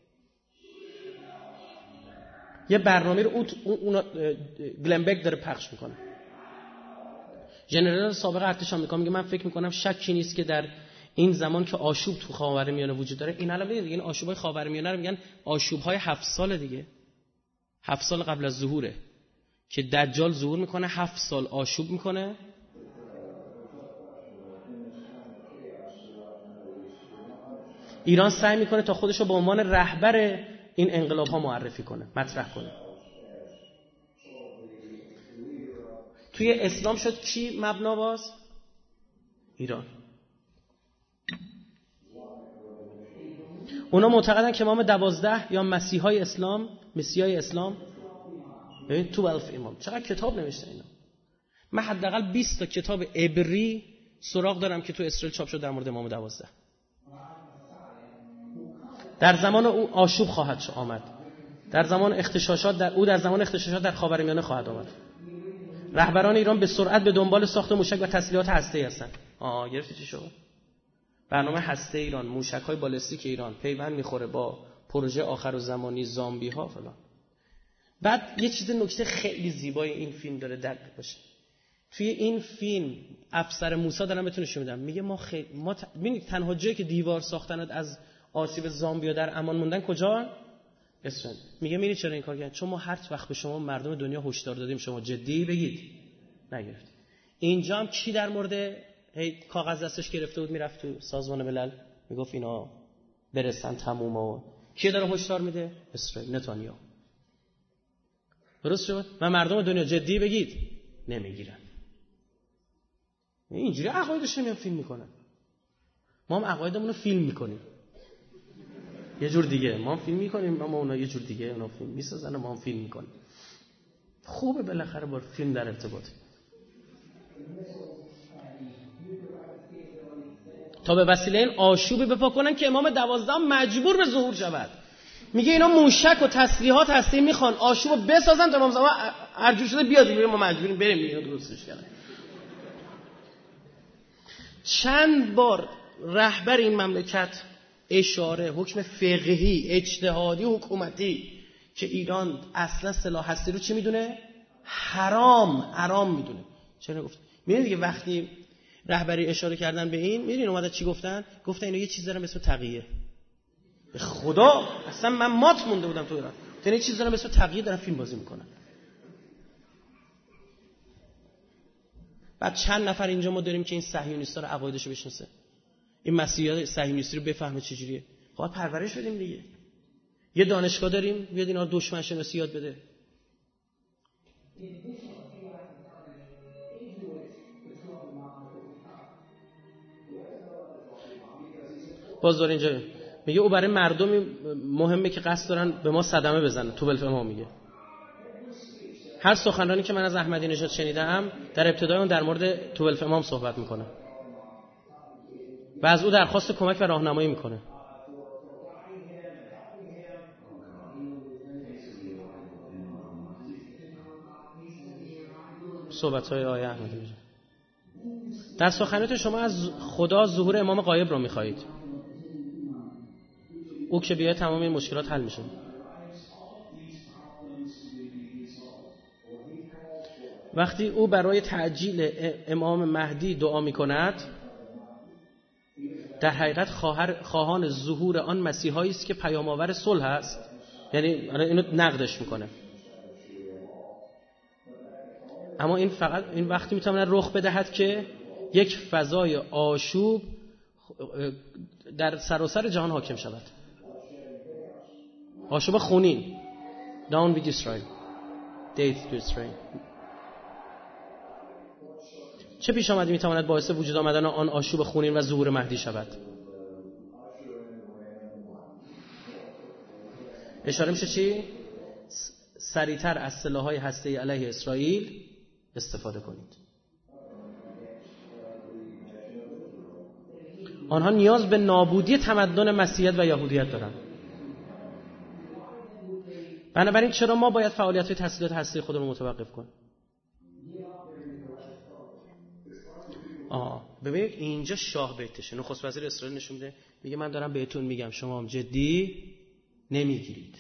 یه برنامه رو اون گلنبک داره پخش میکنه. ژنرال سابق ارتش آمریکا میگه من فکر میکنم شکی نیست که در این زمان که آشوب تو خاورمیانه وجود داره، این الان ببینید این آشوب‌های خاورمیانه رو میگن آشوب‌های 7 سال دیگه، 7 سال قبل از ظهوره که دجال ظهور میکنه، 7 سال آشوب میکنه. ایران سعی میکنه تا خودش رو به عنوان رهبر این انقلاب ها معرفی کنه، مطرح کنه. توی اسلام شد کی مبنا باز؟ ایران. اونا معتقدن که امام 12 یا مسیحای اسلام، مسیحای اسلام، ببین 12 امام، چقدر کتاب نوشته اینا. من حداقل 20 تا کتاب عبری سراغ دارم که تو اسرائیل چاپ شد در مورد امام 12. در زمان او آشوب خواهد آمد. در زمان اغتشاشات در زمان اغتشاشات در خاورمیانه خواهد آمد. رهبران ایران به سرعت به دنبال ساخت موشک و تسلیحات هسته‌ای هستند. گرفتی چی شد؟ برنامه هسته ایران، موشک‌های بالستیک ایران پیوند میخوره با پروژه آخرالزمانی زامبی‌ها فلان. بعد یه چیز نکته خیلی زیبای این فیلم داره دقیق باشه. توی این فیلم افسر موسی دارم بهتون نشون میدم، میگه ما ببینید تنها جایی که دیوار ساختند از آسیب زامبیا در امان موندن کجا؟ اسرائیل. میگه میری چرا این کار کردن؟ چون ما هر وقت به شما مردم دنیا هشدار دادیم شما جدی بگید نگرفت. اینجا هم کی در مورد کاغذ دستش گرفته بود میرفت تو سازمان ملل میگفت اینا برسن تموم و کی داره هشدار میده؟ اسرائیل، نتانیاهو. درست شد؟ و مردم دنیا جدی بگید نمیگیرن. اینجوری عقایدش میام فیلم میکنن. ما هم عقایدمون رو فیلم میکنیم یه جور دیگه، ما هم فیلم میکنیم اما اونا یه جور دیگه اونا فیلم میسازن و ما هم فیلم میکنیم. خوبه بالاخره با فیلم در ارتباط تا به وسیله این آشوبی بپا کنن که امام 12 مجبور به ظهور شود. میگه اینا موشک و تسلیحات هستی میخوان آشوبو بسازن تا امام زمان ارجوع شده بیاد، میگه ما مجبوریم بریم اینا درستش کردن. چند بار رهبر این مملکت اشاره حکم فقهی اجتهادی حکومتی که ایران اصلا سلاح هستی رو چی میدونه؟ حرام میدونه. چرا گفت؟ میدونید دیگه وقتی رهبری اشاره کردن به این، میدونید اومدن چی گفتن اینا یه چیز دارن به اسم تقیه. به خدا اصلا من مات مونده بودم تو ایران. یه چیز دارن به اسم تقیه دارن فیلم بازی میکنن. بعد چند نفر اینجا ما داریم که این صهیونیست‌ها رو عقایدشو بشناسه، این مسیحیت صهیونیستی رو بفهمه چجوریه. باید پرورش بدیم دیگه. یه دانشگاه داریم بیاد اینا دشمن شناسی یاد بده. باز داره اینجا میگه او برای مردمی مهمه که قصد دارن به ما صدمه بزنن. تو بلفم میگه هر سخنرانی که من از احمدی نژاد شنیدم در ابتدای اون در مورد توبلف امام صحبت میکنه و از او درخواست کمک و راهنمایی میکنه. صحبت‌های آیه احمدی نژاد. در سخنرانی شما از خدا ظهور امام غایب رو میخواهید. او که بیاد تمام این مشکلات حل میشه. وقتی او برای تعجیل امام مهدی دعا میکند در حقیقت خواهان ظهور آن مسیحایی است که پیام آور صلح است. یعنی اینو نقدش میکنه. اما این فقط این وقتی میتواند رخ بدهد که یک فضای آشوب در سراسر جهان حاکم شود. آشوب خونین. Down with Israel. Death to Israel. چه پیش آمدی میتواند باعث وجود آمدن آن آشوب خونین و ظهور مهدی شود؟ اشاره میشه چی؟ سریعتر از سلاح‌های هسته‌ای علیه اسرائیل استفاده کنید. آنها نیاز به نابودی تمدن مسیحیت و یهودیت دارن. بنابراین چرا ما باید فعالیت‌های تسلیحات هسته‌ای خودمون متوقف کنیم؟ ببینید اینجا شاه بیتشه، نخست وزیر اسرائیل نشون میده، میگه من دارم بهتون میگم شما هم جدی نمیگیرید.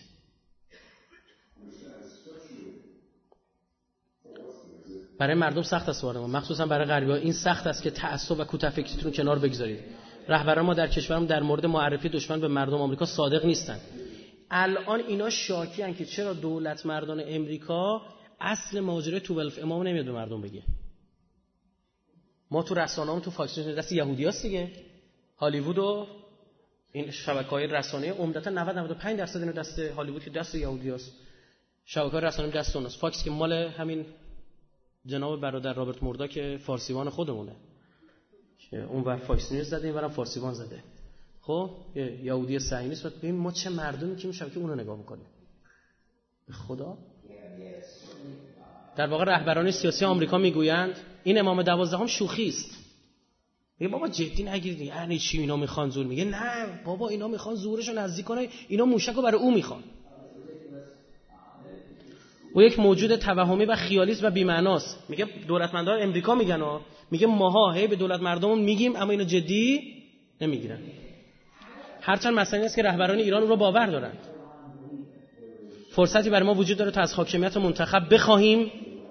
برای مردم سخت است وارد ما، مخصوصا برای غربی‌ها این سخت است که تعصب و کوتاه‌فکریتون رو کنار بگذارید. رهبران ما در کشورم در مورد معرفی دشمن به مردم آمریکا صادق نیستن. الان اینا شاکی ان که چرا دولت مردان امریکا اصل ماجرای 12 امام نمیاد به مردم بگه. ما تو رسانه‌مون تو فاکس نیوز دست یهودیاست دیگه. هالیوود و این شبکه‌های رسانه‌ای عمدتا 90-95% اینو دست هالیوود که دست یهودیاست. شبکه‌های رسانه‌ای دست اوناست. فاکس که مال همین جناب برادر رابرت موردا که فارسیوان خودمونه. که اونور فاکس نیوز زده، اینورم فارسیوان زده. خب یهودی صهیونیست. ببین ما چه مردمی که شبکه اونو نگاه می‌کنیم. به خدا در واقع رهبران سیاسی آمریکا میگویند این امام 12 شوخی است. میگه بابا جدی نگیرید، یعنی چی اینا میخوان زور؟ میگه نه بابا اینا میخوان زورشو نزدیک کنن، اینا موشکو برای او میخوان. او یک موجود توهمی و خیالی است و بی‌معناست. میگه دولتمندان امریکا میگن میگه ماها هی به دولت مردمون میگیم اما اینو جدی نمیگیرن. هرچند مسئله است که رهبران ایران رو باور دارند. فرصتی برای ما وجود داره تا از حاکمیت منتخب بخواهیم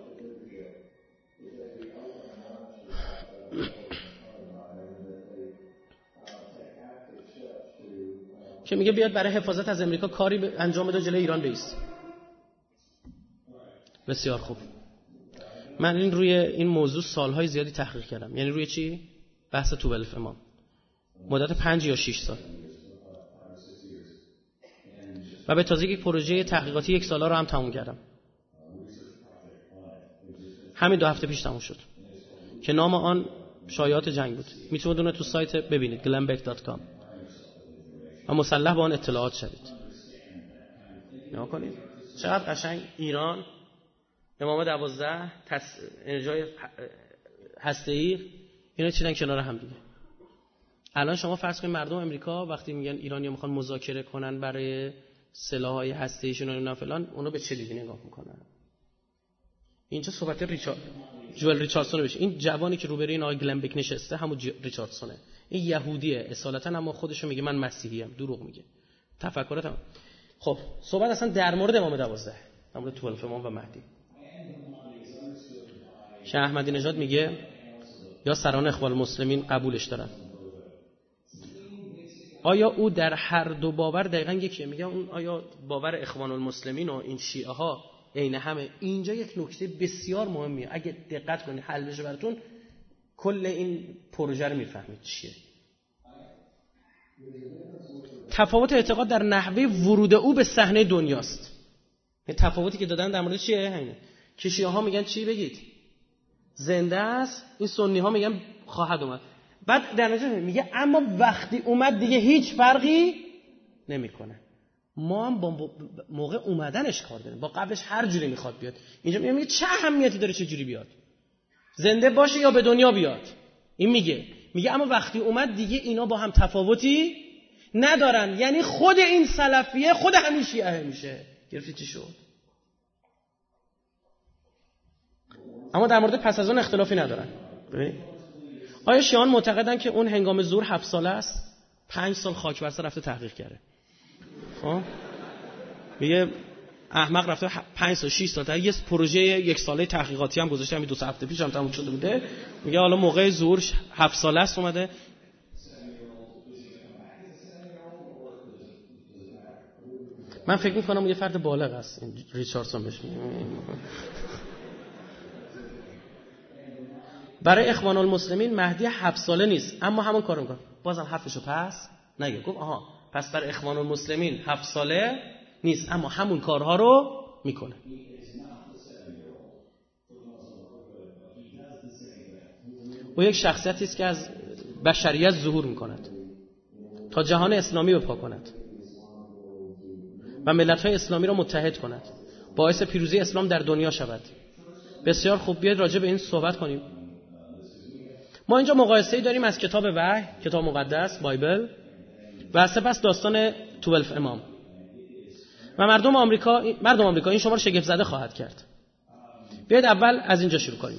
که میگه بیاد برای حفاظت از امریکا کاری انجام بده جلوی ایران بایست. بسیار خوب. من روی این موضوع سالهای زیادی تحقیق کردم. یعنی روی چی؟ بحث 12 امام. مدت 5 یا 6 سال. و به تازگی پروژه تحقیقاتی 1 ساله رو هم تموم کردم. همین 2 هفته پیش تموم شد. که نام آن شایعات جنگ بود. میتونید اون رو تو سایت ببینید glenbeck.com. و مسلح با آن اطلاعات شدید. نگاه کنید. چقدر قشنگ ایران امام 12 انرژی هسته‌ای اینا چیدن کنار هم دیگه. الان شما فرض کنید مردم امریکا وقتی میگن ایرانی‌ها میخوان مذاکره کنن برای سلاح‌های هسته‌ایشون و اینا فلان، اونا به چه دیدی نگاه میکنن؟ اینجا صحبت جوئل ریچاردسون بشه. این جوانی که روبروی این آقای گلنبک نشسته همون ریچاردسونه. این یهودیه اصالتا، اما خودشو میگه من مسیحیم. دروغ میگه. تفکراتم. خب صحبت اصلا در مورد امام 12، در مورد 12 امام و مهدی. شاه احمدی نژاد میگه یا سران اخوان المسلمین قبولش دارن. آیا او در هر دو باور دقیقاً یکیه؟ میگه اون آیا باور اخوان المسلمین و این شیعه ها عین همه؟ اینجا یک نکته بسیار مهمیه. اگه دقت کنید حل بشه براتون کل این پروژه رو میفهمید چیه. تفاوت اعتقاد در نحوه ورود او به صحنه دنیاست. این تفاوتی که دادن در مورد چیه؟ همینه که شیعه ها میگن چی بگید؟ زنده است. این سنی ها میگن خواهد اومد. بعد در نتیجه میگه اما وقتی اومد دیگه هیچ فرقی نمیکنه. ما هم با موقع اومدنش کار داریم، با قبلش هر جوری میخواد بیاد. اینجا میگه چه اهمیتی داره چه جوری بیاد، زنده باشه یا به دنیا بیاد. این میگه اما وقتی اومد دیگه اینا با هم تفاوتی ندارن. یعنی خود این سلفیه خود همین شیعه میشه. گرفتی چی شد؟ اما در مورد پس از اون اختلافی ندارن. آیا شیعان معتقدن که اون هنگام ظهور 7 ساله است؟ 5 سال خاک بر سر رفته تحقیق کرده. میگه احمق رفته 5 سال 6 سال تا یه پروژه 1 ساله تحقیقاتی هم گذاشته، همین 2 هفته پیش هم تموم شده بوده. میگه حالا موقع ظهور 7 ساله است اومده. من فکر می‌کنم یه فرد بالغ است این ریچاردسون بشه. برای اخوان المسلمین مهدی 7 ساله نیست اما همون کارو میکنه. بازم حرفشو پس نگه. گفت آها پس برای اخوان المسلمین 7 ساله نیست اما همون کارها رو میکنه. او یک شخصیتی است که از بشریت ظهور میکند تا جهان اسلامی رو پاک کند. و ملت‌های اسلامی را متحد کند، باعث پیروزی اسلام در دنیا شود. بسیار خوب، بیاید راجع به این صحبت کنیم. ما اینجا مقایسه‌ای داریم از کتاب وحی، کتاب مقدس، بایبل، و سپس داستان 12 امام. و مردم آمریکا این شما رو شگفت زده خواهد کرد. بیاید اول از اینجا شروع کنیم.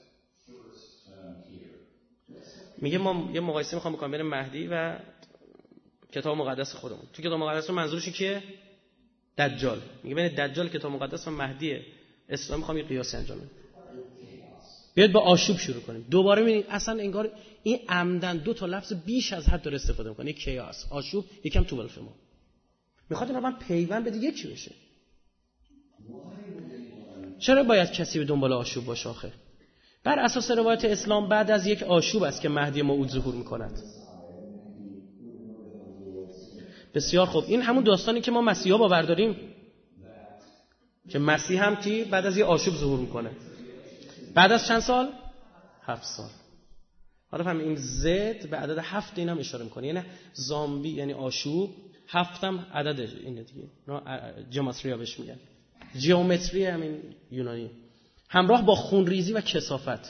میگه ما یه مقایسه میخوام بکنم بین مهدی و کتاب مقدس خودمون. تو کتاب مقدس منظورش کیه؟ دجال. میگه بین دجال کتاب مقدس و مهدی اسلام میخوام یه قیاسی انجام بدم. بیاید با آشوب شروع کنیم. دوباره ببینید اصلا انگار این عمدن دو تا لفظ بیش از حد داره استفاده میکنه. یک کیاس، آشوب، یکم تو بلفمو. میخواد اینا با هم پیوند بده یکی بشه. چرا باید کسی به دنبال آشوب باشه آخه؟ بر اساس روایت اسلام بعد از یک آشوب است که مهدی موعود ظهور میکند. بسیار خوب، این همون داستانی که ما مسیحا باور داریم که مسیح هم کی بعد از یک آشوب ظهور میکنه. بعد از چند سال؟ 7 سال. حالا فهم این زد به عدد 7 اینم اشاره میکنه. یعنی زامبی یعنی آشوب، 7 هم عدد اینه دیگه. جیومتریا بهش میگن. جیومتری همین یونانی. همراه با خونریزی و کثافت.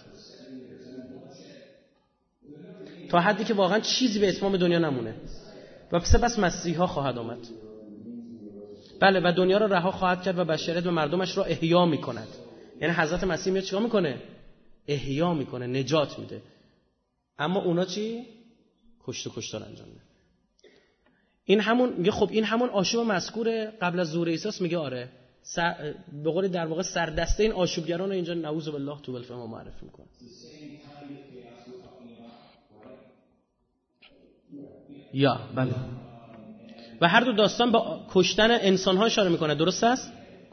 تا حدی که واقعا چیزی به اتمام دنیا نمونه. و سپس مسیحا خواهد آمد. بله، و دنیا را رها خواهد کرد و بشریت و مردمش را احیا میکند. یعنی حضرت مسیح میاد چیکار میکنه؟ احیا میکنه، نجات میده. اما اونا چی؟ کشت و کشتار انجام میدن. این همون میگه خب این همون آشوب مذکور قبل از ظهور عیسی است. میگه آره، به قول در واقع سردسته این آشوبگران رو اینجا نعوذ بالله تو بلفه ما معرفی میکنه. یا بله. و هر دو داستان با کشتن انسان‌ها اشاره میکنه. درست است؟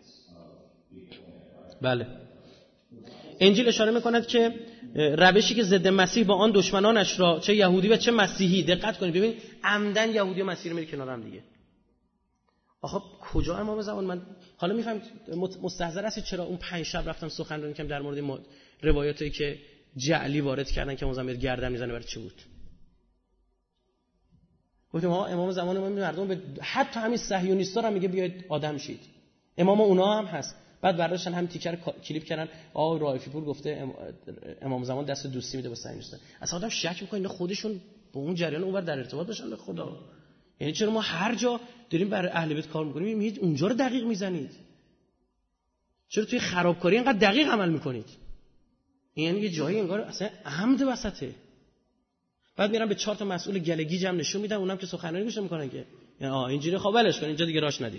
بله. انجیل اشاره میکند که روشی که ضد مسیح با آن دشمنانش را چه یهودی و چه مسیحی، دقت کنید ببین عمدن یهودی و مسیحی رو میره کنار هم دیگه. آخه کجا امام زمان؟ من حالا میفهم مستحضر هستی چرا اون 5 شب رفتم سخنرانی کردم در مورد روایاتی که جعلی وارد کردن که امام گردن میزنه برای چی بود؟ گفتم امام زمان ما مردم به حتی همین صهیونیستا هم میگه بیاید آدم شید. امام اونا هم هست. بعد برداشتن هم تیکر کلیپ کردن رائفی پور گفته امام زمان دست دوستی میده با صهیونیستا. اصلا آدم شک میکنه اینا خودشون با اون جریان اونور در ارتباط باشن به خدا. یعنی چرا ما هر جا داریم برای اهل بیت کار میکنیم میگید اونجا رو دقیق میزنید؟ چرا توی خرابکاری اینقدر دقیق عمل میکنید؟ یعنی یه جایی انگار اصلا عمد وسطه. بعد میرم به 4 تا مسئول گلگیج هم نشون میدم، اونم که سخنرانی گوش میکنن که یعنی اینجوری خب ولش کن، اینجا دیگه راش ندید.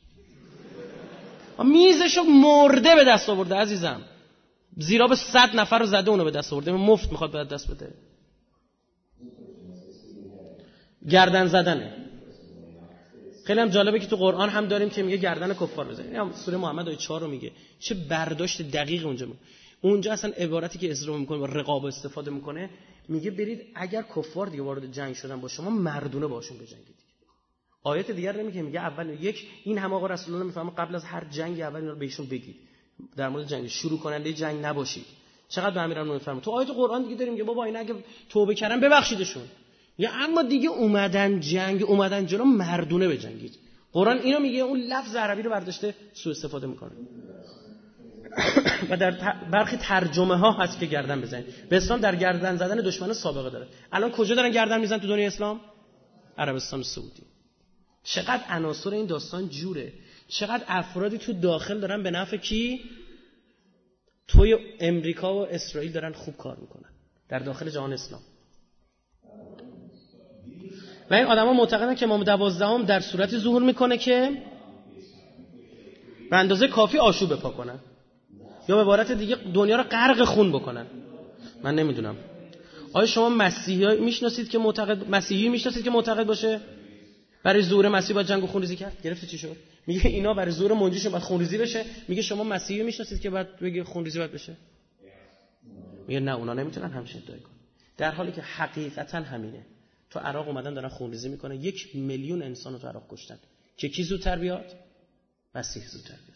میزشو مرده به دست آورده عزیزم، زیرا به 100 نفر رو زده اونو به دست آورده، مفت میخواد به دست بده. گردن زدنه. خیلی هم جالبه که تو قرآن هم داریم که میگه گردن کفار بزنید. این هم سوره محمد آیه 4 رو میگه. چه برداشت دقیق اونجا میگه. اونجا اصلا عبارتی که اسلام میکنه با رقابت استفاده میکنه، میگه برید اگر کفار دیگه وارد جنگ شدن با شما مردونه باشون بجنگید. آیات دیگر نمیگه، میگه اول این هم آقا رسول الله میفهمه قبل از هر جنگ اول اینا رو بهشون بگید. در مورد جنگ شروع کننده جنگ نباشید. چقدر به امیرالمومنین میفهمه. تو آیات قرآن دیگه داریم که بابا اینا اگه توبه کردن ببخشیدشون. یا اما دیگه اومدن جنگ، اومدن جلو مردونه بجنگید. قرآن اینو میگه، اون لفظ عربی رو برداشته سوء استفاده میکنه. و در برخی ترجمه ها هست که گردن بزنید. به اسلام در گردن زدن دشمن سابقه داره. الان کجا دارن گردن میزنن تو دنیای اسلام؟ عربستان سعودی. چقدر عناصر این داستان جوره. چقدر افرادی تو داخل دارن به نفع کی؟ توی امریکا و اسرائیل دارن خوب کار میکنن در داخل جهان اسلام. و این آدما معتقدن که امام 12 در صورتی ظهور میکنه که به اندازه کافی آشوب بپا کنن، یا به عبارت دیگه دنیا رو غرق خون بکنن. من نمیدونم آیا شما مسیحی میشناسید که معتقد باشه برای ظهور مسیح باید جنگ و خونریزی کرد؟ گرفتی چی شد؟ میگه اینا برای ظهور منجیشون باید خونریزی بشه. میگه شما مسیحی میشناسید که باید بگه خونریزی باید بشه؟ میگه نه، اونا نمیتونن همچین ادعا کنن، در حالی که حقیقتا همینه. تو عراق اومدن دارن خونریزی میکنن، 1 میلیون انسان رو تو عراق کشتن که کی زودتر بیاد؟ مسیح زودتر بیاد.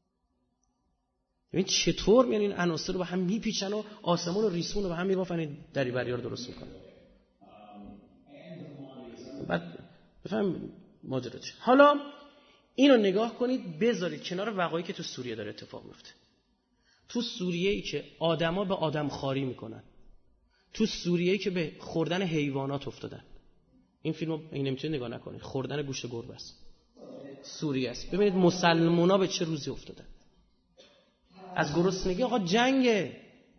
ببین چطور میان این عناصر رو با هم میپیچن و آسمون و ریسمون رو با هم میبافن، دریوری‌ها رو درست میکنن. بعد بفهم ماجرا چیه. حالا اینو نگاه کنید، بذارید کنار وقایعی که تو سوریه داره اتفاق میفته. تو سوریه‌ای که آدما به آدم خواری میکنن، تو سوریه‌ای که به خوردن حیوانات افتادن. این فیلمو نمیتونید نگاه نکنید، خوردن گوشت گربه است. سوریه است. ببینید مسلمونا به چه روزی افتادن. از گرسنگی آقا جنگه.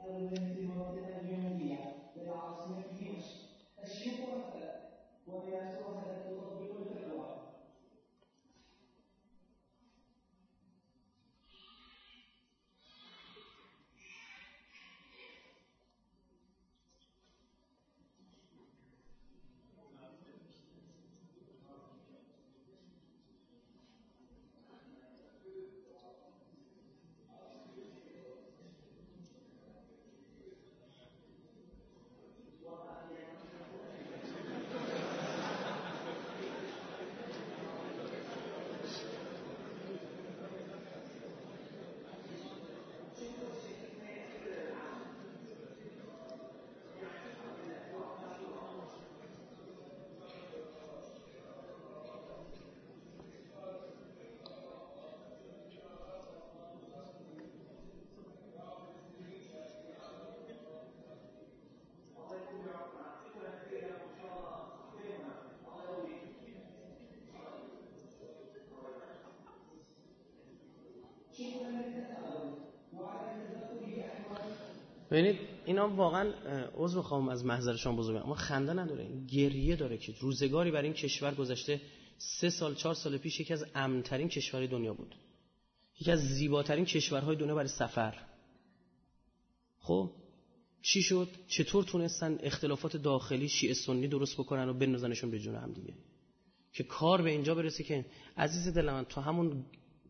ببینید اینا واقعا عذر میخوام از محضر شما بزرگم، اما خنده نداره، این گریه داره که روزگاری برای این کشور گذشته. 3 سال 4 سال پیش یکی از امن‌ترین کشورهای دنیا بود، یکی از زیباترین کشورهای دنیا برای سفر. خب چی شد؟ چطور تونستن اختلافات داخلی شیعه سنی درست بکنن و بندازنشون به جون هم دیگه، که کار به اینجا برسه که عزیز دل من تو همون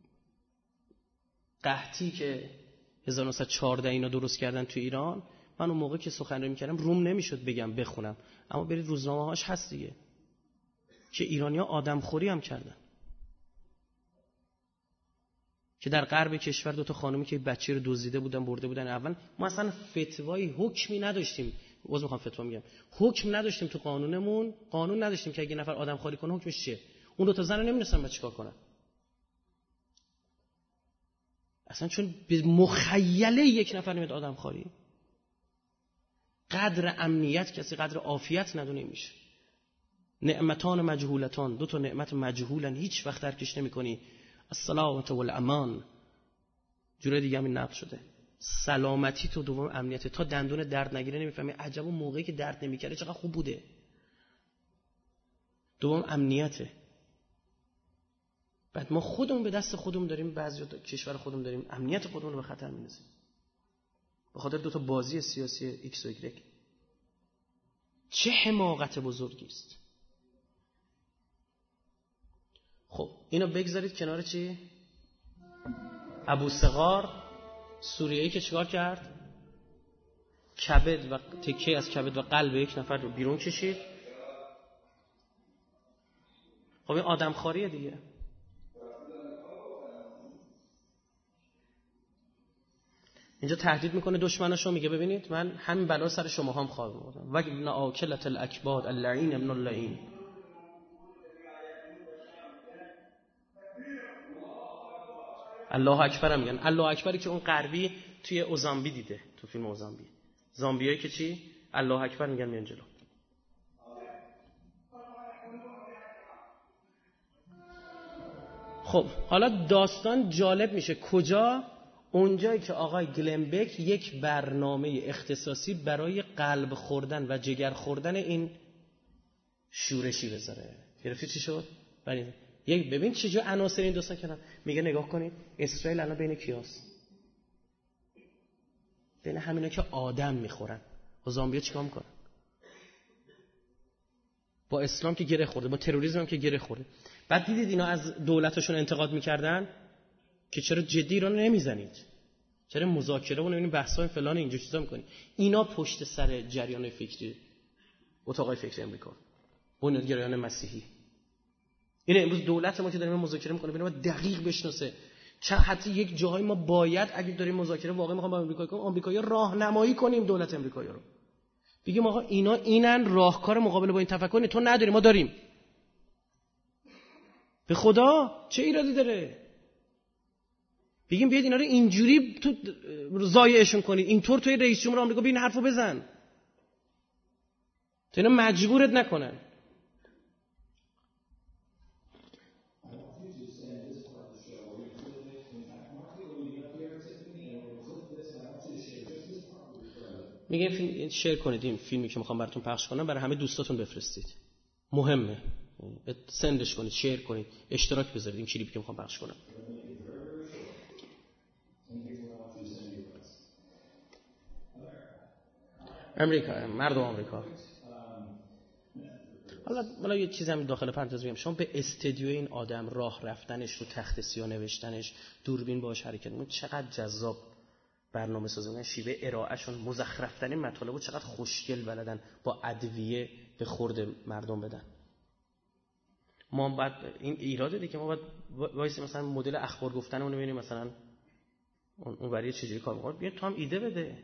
قحطی که 1914 اینا درست کردن تو ایران، من اون موقع که سخنرانی می‌کردم روم نمیشد بگم بخونم، اما برید روزنامه‌هاش هست دیگه که ایرانی‌ها آدمخوری هم کردن، که در غرب کشور 2 تا خانومی که بچه رو دزدیده بودن برده بودن. اول ما اصلا فتوایی حکمی نداشتیم، باز میخوام فتوا میگم، حکم نداشتیم تو قانونمون، قانون نداشتیم که اگه نفر آدمخواری کنه حکمش چیه. اون 2 تا زن رو نمی‌دونستن بعد چیکار کنن اصلا، چون به مخیله یک نفر میاد آدمخواری. قدر امنیت کسی قدر عافیت ندونه میشه. نعمتان مجهولتان، 2 تا نعمت مجهولن، هیچ وقت درکش نمی‌کنی. السلامت و الامان، جوره دیگه همین نقل شده. سلامتی تو، دوم امنیت. تا دندون درد نگیره نمیفهمی عجب اون موقعی که درد نمیکرده چقدر خوب بوده. دوم امنیته. بعد ما خودمون به دست خودمون داریم، بعضی کشور خودمون داریم امنیت خودمون رو به خطر می‌اندازیم به خاطر 2 تا بازی سیاسی ایکس و ایگرگ. چه حماقت بزرگی است. خب اینو بگذارید کنار. چی؟ ابو صغار سوریه‌ای که چیکار کرد؟ کبد و تکه از کبد و قلب یک نفر رو بیرون کشید. خب این آدمخواریه دیگه. اینجا تهدید میکنه دشمناشو، میگه ببینید من همین بلا سر شما هم خواهم آوردم. و ابن آکلة الاکباد اللعین ابن اللعین. الله اکبر هم میگن. الله اکبری که اون غربی توی اوزامبی دیده، تو فیلم اوزامبی، زامبیایی که چی؟ الله اکبر میگن میان جلو. خب حالا داستان جالب میشه کجا؟ اونجایی که آقای گلنبک یک برنامه اختصاصی برای قلب خوردن و جگر خوردن این شورشی بذاره. گرفتی چی شد؟ یک ببین چجور عناصر این دوستان کنن. میگه نگاه کنید اسرائیل الان بین کیاست؟ بین همینا که آدم میخورن. با زامبیا چیکار میکنن؟ با اسلام که گره خورده، با تروریسم هم که گره خورده. بعد دیدید اینا از دولتشون انتقاد میکردن که چرا جدی ایران نمیزنید، چرا مذاکره و نمیدونید بحث‌های فلان اینجور چیزا میکنید. اینا پشت سر جریان فکری اتاقای فکری امریکا، بنیادگرایان مسیحی. این امروز دولت ما که داریم مذاکره میکنه ببینید ما دقیق بشناسه چه حتی یک جاهایی ما باید اگه داریم مذاکره واقعا میخوام با امریکا کنیم، آمریکایی‌ها راهنمایی کنیم دولت امریکایی رو، بگیم آقا اینا اینن راهکار مقابله با این تفکر تو نداری ما داریم. به خدا چه ایرادی داره؟ بگیم بیاید اینا رو اینجوری تو ضایعشون کنید، اینطور توی رئیس جمهور آمریکا ببین حرفو بزن تا اینا مجبورت نکنن. میگم فیلم شیر کنید، این فیلمی که میخوام براتون پخش کنم برای همه دوستاتون بفرستید، مهمه، سندش کنید، شیر کنید، اشتراک بذارید این کلیپی که میخوام پخش کنم. امریکا، مردم آمریکا. حالا یه چیزی هم داخل پرانتز میگم، شما به استدیو این آدم راه رفتنش، رو تخت سیاه نوشتنش، دوربین باهاش حرکت می‌کنه، چقدر جذاب برنامه سازی می‌کنن، شیوه ارائهشون، مزخرف‌ترین مطالبو چقدر خوشگل بلدن با ادویه به خورد مردم بدن. ما بعد این ایراده دیگه، ما بعد وایس مثلا مدل اخبار گفتنمون رو ببینیم، مثلا اون وری چجوری کار می‌کنه، بیا تو هم ایده بده.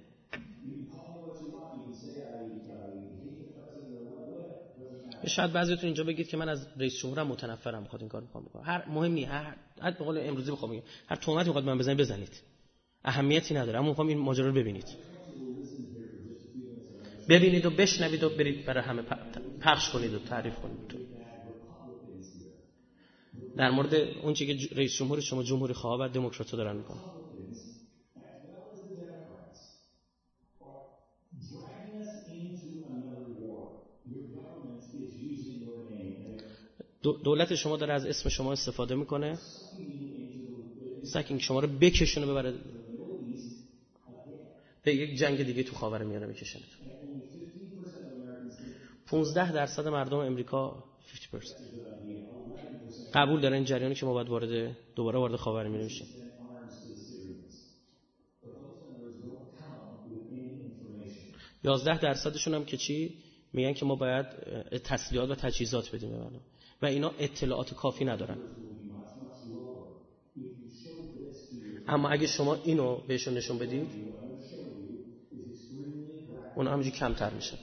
شاید بعضیتون اینجا بگید که من از رئیس جمهورم متنفرم، میخواد این کار میکنه. هر مهم نیست، هر به قول امروزی بخوام بگم هر تهمتی میخواد من بزنید، اهمیتی نداره، اما میخوام این ماجرا رو ببینید و بشنوید و برید برای همه پخش کنید و تعریف کنید در مورد اون چیزی که رئیس جمهور شما جمهوری خواه و دموکرات‌ها دارن میکنن. دولت شما داره از اسم شما استفاده میکنه، ساکینگ شما رو بکشونه ببره به یک جنگ دیگه تو خاورمیانه میکشونه. 15% مردم امریکا 50% قبول دارن این جریانی که ما باید دوباره وارد خاورمیانه بشیم. 11% هم که چی میگن که ما باید تسلیحات و تجهیزات بدیم به مردم و اینا اطلاعات کافی ندارن. اما اگه شما اینو بهشون نشون بدید اون همینجوری کمتر میشه.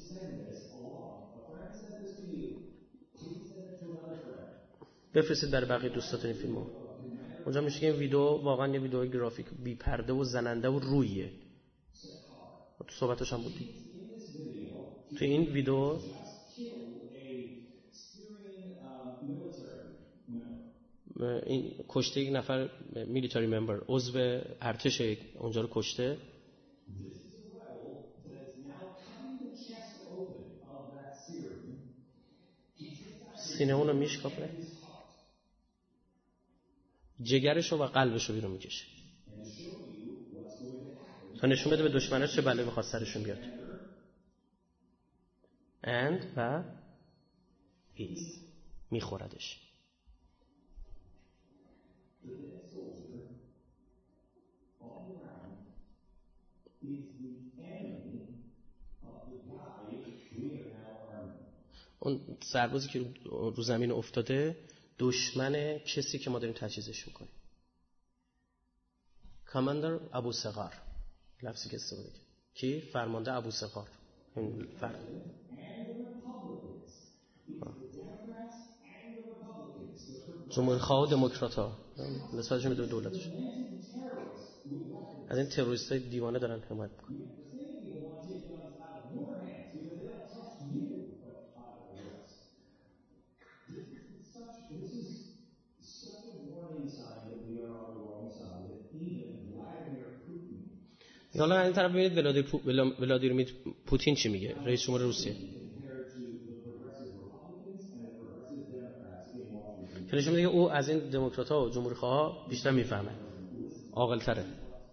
بفرستید برای بقیه دوستاتون این فیلمو. اونجا میشه که این ویدیو واقعا یه ویدیو گرافیک بی پرده و زننده و رویه. تو صحبتش هم بودی. تو این ویدیو این کشته یک نفر میلیتاری ممبر، عضو ارتش اونجا رو کشته. سینه اون رو میشکافه، جگرشو و قلبشو بیرون میکشه تا نشون بده به دشمناش چه بلایی میخواد سرشون بیاد. و میخوردش. اون سربازی که رو زمین افتاده دشمن کسی که ما داریم تجهیزش میکنیم. کاماندر ابو صغار لفظی که استفاده کرد، کی؟ فرمانده ابو صغار. جمهوری خواه و دموکرات‌ها نسبتشون به دولتش از این تروریستای دیوانه دارن حمایت میکنن. حالا این طرف ببینید ولادیمیر پوتین چی میگه، رئیس جمهور روسیه، که نشون میده او از این دموکرات‌ها و جمهوری خواها بیشتر میفهمه، عاقل‌تره.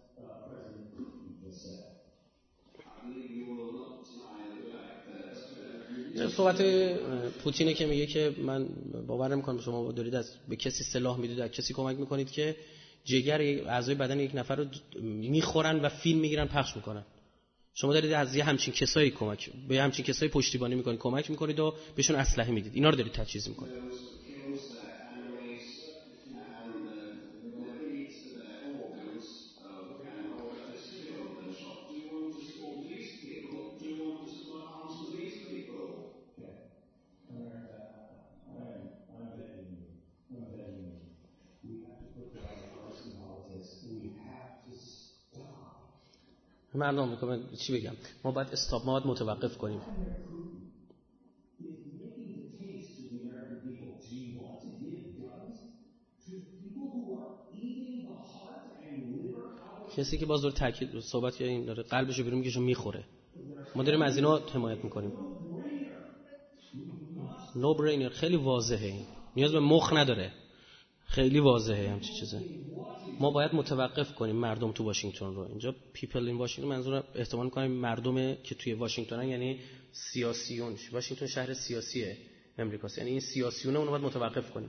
صحبت پوتینه که میگه که من باور نمی‌کنم شما دارید به کسی سلاح میدید، از کسی کمک میکنید که جگر اعضای بدن یک نفر رو میخورن و فیلم میگیرن پخش میکنن. شما دارید از یه همچین کسایی به همچین کسایی پشتیبانی میکنید، کمک میکنید و بهشون اسلحه میدید، اینا رو دارید تجهیز میکنید. مردم آمریکا چی بگم، ما باید متوقف کنیم. کسی که باز داره تاکید صحبت یا این داره قلبشو بیرون میکشه میخوره، ما داریم از اینا حمایت میکنیم. نو برینر، خیلی واضحه، این نیاز به مخ نداره، خیلی واضحه همچین چیزه. ما باید متوقف کنیم مردم تو واشنگتن رو. اینجا پیپل این واشنگتن منظور احتمال می‌کنم مردم که توی واشنگتنن، یعنی سیاسیون. واشنگتن شهر سیاسیه امریکاست، یعنی این سیاسیونه اونو باید متوقف کنیم.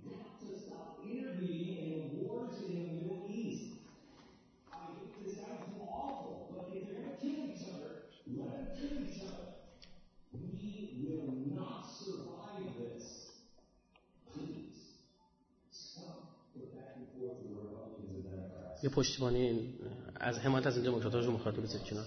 یه پشتیبانی از حمایت از این دموکرات‌ها رو مخاطب بذارید کنار.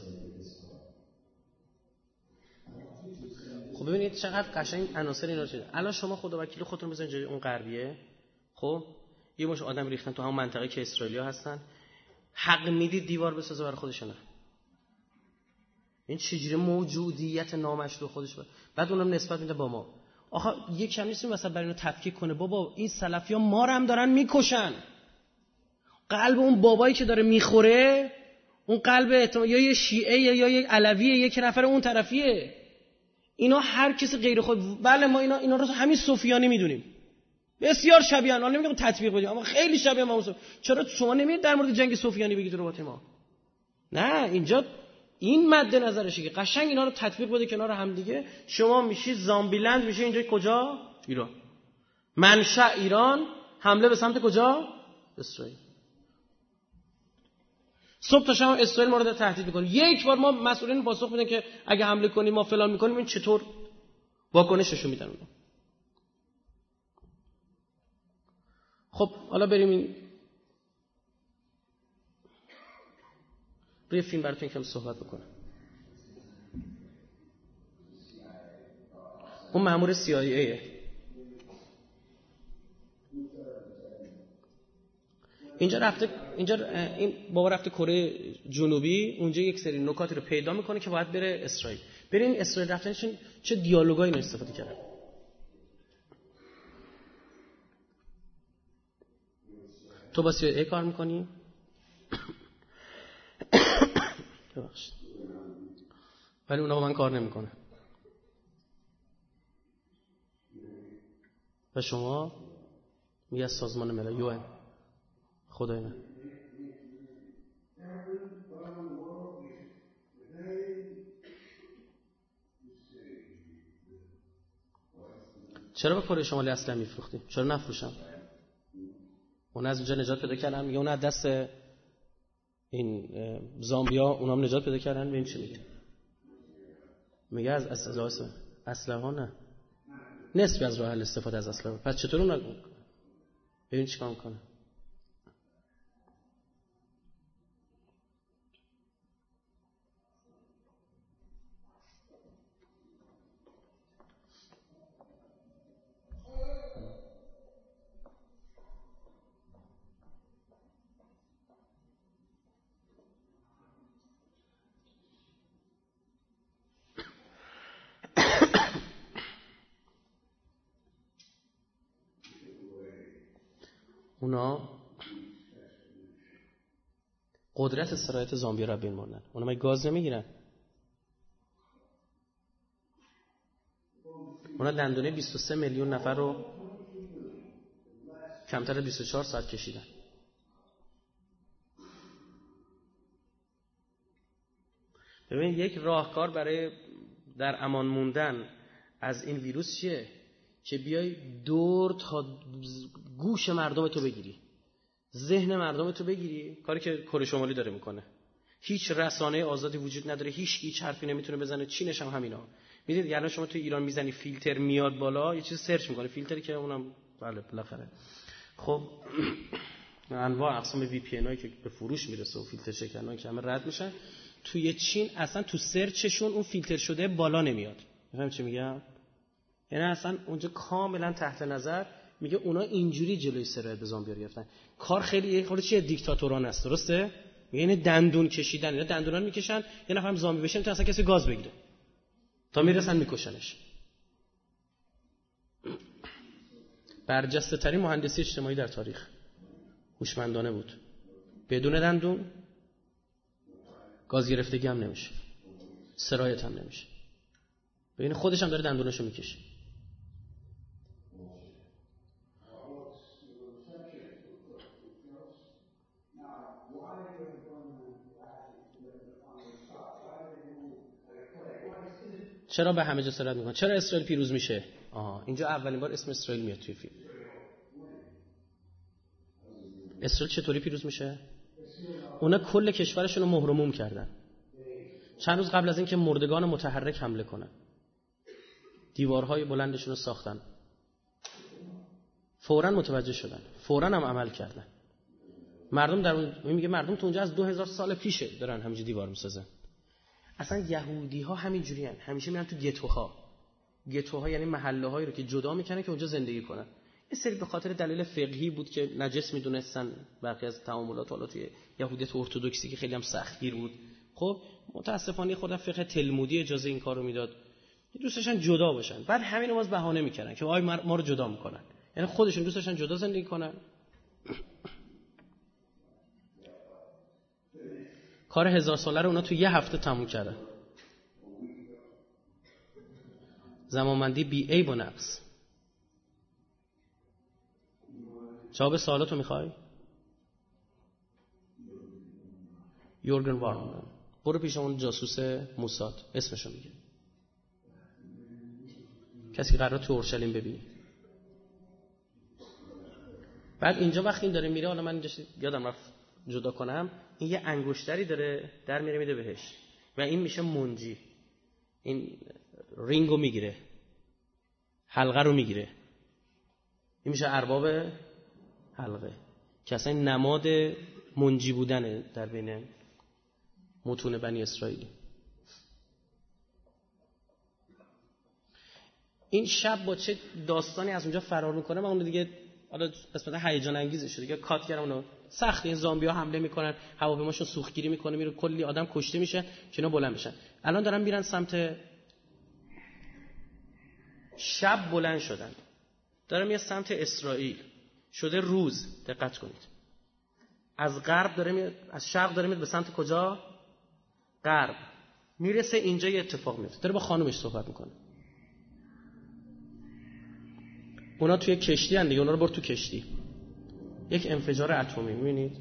خب ببینید چقدر قشنگ عناصر اینا چیه. الان شما خدا وکیل خودتون بزنید جای اون غربیه، خب یه مش آدم ریختن تو همون منطقه که اسرائیلیا هستن، حق میدید دیوار بسازه برای خودشونه. این چجوری موجودیت نامشروع خودش بعد اونم نسبت میده با ما. آخه یه کم نیست مثلا برای اینو تفکیک کنه، بابا این سلفی‌ها ما رو هم دارن میکشن. قلب اون بابایی که داره میخوره، اون قلب یا یه شیعه یا یه علویه، یک نفر اون طرفیه. اینا هر کسی غیر خود، بله ما اینا رو همین صوفیانی میدونیم، بسیار شبیه ان. نمیگم تطبیق بدیم، اما خیلی شبیه ما. چرا شما نمیید در مورد جنگ صوفیانی بگید رو با ما؟ نه، اینجا این مد نظرشه که قشنگ اینا رو تطبیق بده کنار هم دیگه. شما میشید زامبیلند، میشه اینجا کجا؟ ایران. منشأ ایران، حمله به سمت کجا؟ اسرائیل. صبح تا شب اسرائیل مورد تهدید میکنه. یک بار ما مسئولین پاسخ میدن که اگه حمله کنیم ما فلان میکنیم. این چطور واکنششون میدن اونا؟ خب حالا بریم این روی فیلم براتون یکم صحبت بکنم. اون مأمور CIA اینجا این بابا رفته کره جنوبی، اونجا یک سری نکاتی رو پیدا میکنه که باید بره اسرائیل. بریم اسرائیل رفتنشون چه دیالوگایی استفاده کردن. تو با CIA کار میکنی؟ ببخشید، ولی اونا با من کار نمیکنه. و شما میگه از سازمان ملل UN. خدای من، چرا به کره شمالی اصلا میفروختی؟ چرا نفروشم؟ اون از اونجا نجات پیدا کردن، میگه اون از دست این زامبیا اونام نجات پیدا کردن. ببین چی میگه. میگه از اسلحه نه، نصفی از راه حل استفاده از اسلحه. پس چطور اون ببین چیکار میکنه. اونا قدرت سرایت زامبیا رو بین بردن. اونا مگه گاز نمیگیرن؟ اونا دندونه 23 میلیون نفر رو کمتر از 24 ساعت کشیدن. ببین یک راهکار برای در امان موندن از این ویروس چیه؟ که بیای دور تا گوش مردم تو بگیری، ذهن مردم تو بگیری. کاری که کره شمالی داره میکنه. هیچ رسانه آزادی وجود نداره، هیچ حرفی نمیتونه بزنه. چینش هم همینا. میدید یعنی شما تو ایران میزنی فیلتر میاد بالا، یه چیز سرچ میکنه فیلتری که اونم بله بالاخره خب انواع اقسام VPN هایی که به فروش میرسه و فیلتر شکنایی که همه رد میشن توی چین، اصلا تو سرچشون اون فیلتر شده بالا نمیاد. میفهم چی میگم؟ یعنی اصلا اونجا کاملا تحت نظر. میگه اونا اینجوری جلوی سرایت به زامبیا گرفتن. کار خیلی چیه دیکتاتورانه است، درسته؟ یعنی دندون کشیدن، اینا دندونا رو میکشن، یه نفرم زامبی بشه تا اصلا کسی گاز بگیره تا میرسن میکشنش. برجسته ترین مهندسی اجتماعی در تاریخ، هوشمندانه بود. بدون دندون گاز گرفتگی هم نمیشه، سرایت هم نمیشه. ببین خودش هم داره دندوناشو میکشه. چرا به همه جا سرایت میکنه؟ چرا اسرائیل پیروز میشه؟ اینجا اولین بار اسم اسرائیل میاد توی فیلم. اسرائیل چطوری پیروز میشه؟ اونا کل کشورشون رو مهر و موم کردن. چند روز قبل از اینکه مردگان متحرک حمله کنن، دیوارهای بلندشون رو ساختن. فوراً متوجه شدن، فوراً هم عمل کردن. مردم در اون میگه مردم تو اونجا از 2000 سال پیشه دارن همینجوری دیوار میسازن. اصلا یهودی ها همین جوری هن. همیشه میرن تو گتوها یعنی محله هایی رو که جدا میکنن که اونجا زندگی کنن. یه سری به خاطر دلیل فقهی بود که نجس میدونستن برخی از تعاملات حالا توی یهودیت ارتدوکسی که خیلی هم سختگیر بود. خب متاسفانه خود فقه تلمودی اجازه این کارو میداد. دوست داشتن جدا باشن. بعد همینو باز بهانه میکردن که آی ما رو جدا میکنن. یعنی خودشون دوست داشتن جدا زندگی کنن. کار 1000 ساله رو اونا تو یه هفته تموم کردن. زمانمندی بی عیب و نقص. جواب سوالاتو میخوای؟ یورگن وارن. برو پیش اون جاسوس موساد، اسمشو میگه. کسی قرار تو اورشلیم ببینی. بعد اینجا وقتی این داره میره، حالا من اینجا یادم رفت جدا کنم، این یه انگشتری داره در میره میده بهش و این میشه منجی. این رینگو میگیره، حلقه رو میگیره، این میشه ارباب حلقه که اصلا نماد منجی بودنه در بین متون بنی اسرائیلی. این شب با چه داستانی از اونجا فرار میکنه. من اون دیگه حالا قسمت هیجان انگیزه شده دیگه کات کردم. اونو سخت این زامبی‌ها حمله میکنن، هواپیماشون سوختگیری میکنه، میره کلی آدم کشته میشه که اینا بلند میشن. الان دارن میرن سمت شب، بلند شدن دارن میرن سمت اسرائیل. شده روز، دقت کنید. از غرب داره میاد، از شرق داره میاد به سمت کجا؟ غرب. میرسه اینجا یه اتفاق میفته. داره با خانومش صحبت میکنه. اونا توی کشتی هن دیگه، اونا رو برد تو کشتی. یک انفجار اتمی، میبینید؟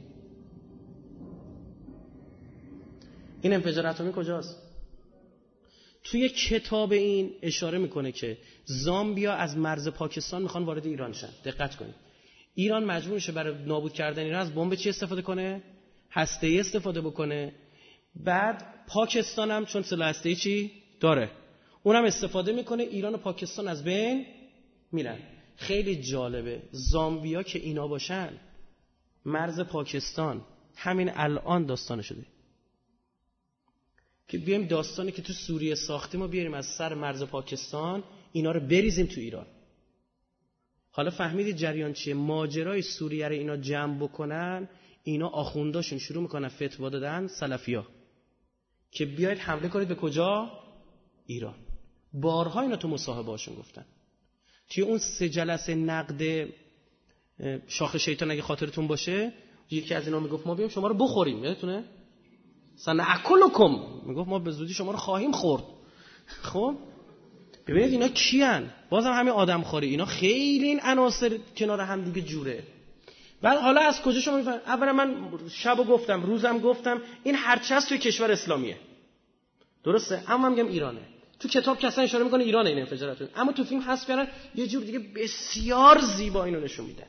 این انفجار اتمی کجاست؟ توی کتاب این اشاره میکنه که زامبیا از مرز پاکستان میخوان وارد ایران شن. دقت کنید. ایران مجبور میشه برای نابود کردن ایران از بمب چی استفاده کنه؟ هسته‌ای استفاده بکنه. بعد پاکستان هم چون سلاح هسته‌ای چی داره، اونم استفاده میکنه. ایران و پاکستان از بین میرن. خیلی جالبه زامبیا که اینا باشن، مرز پاکستان همین الان داستان شده که بیایم داستانی که تو سوریه ساختیم و بیاریم از سر مرز پاکستان اینا رو بریزیم تو ایران. حالا فهمیدید جریان چیه؟ ماجرای سوریه رو اینا جمع بکنن، اینا آخونداشون شروع میکنن فتوا دادن، سلفیا، که بیاید حمله کنید به کجا؟ ایران. بارها اینا تو مصاحبه هاشون گفتن. توی اون 3 جلسه نقد شاخ شیطان اگه خاطرتون باشه، یکی از اینا میگفت ما بیایم شما رو بخوریم، یادتونه؟ سنأکلکم، میگفت ما به زودی شما رو خواهیم خورد. خب ببینید اینا کیان؟ بازم همین آدم خواری. اینا خیلی این عناصر کنار هم دیگه جوره. بعد حالا از کجا شما میفهمید؟ اولا من شبو گفتم، روزم گفتم، این هرچی هست توی کشور اسلامیه، درسته؟ اما من میگم ایرانه. تو کتاب کسا اشاره میکنه ایرانه این انفجارات، اما تو فیلم حذف کردن یه جور دیگه بسیار زیبا اینو نشون میدن.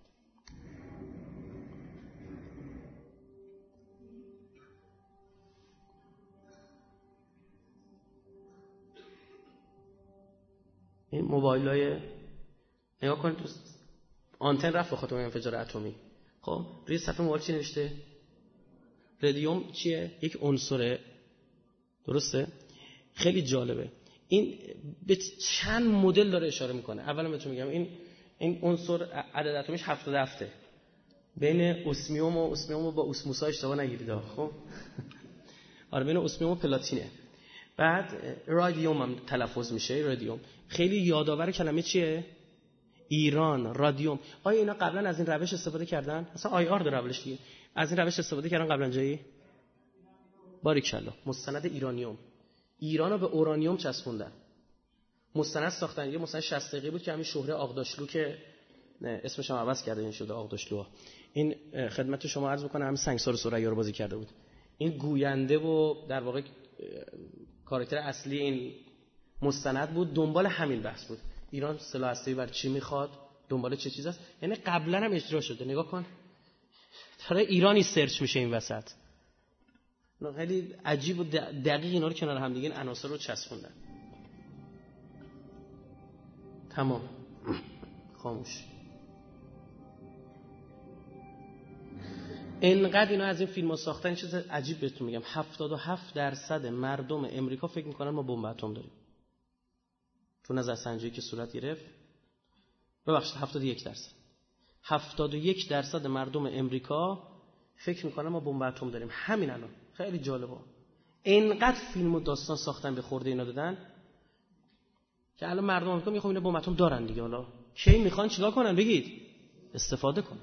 این موبایلای نگاه کنید، تو آنتن رفت بخاطر انفجار اتمی. خب روی صفحه موبایل چی نوشته؟ رادیوم چیه؟ یک عنصره، درسته؟ خیلی جالبه. این به چند مدل داره اشاره میکنه. اولا بهتون میگم این عنصر عدد اتمیش 77، بین اسمیوم و با اسموسا اشتباه نگیرید خب. آره بین اسمیوم و پلاتینه. بعد رادیوم هم تلفظ میشه، رادیوم. خیلی یادآور کلمه چیه؟ ایران، رادیوم. آیا اینا قبلا از این روش استفاده کردن؟ اصلا آی آر داره اولش دیگه. از این روش استفاده کردن قبلا جایی؟ باریکلا. مستند ایرانیوم. ایرانو به اورانیوم چسبوندن. مستند ساختن. یه مستند 60 دقیقه بود که همین شهره آغداشلو که اسمش هم عوض کرده این شده آغداشلو. این خدمت شما عرض می‌کنم همین سنگسار ثریا رو بازی کرده بود. این گوینده و در واقع کاراکتر اصلی این مستند بود، دنبال همین بحث بود. ایران سلاح هسته‌ای بر چی میخواد؟ دنبال چه چیز است؟ یعنی قبلا هم اجرا شده. نگاه کن. داره ایرانی سرچ میشه این وسط. خیلی عجیب و دقیق اینا رو کنار هم دیگه این عناصر رو چسبوندن. تمام. خاموش. اینقدر اینا از این فیلم‌ها ساختن. چیز عجیب بهتون میگم، 77% مردم امریکا فکر میکنن ما بمب اتم داریم. تو نظرسنجی که صورت گرفت، ببخشید 71%. 71% مردم امریکا فکر میکنن ما بمب اتم داریم. همین الان خیلی جالبه. اینقدر فیلم و داستان ساختن به خورده اینا دادن که الان مردم امریکا میخوان اینا بمب اتم دارن دیگه. حالا کی میخوان چیکار کنن؟ بگید. استفاده کنن.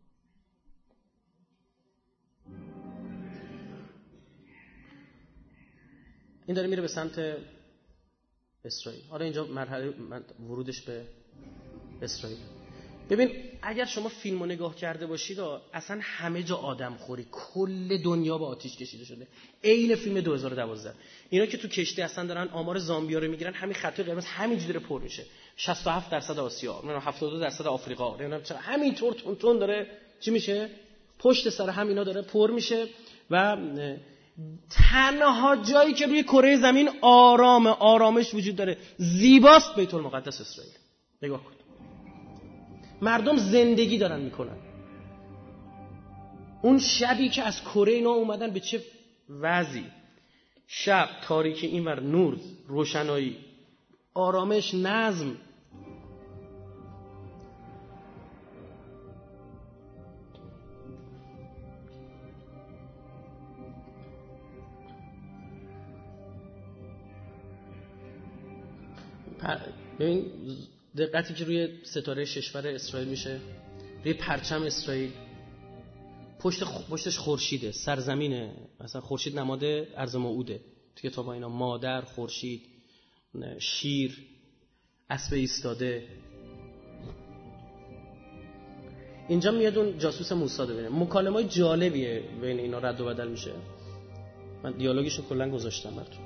این داره میره به سمت اسرائیل. آره اینجا مرحله ورودش به اسرائیل. ببین اگر شما فیلمو نگاه کرده باشید اصلا همه جا آدم خوری، کل دنیا با آتیش کشیده شده. عین فیلم 2012. اینا که تو کشتی اصلا دارن آمار زامبیا رو میگیرن، همین خط قرمز همینجوری داره پر میشه. 67% آسیا، 72% آفریقا، همینطور تون داره چی میشه؟ پشت سر همینا داره پر میشه و تنها جایی که روی کره زمین آرامش وجود داره، زیباست، بیت المقدس اسرائیل. نگاه کن. مردم زندگی دارن میکنن. اون شبی که از کره اینا اومدن به چه وضعی، شب تاریکی، اینور نور، روشنایی، آرامش، نظم. ببین دقتی که روی ستاره ششور اسرائیل میشه، روی پرچم اسرائیل، پشتش خورشیده، سرزمینه. مثلا خورشید نماد ارض موعوده تو کتاب اینا. مادر، خورشید، شیر، اسب ایستاده. اینجا میاد اون جاسوس موسی ببینه. مکالمه‌های جالبیه بین اینا رد و بدل میشه. من دیالوگشو کلا گذاشتم براتون.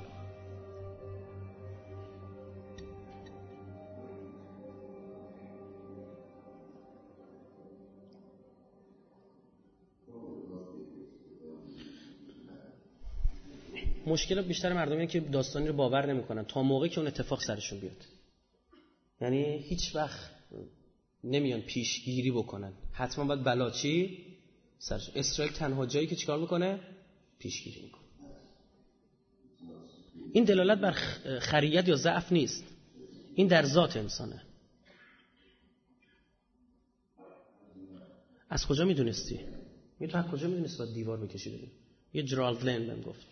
مشکل بیشتر مردم اینه که داستانی رو باور نمیکنن تا موقعی که اون اتفاق سرشون بیاد. یعنی هیچ وقت نمیان پیشگیری بکنن. حتما باید بلاچی سرشون. اسرائیل تنها جایی که چیکار میکنه؟ پیشگیری میکنه. این دلالت بر خریت یا ضعف نیست. این در ذات انسانه. از کجا میدونستی؟ تو از کجا میدونستی باید دیوار بکشیدی؟ یه جرالد لین بهم گفت.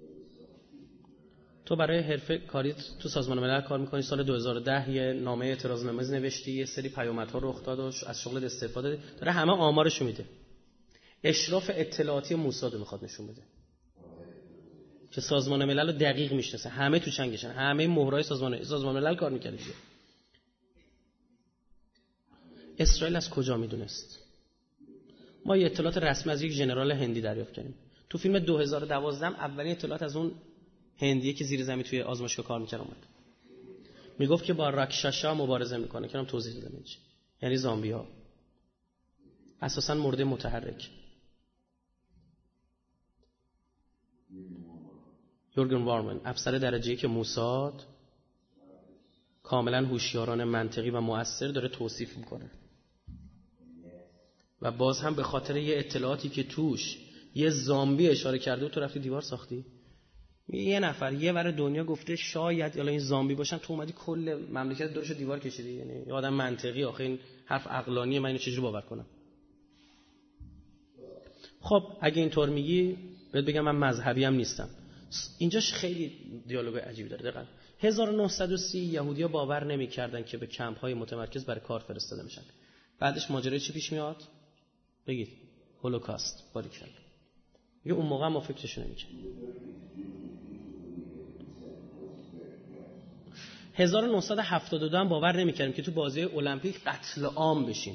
تو برای حرفه کاری تو سازمان ملل کار میکنی، سال 2010 یه نامه اعتراض‌نامه نوشتی، یه سری پیامدها رخ داد و از شغل استفاده داره، همه آمارشو میده. اشراف اطلاعاتی موساد میخواد نشون بده که سازمان ملل رو دقیق میشناسه، همه تو چنگشن، همه مهرای سازمان ملل کار میکنه دیگه. اسرائیل از کجا میدونست؟ ما یه اطلاعات رسمی از یک ژنرال هندی دریافت کردیم. تو فیلم 2012 اولین اطلاعات از اون هندیه که زیر زمین توی آزمایشگاه کار می‌کنه اومد. میگفت که با راکشاشا مبارزه میکنه. که من توضیح دادم اینجا. یعنی زامبی‌ها. اساساً مرده متحرک. یورگن وارمن، افسر درجه‌ای که موساد کاملاً هوشیارانه، منطقی و مؤثر داره توصیف میکنه. و باز هم به خاطر یه اطلاعاتی که توش یه زامبی اشاره کرده و تو رفتی دیوار ساختی. یه نفر یه ور دنیا گفته شاید حالا این زامبی باشن، تو اومدی کل مملکت دورش دیوار کشیدی. یعنی یه آدم منطقی، آخه این حرف عقلانیه، من اینو چجوری باور کنم؟ خب اگه اینطور میگی بهت بگم من مذهبی هم نیستم. اینجاش خیلی دیالوگ عجیبی داره. دقیقاً 1930 یهودی‌ها باور نمی‌کردن که به کمپ‌های متمرکز برای کار فرستاده میشن. بعدش ماجرای چی پیش میاد؟ بگید هولوکاست. باریکلا. یه اون موقع ما فکرش نمی‌کردیم. 1972 هم باور نمی‌کردیم که تو بازی المپیک قتل عام بشیم.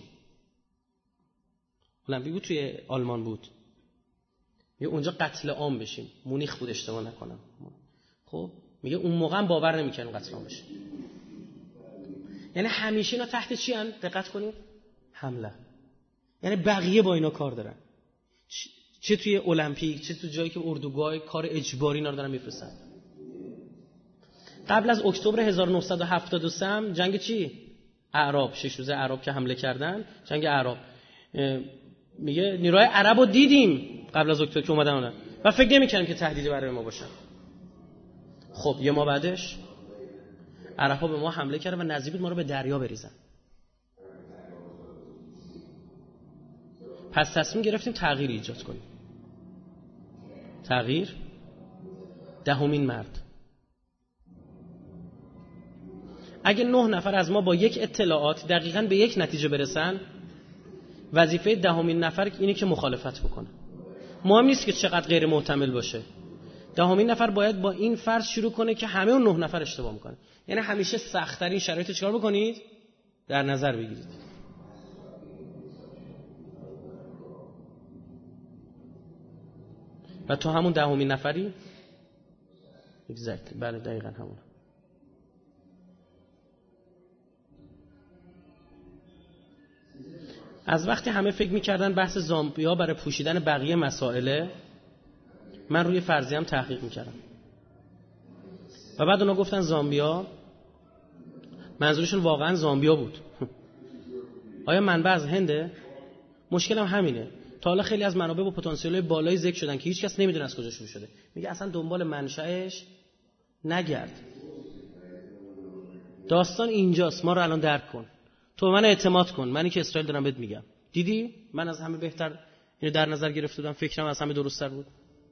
المپیک بود توی آلمان بود. میگه اونجا قتل عام بشیم. مونیخ بود اشتباه نکنم. خب میگه اون موقع هم باور نمی‌کردن قتل عام بشه. یعنی همیشه اینا تحت چی ان؟ دقت کنید. حمله. یعنی بقیه با اینا کار دارن. چه توی المپیک چه تو جایی که اردوگاه کار اجباری اینا رو دارن میفرستن. قبل از اکتبر 1973 جنگ چی؟ اعراب، 6 روزه اعراب که حمله کردن، جنگ اعراب. میگه نیروهای عربو دیدیم قبل از اکتبر که اومدن اونا و فکر نمی‌کردیم که تهدیدی برای ما باشن. خب یه ماه بعدش عرب‌ها به ما حمله کردن و نزدیک بود ما رو به دریا بریزن. پس تصمیم گرفتیم تغییر ایجاد کنیم. تغییر 10مین مرد. اگه 9 نفر از ما با یک اطلاعات دقیقاً به یک نتیجه برسن، وظیفه 10مین نفر اینه که مخالفت بکنه. مهم نیست که چقدر غیر محتمل باشه. 10مین نفر باید با این فرض شروع کنه که همه اون 9 نفر اشتباه میکنه. یعنی همیشه سخت‌ترین شرایط رو چیکار بکنید؟ در نظر بگیرید. و تو همون 10مین نفری exactly. بله دقیقاً همون. از وقتی همه فکر می‌کردن بحث زامبیا برای پوشیدن بقیه مسائله، من روی فرضیه‌ام تحقیق می‌کردم. و بعد اونا گفتن زامبیا، منظورشون واقعاً زامبیا بود. آیا منبع از هنده؟ مشکلم همینه. تا حالا خیلی از منابع با پتانسیل بالای ذکر شدن که هیچ کس نمیدونه از کجا شروع شده. میگه اصلا دنبال منشأش نگرد. داستان اینجاست، ما رو الان درک کن. تو من اعتماد کن، منی که اسرائیل دارم بهت میگم. دیدی؟ من از همه بهتر اینو در نظر گرفته بودم، فکرم از همه درست‌تر بود.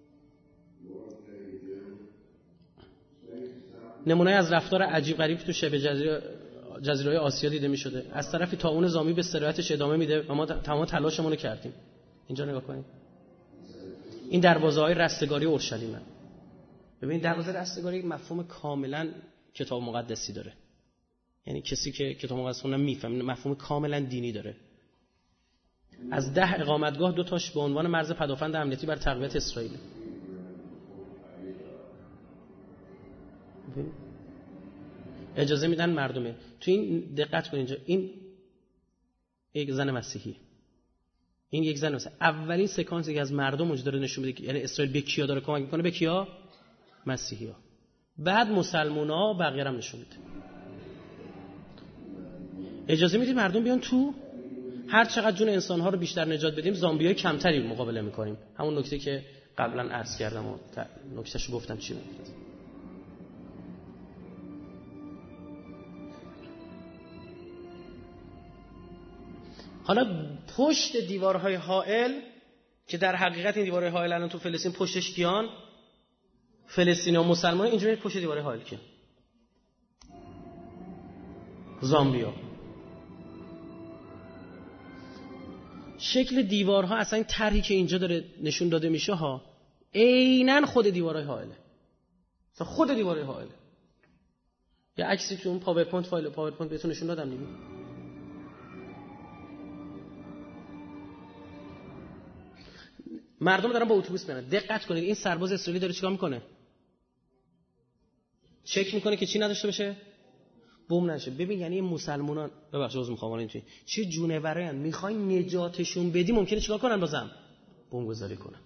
نمونه از رفتار عجیب غریب تو شبه جزیره آسیا دیده می‌شده. از طرفی طاعون زامی به استراحتش ادامه میده و ما تمام تلاشمون رو کردیم. اینجا نگاه کنید. این دروازه‌های رستگاری اورشلیمه. ببین دروازه رستگاری یک مفهوم کاملا کتاب مقدسی داره. یعنی کسی که کتاب مقدس خوندن میفهمه مفهوم کاملا دینی داره. از 10 اقامتگاه 2 تاش به عنوان مرز پدافند امنیتی بر تقویت اسرائیل. اجازه میدن مردمه. تو این دقت کن اینجا این یک زن مسیحی. این یک زن مسیحی. اولین سکانسی که از مردم وجود داره نشون میده که یعنی اسرائیل به کیا داره کمک میکنه، به کیا؟ مسیحی‌ها. بعد مسلمان‌ها و بقیه هم نشون میده. اجازه میدید مردم بیان تو، هر چقدر جون انسان‌ها رو بیشتر نجات بدیم زامبیای کمتری مقابله می‌کنیم. همون نکته که قبلا عرض کردم و نکتهشو گفتم چی بود. حالا پشت دیوارهای حائل که در حقیقت این دیوارهای حائل الان تو فلسطین پشتش کیان؟ فلسطینی و مسلمان. اینجوری پشت دیوارهای حائل کیان؟ زامبیا. شکل دیوارها اصلا این طرحی که اینجا داره نشون داده میشه ها عیناً خود دیوارهای حائله. خود دیوارهای حائله. یه عکسی تو اون پاورپوینت فایل پاورپوینت بهتون نشون دادم دیگه. مردم دارن با اتوبوس میرن. دقت کنید این سرباز اسرائیلی داره چیکار میکنه؟ چک میکنه که چی نداشته باشه؟ بوم نشه. ببین یعنی مسلمانان ببخشید عذر میخوام اینطوری چه جونورن میخواین نجاتشون بدی ممکنه چیکار کنن بازم؟ بمب گذاری کنن.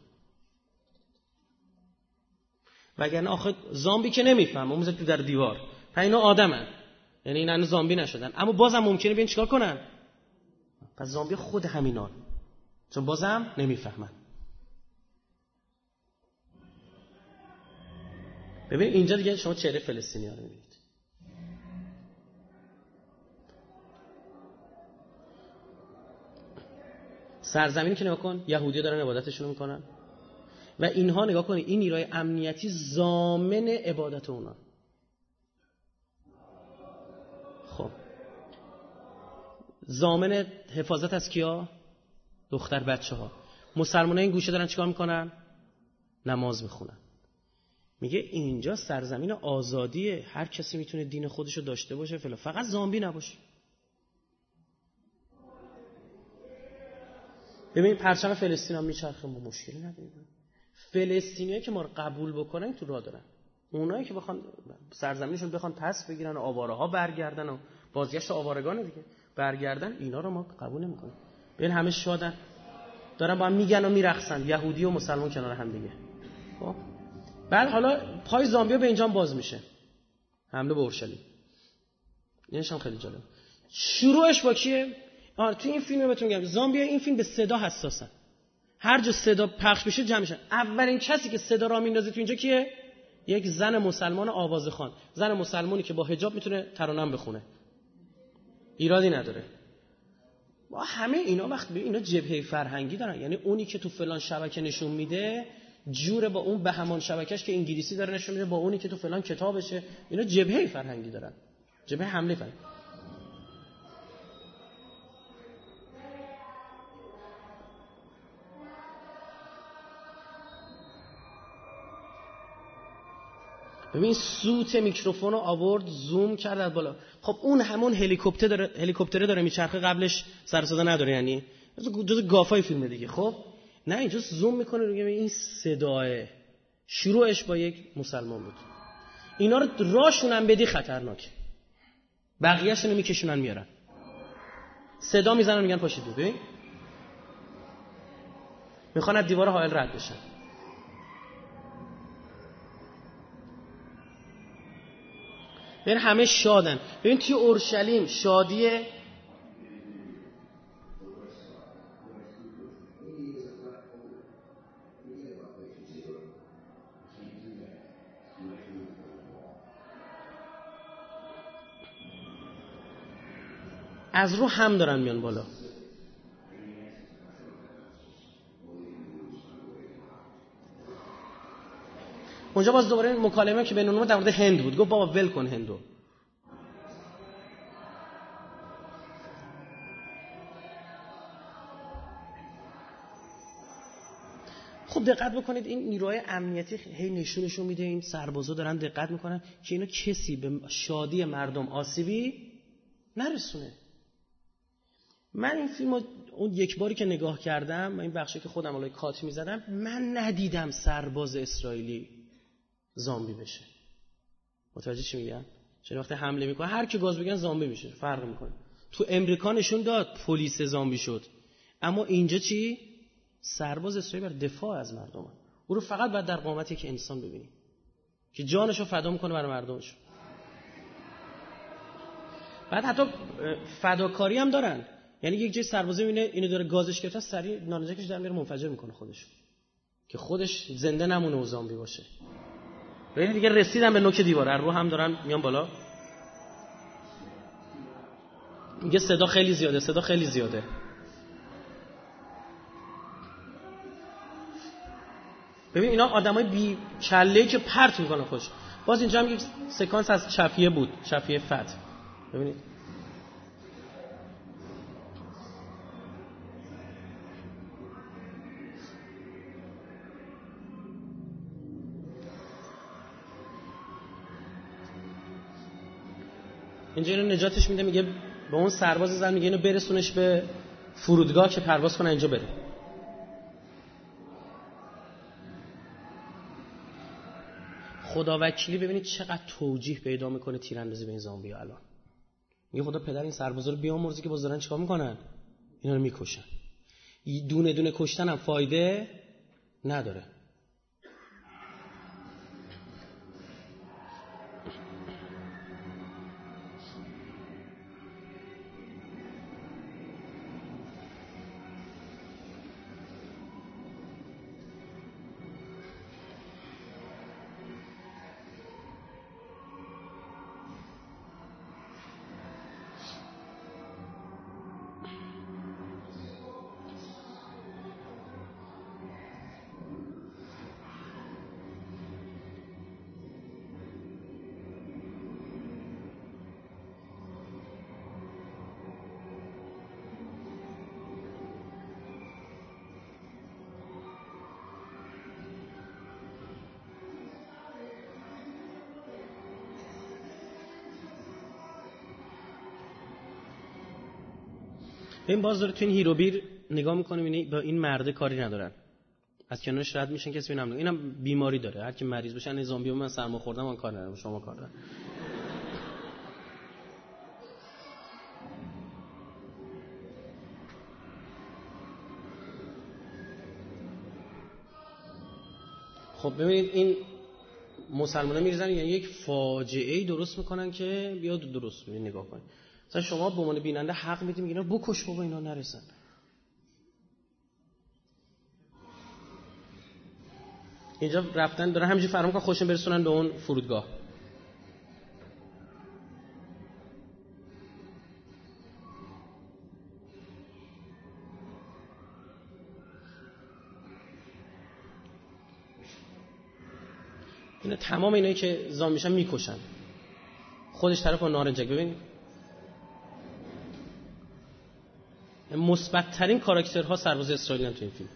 وگرنه آخه زامبی که نمیفهمه اون تو در دیوار. اینا آدمن. یعنی اینا زامبی نشدن اما بازم ممکنه بیان چیکار کنن؟ پس زامبی خود همینان. چون بازم نمیفهمن. ببین اینجا دیگه شما چهره فلسطینی‌ها رو می‌بینید. سرزمینی که نگاه کن یهودی‌ها دارن عبادتشون میکنن و اینها نگاه کن این نیروی امنیتی ضامن عبادت اونا. خب ضامن حفاظت از کیا؟ دختر بچه‌ها. مسلمان‌ها این گوشه دارن چیکار میکنن؟ نماز میخونن. میگه اینجا سرزمین آزادیه، هر کسی میتونه دین خودشو داشته باشه، فقط زامبی نباشه. ببین پرچم فلسطین هم میچرخه، ما مشکلی نداریم. فلسطینیایی که ما رو قبول بکنن تو راه دارن، اونایی که بخوان سرزمینشون بخوان پس بگیرن و آواره‌ها برگردن و بازگشت آوارگان دیگه برگردن، اینا رو ما قبول نمی‌کنیم. ببین همه شادن، دارن با هم میگن و میرقصن، یهودی و مسلمان کنار هم دیگه. خب بعد حالا پای زامبیا به اینجا باز میشه، حمله به اورشلیم. اینش هم خیلی جالب. شروعش با کیه؟ تو این فیلم بهتون میگم زامبیا این فیلم به صدا حساسن، هر جا صدا پخش بشه جمع میشن. اولین کسی که صدا را میندازه تو اینجا کیه؟ یک زن مسلمان آوازخوان، زن مسلمانی که با حجاب میتونه ترانه بخونه، ایرادی نداره. با همه اینا وقت به اینا جبهه فرهنگی دارن، یعنی اونی که تو فلان شبکه نشون میده جوره با اون بهمان شبکهش که انگلیسی داره نشون میده، با اونی که تو فلان کتابشه. اینا جبهه فرهنگی دارن، جبهه حمله فرهنگی. ببین سوت میکروفون رو آورد زوم کرد از بالا. خب اون همون هلیکوپتر داره میچرخه، قبلش سر صدا نداره، یعنی جز گافای فیلم دیگه. خب نه اینجا زوم میکنه میگه این صداه شروعش با یک مسلمان بود. اینا رو راشون هم بدی خطرناک، بقیه‌شون رو میکشونن میارن، صدا میزنن میگن پاشید. ببین میخوان از دیوار حائل رد بشن. ببین همه شادن. ببین توی اورشلیم شادیه، از رو هم دارن میان بالا. اونجا باز دوباره مکالمه که بین اونها در مورد هند بود، گفت بابا ول کن هندو. خب دقت بکنید این نیروهای امنیتی هی نشونشون میده، این سربازا دارن دقت میکنن که اینا کسی به شادی مردم آسیبی نرسونه. من این فیلمو اون یک باری که نگاه کردم، این بخشی که خودم الان کات میزدم، من ندیدم سرباز اسرائیلی زامبی بشه. متوجه چی میگم؟ چون وقتی حمله میکنه هر کی گاز بگن زامبی میشه، فرق میکنه. تو امریکا نشون داد پلیس زامبی شد، اما اینجا چی؟ سرباز اسرائیل بر دفاع از مردم، او رو فقط باید در قامتی که انسان ببینی که جانشو فدا میکنه برای مردمش. بعد حتی فداکاری هم دارن، یعنی یک جای سربازی میبینه اینو داره گازش گرفته، سریع نانجکش در میاره منفجر میکنه خودش که خودش زنده نمونه و زامبی باشه. ببین دیگه رسیدن به نوک دیوار، رو هم دارن میان بالا. میگه صدا خیلی زیاده، صدا خیلی زیاده. ببین اینا آدمای بی کله‌ای که پرت میکنن خودش. باز اینجا هم یک سکانس از شفیه بود، شفیه فتح. ببینید اینجا اینو نجاتش میده، میگه به اون سرباز زن میگه اینو برسونش به فرودگاه که پرواز کنه اینجا بره. خداوکیلی ببینید چقدر توجیه پیدا میکنه تیراندازی به این زامبی ها. الان میگه خدا پدر این سربازا رو بیامرزه که باز دارن چیکار میکنن؟ اینا رو میکشن. دونه دونه کشتن هم فایده نداره. این باز داره تو این هیروبیر نگاه میکنیم اینه با این مرده کاری ندارن، از کنارش رد میشن، کسی نمیدونه اینم بیماری داره، هر کی مریض بشه این زامبی من سرما خوردم من کار ندارم شما کار دارن. خب ببینید این مسلمان‌ها میریزن یعنی یک فاجعه‌ای درست میکنن که بیاد درست ببین نگاه کنید. مثلا شما به عنوان بیننده حق میدید میگین بکش بابا اینا نرسن. اینجا رفتن دارن همینجوری فرام که خوشن برسونن به اون فرودگاه. اینا تمام اینایی که زام میشن میکشن. خودش طرف با نارنجک ببین. مثبت ترین کاراکترها سرباز اسرائیلیان تو این فیلم.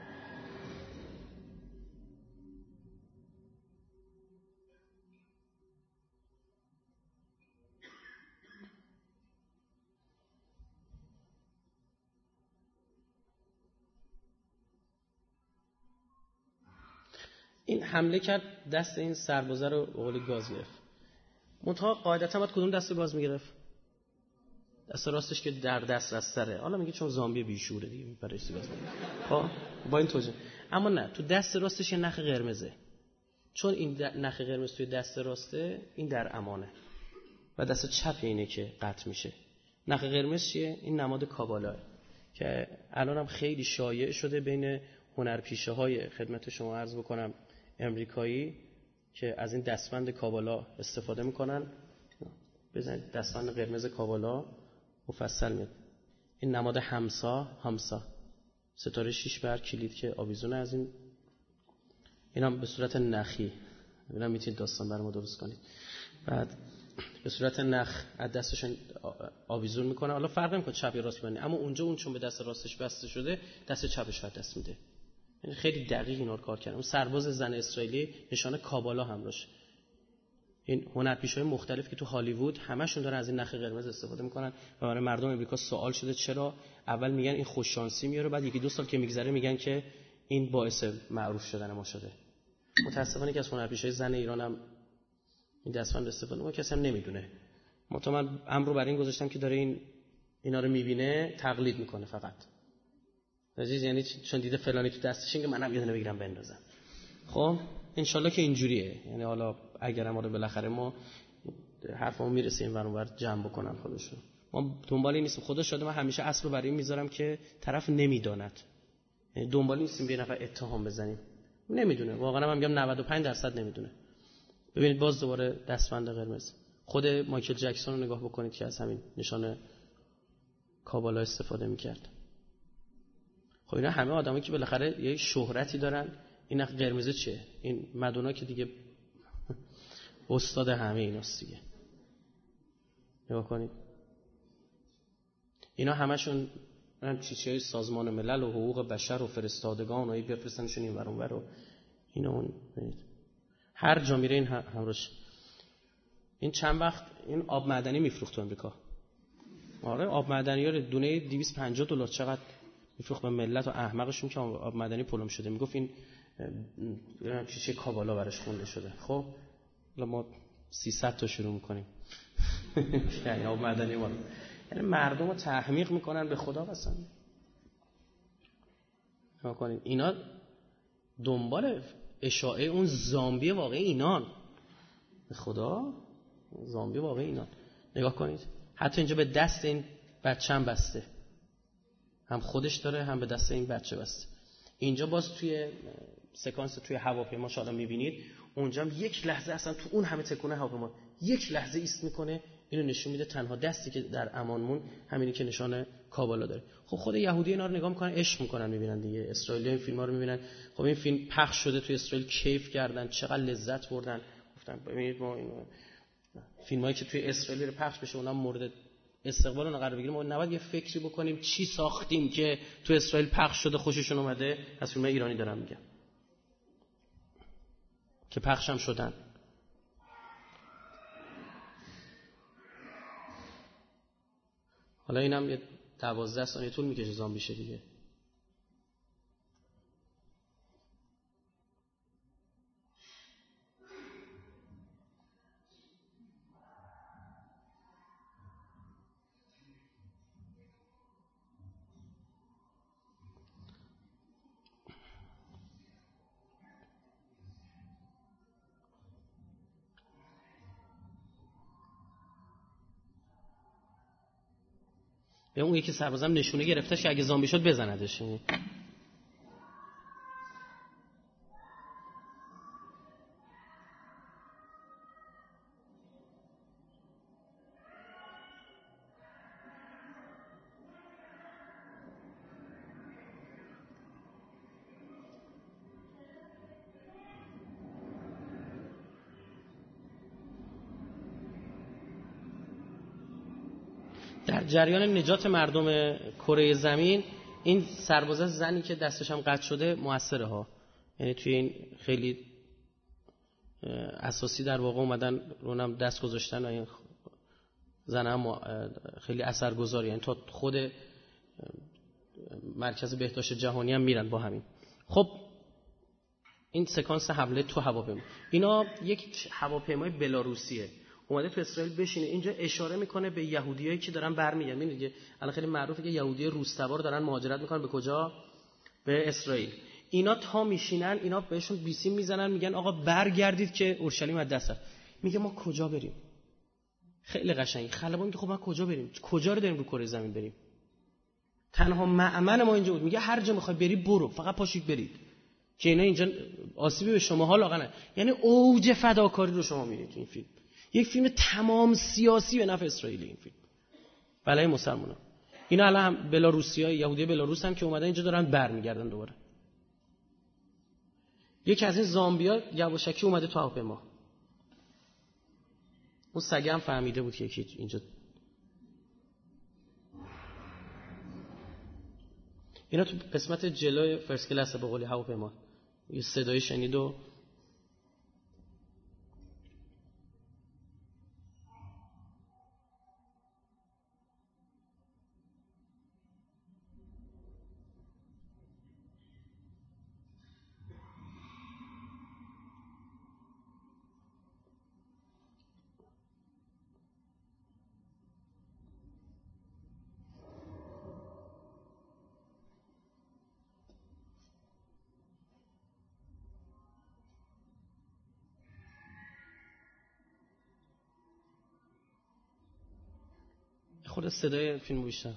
این حمله کرد دست این سربازه رو به قول گاز گرفت. منتها قاعدتا باید کدوم دست گاز میگرفت؟ دست راستش که در دست رستره. حالا میگه چون زامبی بیشوره دیگه برای چی گاز میگیره. خب با این توجیه. اما نه تو دست راستش یه نخ قرمزه. چون این نخ قرمز توی دست راسته این در امانه. و دست چپ اینه که قطع میشه. نخ قرمز چیه؟ این نماد کابالاه که الان هم خیلی شایع شده بین هنرپیشه‌های خدمت شما عرض بکنم امریکایی که از این دستبند کابالا استفاده میکنن. بزنید دستبند قرمز کابالا مفصل میاد. این نماد همسا ستاره 6 بر کلید که آویزونه از این هم به صورت نخی. اینا میتونید داستان برای ما درست کنید. بعد به صورت نخ از دستشون آویزون میکنه. حالا فرق نمیکنه چپ یا راست ببینید، اما اونجا اون چون به دست راستش بسته شده دست چپش رو دست میده. یعنی خیلی دقیق اینا رو کار کردن. اون سرباز زن اسرائیلی نشانه کابالا همراهه. این هنرپیشه‌های مختلف که تو هالیوود همشون دارن از این نخ قرمز استفاده میکنن و برای مردم امریکا سوال شده چرا. اول میگن این خوش شانسی میاره، بعد یکی دو سال که میگذره میگن که این باعث معروف شدن ما شده. متاسفانه که از هنرپیشه‌های زن ایران هم این دستبند استفاده میکنه، کسی هم نمیدونه. من امر رو برای این گذاشتم که داره اینا رو میبینه تقلید میکنه فقط. عزیز یعنی چون دیده فلانی تو دستش اینکه منم یه دونه بگیرم بندازم. خب انشالله که اینجوریه. یعنی حالا اگر ما رو بالاخره ما حرفمون میرسه این ور اون ور جمع بکنن خودشون. ما دنبال این نیستیم. خدا شاده من همیشه اصل رو برای این میذارم که طرف نمیداند. یعنی دنبال نیستیم به نفر اتهام بزنیم. نمیدونه. واقعا من میگم 95% نمیدونه. ببینید باز دوباره دستبند قرمز. خود مایکل جکسون رو نگاه بکنید که از همین نشانه کابالا استفاده میکرد. خب اینا همه آدمایی که بالاخره یه شهرتی دارن. این قرمزه چیه؟ این مدونا که دیگه استاد همه ایناست دیگه. نگاه کنید. اینا همشون چیزهای سازمان ملل و حقوق بشر و فرستادگان و بفرستنشون این ور اون ور و اینا اون هر جا میره این همراش. این چند وقت این آب معدنی میفروخت تو امریکا. آره آب معدنی رو دونه $250 چقدر میفروخت به ملت و احمقشون که آب معدنی پلم شده. میگفت این چیزی کابالا براش خونده شده. خب حالا ما 300 تا شروع میکنیم. یعنی آب معدنی ما یعنی مردم رو تحمیق میکنن به خدا قسم. نگاه کنید اینا دنبال اشاعه اون زامبی واقعی اینان. به خدا زامبی واقعی اینان. نگاه کنید حتی اینجا به دست این بچه هم بسته. هم خودش داره هم به دست این بچه بسته. اینجا باز توی سکانس توی هواپیما شاید میبینید اونجا هم یک لحظه اصلا تو اون همه تکونه هواپیما یک لحظه ایست میکنه. اینو نشون میده تنها دستی که در امانمون همینی که نشانه کابالا داره. خب خود یهودی اینا رو نگاه میکنن عشق میکنن میبینن دیگه. اسرائیلی این فیلم‌ها رو میبینن. خب این فیلم پخش شده توی اسرائیل کیف کردن چقدر لذت بردن. گفتن ببینید ما این فیلمایی که توی اسرائیل رو پخش بشه اونم مورد استقبال اون قرار بگیره. ما نباید یه فکری بکنیم چی ساختیم که تو اسرائیل پخش شده خوششون اومده. از فیلم‌های ایرانی دارم میگم که پخش هم شدن. حالا اینم یه 12 ثانیه طول میکشه زامبی شه دیگه. به اون یکی سربازم نشونه گرفتش که اگه زامبی شد بزندش. در جریان نجات مردم کره زمین این سربازه زنی که دستش هم قطع شده موثره ها، یعنی توی این خیلی اساسی در واقع اومدن رونم دست گذاشتن و این زن هم خیلی اثرگذاری، یعنی تا خود مرکز بهداشت جهانی هم میرن با همین. خب این سکانس حمله تو هواپیما، اینا یک هواپیمای بلاروسیه اومده تو اسرائیل بشینه. اینجا اشاره میکنه به یهودیایی که دارن برمیگردن. میبینید دیگه الان خیلی معروفه که یهودی روس‌تبار دارن مهاجرت میکنن به کجا؟ به اسرائیل. اینا تا میشینن اینا بهشون بیسیم میزنن میگن آقا برگردید که اورشلیم از دست. میگه ما کجا بریم؟ خیلی قشنگ خلبان میگه خب ما کجا بریم؟ کجا رو داریم رو کره زمین بریم؟ تنها مأمن ما اینجا بود. میگه هر جا میخوای بری برو، فقط پاشید برید که اینا اینجا آسیبی به شماها لاغر نه. یعنی اوج فداکاری رو شما میبینید تو این فیلم. یک فیلم تمام سیاسی به نفع اسرائیل. این فیلم برای مسلمانان. اینا الان بلاروسیای یهودی بلاروس هم که اومدن اینجا دارن برمیگردن دوباره. یکی از این زامبیا یواشکی اومده تو هواپیما. اون سگه هم فهمیده بود که یکی اینجا. اینا تو قسمت جلوی فرست کلاس به قول هواپیما یه صدای شنید و خود صدای فیلم بیشتر.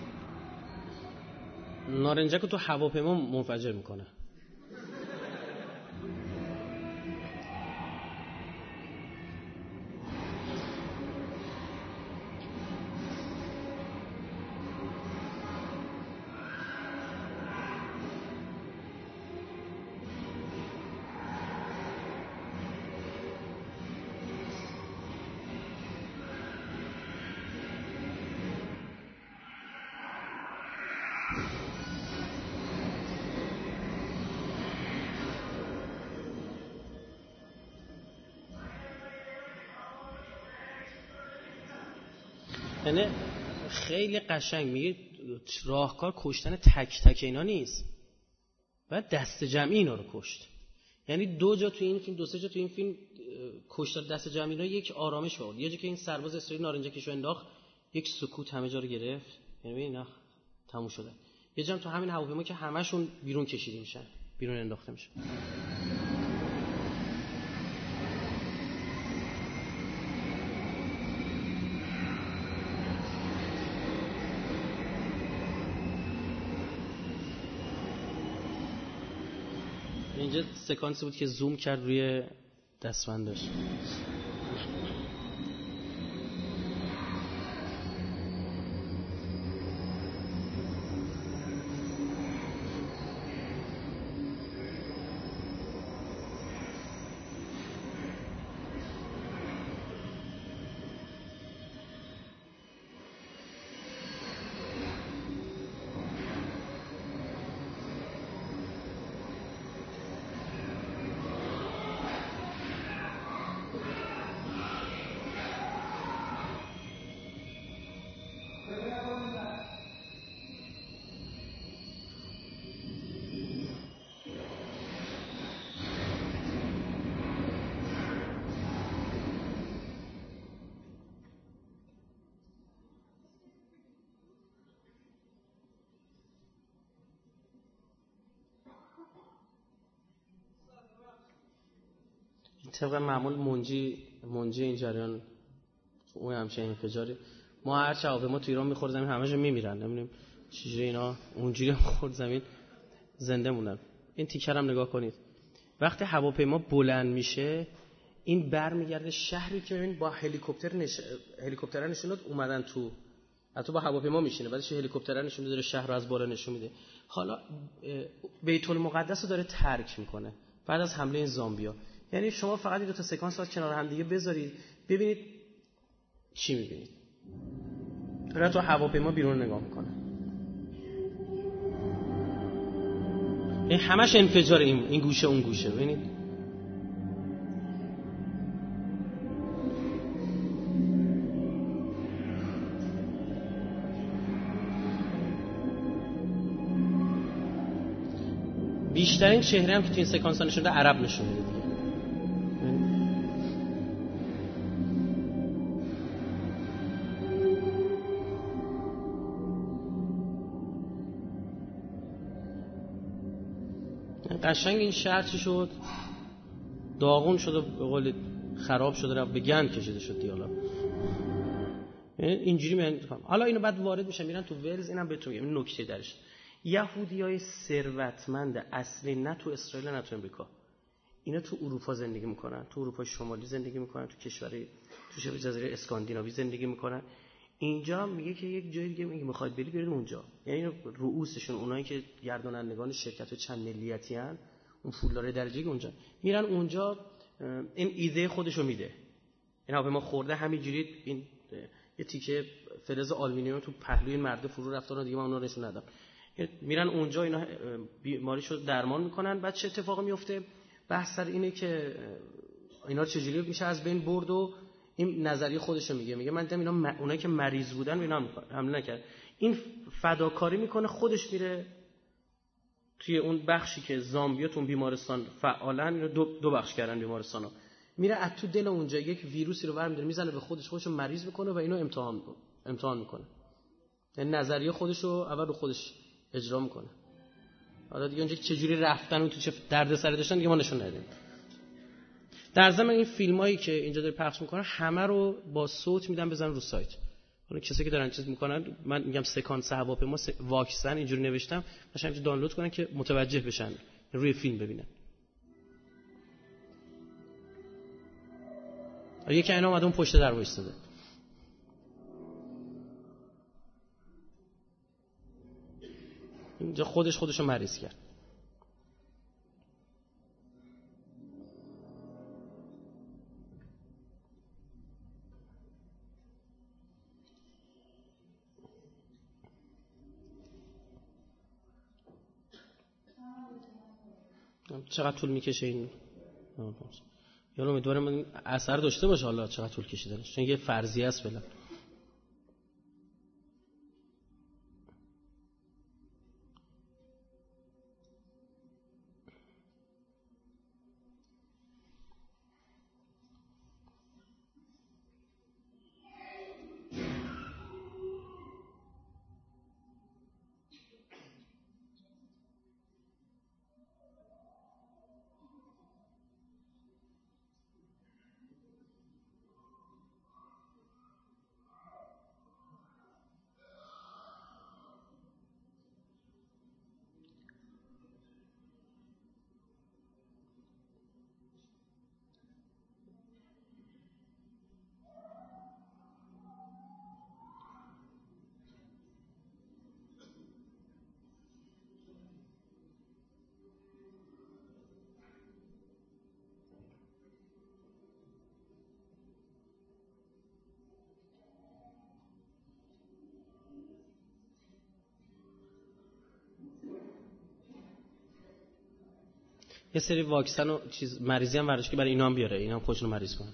نارنجک رو تو هواپیما منفجر میکنه. یعنی خیلی قشنگ میگه راهکار کشتن تک تک اینا نیست، باید دست جمعی اینا رو کشت. یعنی دو جا تو این فیلم، دو سه جا تو این فیلم کشتار دست جمعی اینا یک آرامش بود. یه جا که این سرباز اسرائیل نارنجکشو انداخت، یک سکوت همه جا رو گرفت، یعنی اینا تموم شده. یه جا تو همین هواپیما که همشون بیرون کشیده میشن، بیرون انداخته میشن. اینجا سکانسی بود که زوم کرد روی دستبندش. طبق معمول منجی این جریان اون همچه انفجاری، ما هر چه هواپیما تو ایران میخورد زمین همه‌شون میمیرن، نمیدونیم چجوری اینا اونجوری خورد زمین زنده موندن. این تیکر هم نگاه کنید، وقتی هواپیما بلند میشه این برمیگرده شهری که این با هلیکوپتر نشون داد اومدن تو، حتی با هواپیما میشینه بعدش هلیکوپتر نشون میده شهر رو از بالا نشون میده. حالا بیت المقدس رو داره ترک میکنه بعد از حمله این زامبیا. یعنی شما فقط این دو تا سکانس رو کنار هم دیگه بذارید ببینید چی میبینید. داره تو هواپیما بیرون نگاه میکنه، این همش انفجار این گوشه اون گوشه. ببینید بیشترین چهره هم که تو این سکانس ها نشون ده عرب نشون میده. قشنگ این شهر چی شد؟ داغون شد و به قول خراب شده، رفت به گند کشیده شد دیالا. اینجوری من حالا اینو بعد وارد میشن میرن تو ولز. اینم بهتون میگم این نکته درش، یهودیای ثروتمند اصلی نه تو اسرائیل نه تو امریکا، اینا تو اروپا زندگی میکنن، تو اروپا شمالی زندگی میکنن، تو کشورهای تو شبه جزیره اسکاندیناوی زندگی میکنن. اینجا میگه که یک جای دیگه میخواید برید اونجا. یعنی رؤوسشون اونایی که گردانندگان شرکت چند ملیتی ان، اون پولدار درجه اونجا میرن اونجا. این ایده خودشو میده. این هواپیما خورده همینجوری این یه تیکه فلز آلومینیوم تو پهلوی مرد فرو رفتن دیگه من اون رو نشون ندم. میرن اونجا اینا بیماریشو درمان میکنن. بعد چه اتفاقی میفته؟ بحث سر اینه که اینا چجوری میشه از بین برد و این نظریه خودشو میگه من دیدم اینا اونایی که مریض بودن اینا حمله نکرد. این فداکاری میکنه، خودش میره توی اون بخشی که زامبیا تو بیمارستان فعالن، اینا دو بخش کردن بیمارستانو، میره از تو دل اونجا یک ویروسی رو برمی‌داره میزنه به خودشو مریض میکنه و اینو امتحان میکنه. یعنی نظریه خودشو اول رو خودش اجرا میکنه. حالا دیگه اونجا چجوری رفتن و تو چه دردسری داشتن دیگه ما نشون ندیم. در ضمن این فیلمایی که اینجا داره پخش میکنن همه رو با صوت میدن بزن رو سایت. حالا کسایی که دارن چیز میکنن، من میگم سکانس هواپیما واکسن اینجوری نوشتم باشه اینجا دانلود کنن که متوجه بشن روی فیلم ببینن. یکی اینا اومده اون پشت در وایساده. اینجا خودشو مریض کرد. چقدر طول میکشه این؟ یعنی امیدوارم این اثر داشته باشه. حالا چقدر طول کشیدنش چون یه فرضیه است. یه سری واکسن و چیز مریضی هم ورش که برای اینا هم بیاره، اینا هم خودشون رو مریض کنن.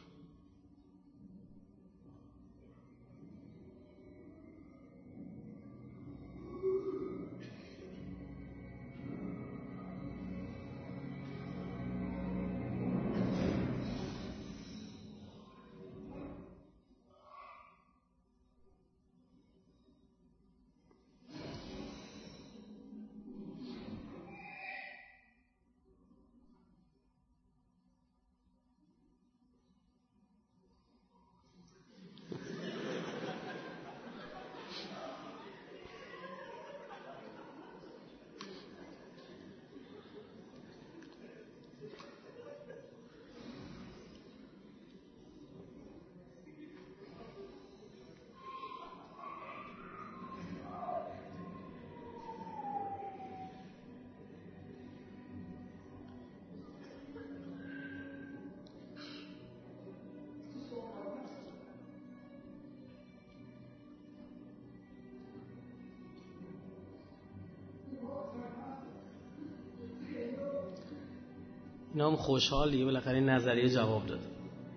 اینا هم خوشحالیه بالاخره این نظریه جواب داد.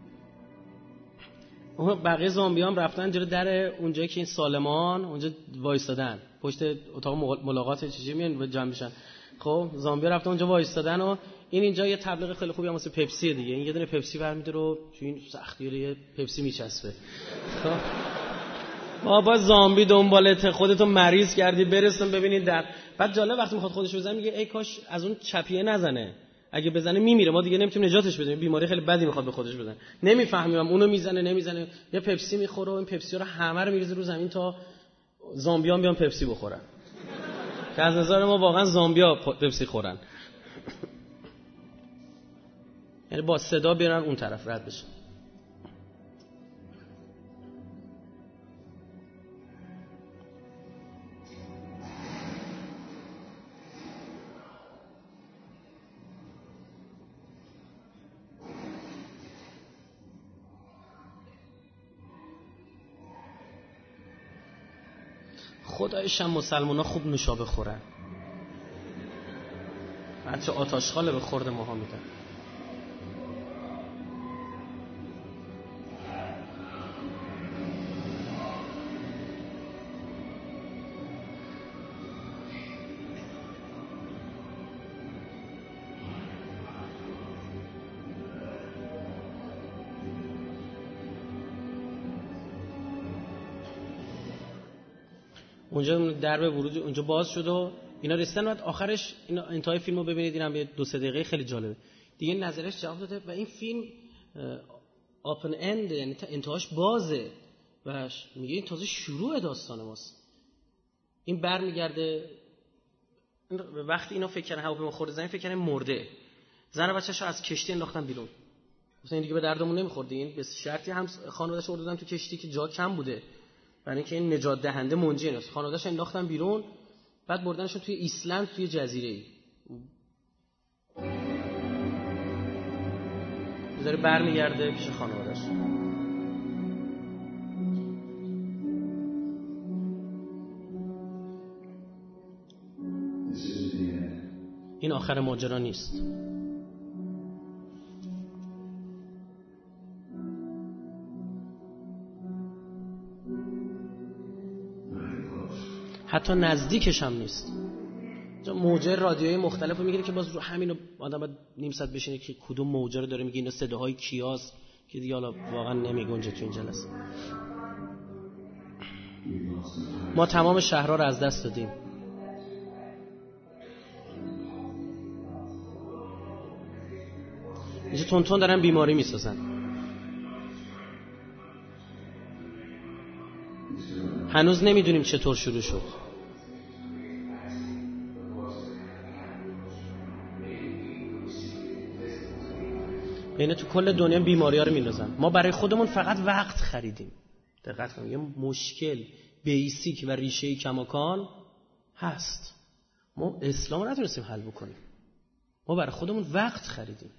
اون بقیه زامبی هم رفتن جلو در اونجایی که این سالمان اونجا وایستادن پشت اتاق ملاقات چیزی میان جمع میشن. خب زامبی رفتن اونجا وایستادن و اینجا یه تبلیغ خیلی خوبی هم واسه پپسی دیگه. این یه دونه پپسی برمی‌داره رو تو این سختی یه پپسی میچسبه. خب بابا زامبی دنبالت، خودتو مریض کردی برسون ببینید در. بعد جالب وقتی میخواد خودش بزنه میگه ای کاش از اون چپیه نزنه، اگه بزنه میمیره، ما دیگه نمیتونیم نجاتش بدیم، بیماری خیلی بدی میخواد به خودش بزنه. نمیفهمیم اونو میزنه نمیزنه، یه پپسی میخوره و این پپسی رو همه رو میریزه رو زمین تا زامبی‌ها بیان پپسی بخورن. که از نظر ما واقعا زامبی‌ها پپسی خورن. یعنی با صدا بیارن اون طرف رد بشن. خدایش هم مسلمونا خوب نوشابه خورن، حتی آتشخاله به خورد ماها میدن. اونجا درب ورود اونجا باز شد و اینا رسیدن. بعد آخرش اینا انتهای فیلمو ببینید، اینم یه 2-3 دقیقه خیلی جالبه دیگه. نظرش جواب داده و این فیلم اوپن اند، یعنی تا انتهاش بازه و میگه این تازه شروع داستان ماست. این برمیگرده وقتی اینا فکر کردن هواپیما خورده زمین، فکر کردن مرده، زن و بچه‌شو از کشتی انداختن بیرون. مثلا این دیگه به دردمون نمیخورد، این به شرطی هم خانواده‌اش آوردن تو کشتی که جا کم بوده، برای اینکه این نجات دهنده منجی نیست. خانواده‌اش انداختن بیرون، بعد بردنشون توی ایسلند، توی جزیره‌ای. داره برمیگرده پیش خانواده‌اش. این آخر ماجرا نیست. حتی نزدیکش هم نیست. موجه رادیویی مختلفو میگیره که باز رو همینو آدم باید نیم ساعت بشینه که کدوم موجه رو داره میگه، اینا صداهای کیاست که دیگه حالا واقعا نمیگنجه تو این جلسه. ما تمام شهرها رو از دست دادیم. اینجا تونتون دارن بیماری میسازن. هنوز نمیدونیم چطور شروع شد. یعنی تو کل دنیا بیماری‌ها رو میندازن. ما برای خودمون فقط وقت خریدیم. دقت کنید، یه مشکل بیسیک و ریشه‌ای کماکان هست. ما اسلام رو نتونستیم حل بکنیم. ما برای خودمون وقت خریدیم.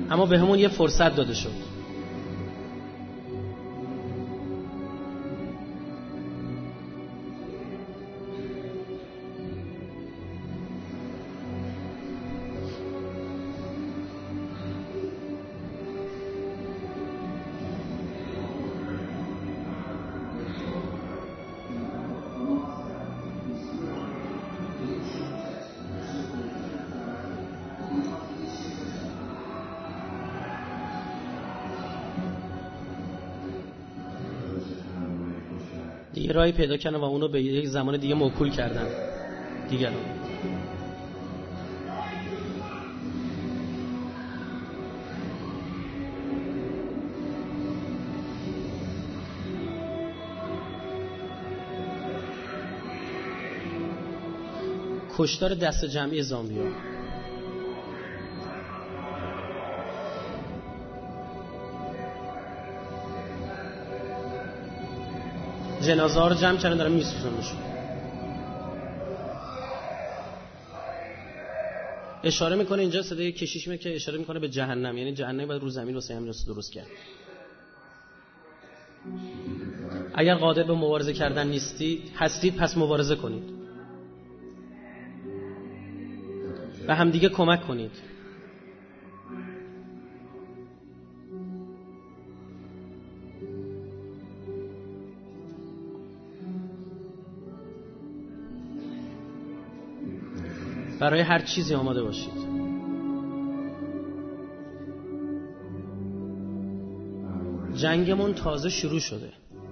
اما به همون یه فرصت داده شد. دیگه راهی پیدا کردن و اونو به یک زمان دیگه موکول کردن دیگران. کشتار دست جمعی زامبیا. جنازه ها رو جمع کردن دارن میسوزونشون. اشاره میکنه اینجا صدای کشیش میاد که اشاره میکنه به جهنم، یعنی جهنم باید رو زمین واسه همین درست کرد. اگر قادر به مبارزه کردن هستید پس مبارزه کنید و همدیگه کمک کنید. برای هر چیزی آماده باشید. جنگمون تازه شروع شده.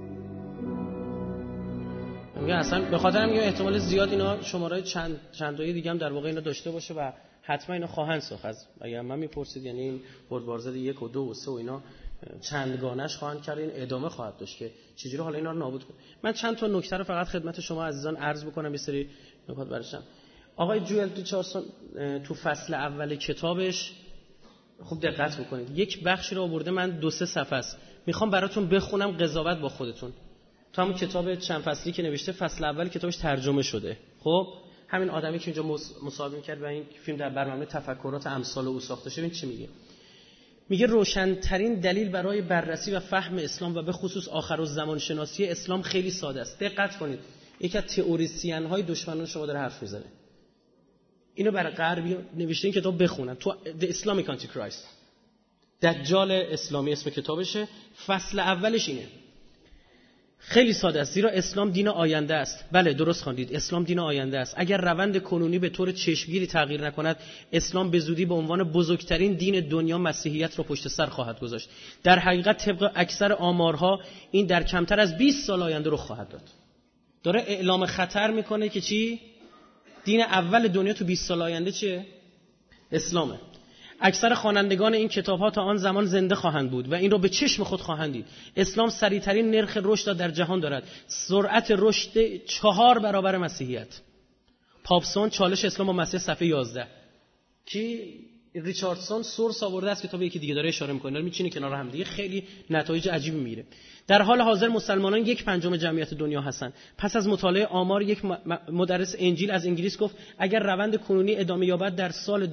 میگه اصلا به خاطر میگه احتمال زیاد اینا شماره چند تایی دیگه هم در واقع اینا داشته باشه و حتما اینا خواهند ساخت. اگر من میپرسید یعنی این بردبارزد 1 و 2 و 3 و اینا چندگانش خواهند کرد، این ادامه خواهد داشت که چجوری حالا اینا رو نابود کنه. من چند تا نکته رو فقط خدمت شما عزیزان عرض بکنم، یه سری نکات برشم. آقای جوئل ریچاردسون تو فصل اول کتابش خوب دقت بکنید یک بخشی رو آورده، من 2-3 صفحه است میخوام براتون بخونم قضاوت با خودتون. تو همون کتاب چند فصلی که نوشته فصل اول کتابش ترجمه شده. خب همین آدمی که اینجا مصاحبه می‌کرد و این فیلم در برنامه تفکرات امثال او ساخته شده، این چی میگه؟ میگه روشن‌ترین دلیل برای بررسی و فهم اسلام و به خصوص آخرالزمان شناسی اسلام خیلی ساده است. دقت کنید، یکی از تئوریسین‌های دشمنان شما داره حرف میزنه. اینو برای غربی نوشته، این کتاب بخونن، تو The Islamic Antichrist، دجال اسلامی اسم کتابشه. فصل اولش اینه، خیلی ساده است، زیرا اسلام دین آینده است. بله درست خواندید، اسلام دین آینده است. اگر روند کنونی به طور چشمگیری تغییر نکند، اسلام به زودی به عنوان بزرگترین دین دنیا مسیحیت را پشت سر خواهد گذاشت. در حقیقت طبق اکثر آمارها این در کمتر از 20 سال آینده رخ خواهد داد. داره اعلام خطر میکنه که چی؟ دین اول دنیا تو 20 سال آینده چیه؟ اسلامه. اکثر خوانندگان این کتاب‌ها تا آن زمان زنده خواهند بود و این رو به چشم خود خواهند دید. اسلام سریع‌ترین نرخ رشد در جهان دارد. سرعت رشد 4 برابر مسیحیت. پاپسون چالش اسلام و مسیح صفحه 11. کی ریچاردسون سورس آورده از کتاب یکی دیگه داره اشاره می‌کنه، می‌چینه کنار هم دیگه، خیلی نتایج عجیبی میگیره. در حال حاضر مسلمانان 1/5 جمعیت دنیا هستند. پس از مطالعه آمار یک مدرس انجیل از انگلیس گفت اگر روند کنونی ادامه یابد در سال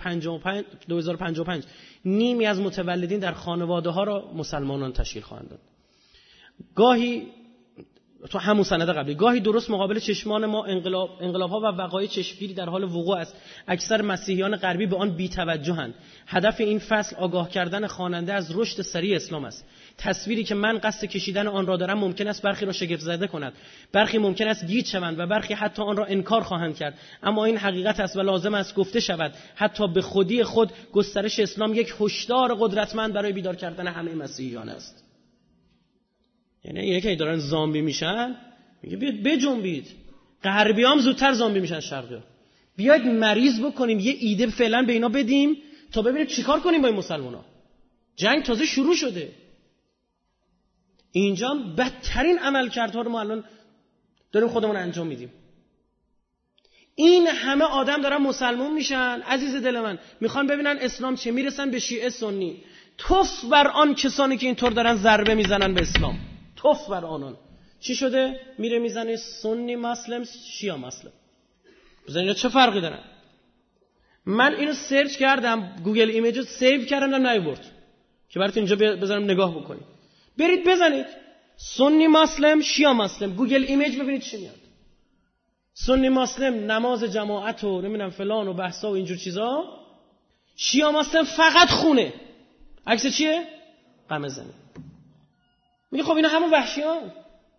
2055 نیمی از متولدین در خانواده‌ها را مسلمانان تشکیل خواهند داد. گاهی تو همون سند قبلی گاهی درست مقابل چشمان ما انقلاب‌ها و وقایع چشمگیری در حال وقوع است. اکثر مسیحیان غربی به آن بی‌توجهند. هدف این فصل آگاه کردن خواننده از رشد سریع اسلام است. تصویری که من قصد کشیدن آن را دارم ممکن است برخی را شگفت زده کند، برخی ممکن است گیج شوند و برخی حتی آن را انکار خواهند کرد، اما این حقیقت است و لازم است گفته شود. حتی به خودی خود گسترش اسلام یک هشدار قدرتمند برای بیدار کردن همه مسیحیان است. یعنی یکی دارن زامبی میشن، میگه بیاید بجنبید. غربیام زودتر زامبی میشن شرقی‌ها. بیاید مریض بکنیم، یه ایده فعلا به اینا بدیم تا ببینیم چیکار کنیم با این مسلمانا. جنگ تازه شروع شده. اینجا بدترین عملکردها رو ما الان داریم خودمون انجام میدیم. این همه آدم دارن مسلمان میشن، عزیز دل من، میخوان ببینن اسلام چه، میرسن به شیعه سنی. توف بر آن کسانی که اینطور دارن ضربه میزنن به اسلام، توف بر آنان. چی شده؟ میره میزنه سنی مسلم، شیعه مسلم. بزن اینا چه فرقی دارن؟ من اینو سرچ کردم، گوگل ایمیج رو سیو کردم، نیورد که براتون اینجا بذارم نگاه بکنید. برید بزنید سنی مسلم شیعه مسلم، گوگل ایمیج ببینید چی میاد. سنی مسلم نماز جماعت و نمیدونم فلان و بحثا و اینجور چیزا، شیعه مسلم فقط خونه. عکس چیه؟ قمه‌زنی. میگه خب اینا همون وحشیان.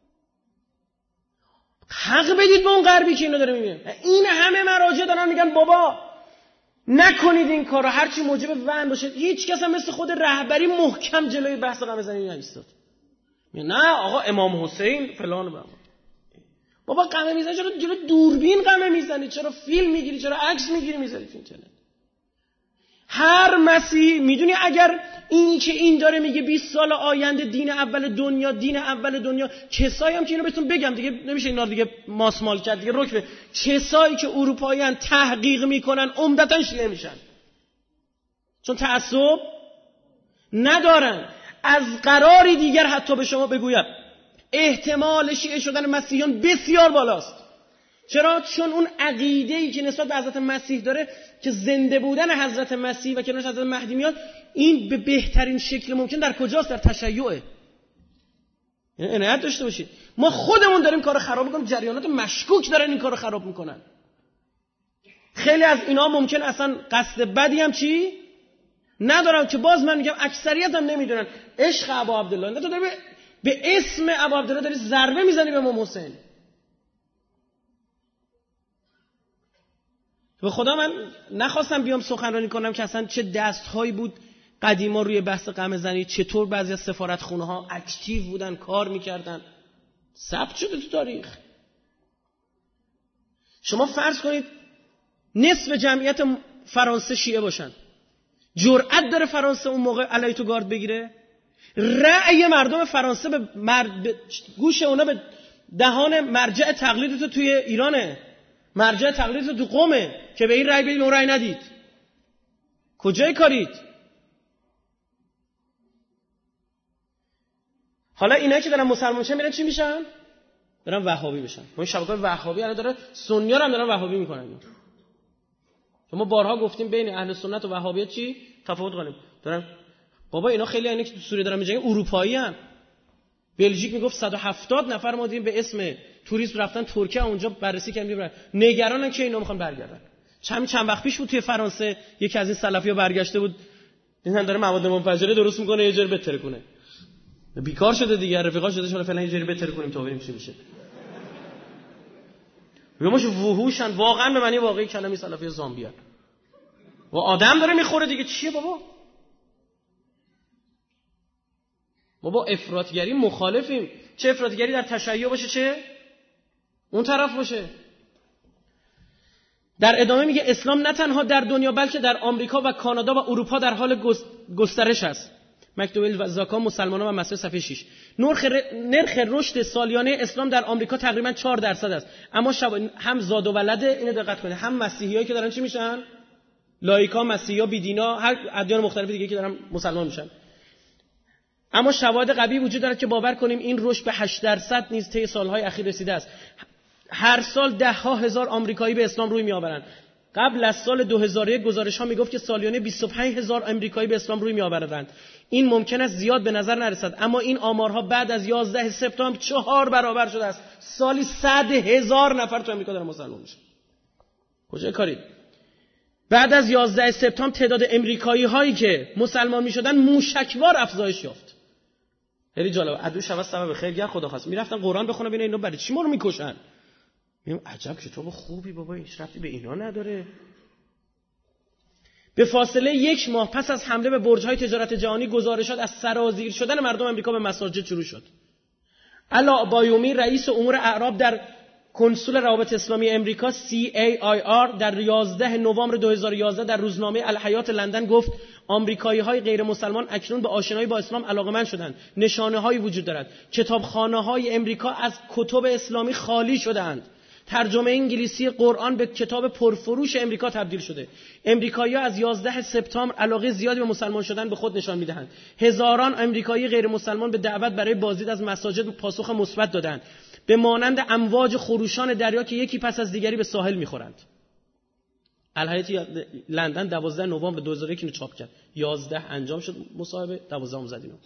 حق بدید به اون غربی که اینو داره میگه. این همه مراجع دارن میگن بابا نکنید این کارو، هرچی موجب وهن باشه. هیچ کس هم مثل خود رهبری محکم جلوی بحث قمه‌زنی نایستاد. نه آقا امام حسین فلان بابا. بابا قمه میزنی، چرا جلو دوربین قمه میزنی؟ چرا فیلم میگیری؟ چرا عکس میگیری میذاری تو اینترنت؟ هر مسیح میدونی اگر این که این داره میگه 20 سال آینده دین اول دنیا، کسایی هم که اینو بهتون بگم دیگه نمیشه اینا دیگه ماسمال کرد دیگه، رکبه کسایی که اروپاییان تحقیق میکنن عمدتاً شیعه میشن، چون تعصب ندارن. از قراری دیگر حتی به شما بگویم احتمال شیعه شدن مسیحیان بسیار بالاست. چرا؟ چون اون عقیده‌ای که نسبت به حضرت مسیح داره که زنده بودن حضرت مسیح و کنارش حضرت مهدی میاد، این به بهترین شکل ممکن در کجاست؟ در تشیعه. یعنی عنایت داشته باشید. ما خودمون داریم کارو خراب می‌کنیم، جریانات مشکوک دارن این کارو خراب می‌کنن. خیلی از اینا ممکن اصلا قصد بدی هم چی ندارن، که باز من میگم اکثریت هم نمیدونن. عشق ابا عبدالله، نه تو داری به اسم ابا عبدالله داری ضربه میزنی به امام حسین. به خدا من نخواستم بیام سخنرانی کنم که اصلا چه دستهایی بود قدیما روی بحث قمه‌زنی، چطور بعضی از سفارتخونه ها اکتیو بودن کار میکردن، ثبت شده تو تاریخ. شما فرض کنید نصف جمعیت فرانسه شیعه باشن، جرأت داره فرانسه اون موقع علیه تو گارد بگیره؟ رأی مردم فرانسه به گوش اونا به دهان مرجع تقلید تو توی ایرانه، مرجع تقلید تو قومه که به این رأی بدید اون رأی ندید. کجای کارید؟ حالا اینایی که دارن مسلمان میشن میرن چی میشن؟ دارن وهابی بشن. ما شبکه‌های وهابی الان داره سنی‌ها رو هم دارن وهابی میکنن. ما بارها گفتیم بین اهل سنت و وهابیت چی تفاوت کنیم. دارن بابا اینا خیلی اینا که تو سوریه دارن میجنگن اروپایی ان. بلژیک میگفت 170 نفر ما دیدیم به اسم توریسم رفتن ترکیه، اونجا بررسی کردیم نگرانن که اینا میخوان برگردن. چند وقت پیش بود توی فرانسه یکی از این سلفی‌ها برگشته بود، دیدن داره مواد منفجره درست میکنه، یه جوری بتره کنه. بیکار شده دیگه، رفیقا شده شما فعلا یه جوری بتره کنیم تا ببینیم چی میشه. میگمش وحوشن واقعا به معنی واقعی کلمه سلفی زامبیا. و آدم داره میخوره دیگه، چیه بابا؟ ما با افراطگری مخالفیم. چه افراطگری در تشیع باشه چه اون طرف باشه. در ادامه میگه اسلام نه تنها در دنیا بلکه در آمریکا و کانادا و اروپا در حال گسترش است. مکتوب و زاکا مسلمانان و مسیح صفحه 6. نرخ رشد سالیانه اسلام در آمریکا تقریبا 4% است. اما هم زاد و ولد، اینو دقت کنید، هم مسیحیایی که دارن چی میشن؟ لایکا، مسیحا، بیدینا، هر ادیان مختلف دیگه که دارن مسلمان میشن. اما شواهد قوی وجود دارد که باور کنیم این رشد به 8% نیز طی سالهای اخیر رسیده است. هر سال ده‌ها هزار آمریکایی به اسلام روی میآورند. قبل از سال 2001 گزارش‌ها میگفت که سالیانه 25000 آمریکایی به اسلام روی میآورند. این ممکن است زیاد به نظر نرسد، اما این آمارها بعد از 11 سپتامبر 4 برابر شده است. سالی 100,000 نفر تو آمریکا دارن مسلمان میشن. کجای کاری؟ بعد از 11 سپتامبر تعداد آمریکایی هایی که مسلمان میشدن موشکوار افزایش یافت. خیلی جالب. عدو شوا سبب خیر گرد خدا خواست. میرفتن قرآن بخونن ببینن اینا برای چی ما رو میکشن. میگم عجب کتاب خوبی بابا، هیچ ربطی به اینا نداره. به فاصله 1 ماه پس از حمله به برج‌های تجارت جهانی گزارشات از سرازیر شدن مردم آمریکا به مساجد شروع شد. علا بایومی رئیس امور اعراب در کنسول روابط اسلامی امریکا CAIR در 11 نوامبر 2011 در روزنامه الحیات لندن گفت آمریکایی‌های غیر مسلمان اکنون به آشنایی با اسلام علاقه‌مند شدند. نشانه‌هایی وجود دارد. کتابخانه‌های امریکا از کتب اسلامی خالی شده‌اند. ترجمه انگلیسی قرآن به کتاب پرفروش امریکا تبدیل شده. امریکایی‌ها از 11 سپتامبر علاقه زیادی به مسلمان شدن به خود نشان می‌دهند. هزاران امریکایی غیر مسلمان به دعوت برای بازدید از مساجد پاسخ مثبت دادند. به مانند امواج خروشان دریا که یکی پس از دیگری به ساحل می‌خورند. الهیات لندن 12 نوامبر 2001 اینو چاپ کرد. 11 انجام شد مصاحبه، 12 زد اینو.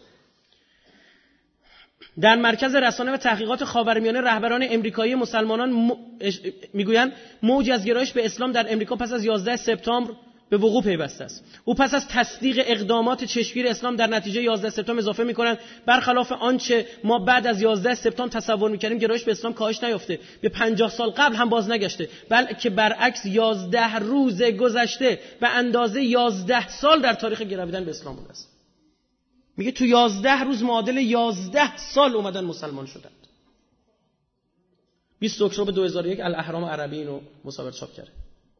در مرکز رسانه و تحقیقات خاورمیانه رهبران امریکایی مسلمانان میگویند موجی از گرایش به اسلام در امریکا پس از 11 سپتامبر به وقوع پیوسته است. او پس از تصدیق اقدامات چشمگیر اسلام در نتیجه 11 سپتامبر اضافه می‌کنند برخلاف آنچه ما بعد از 11 سپتامبر تصور می‌کردیم گرایش به اسلام کاهش نیافته، به 50 سال قبل هم باز نگشته، بلکه برعکس 11 روز گذشته به اندازه 11 سال در تاریخ گرویدن به اسلام بوده است. میگه تو 11 روز معادل 11 سال اومدن مسلمان شدند. 20 اکتبر 2001 الاهرام عربی اینو مصور چاپ کرده.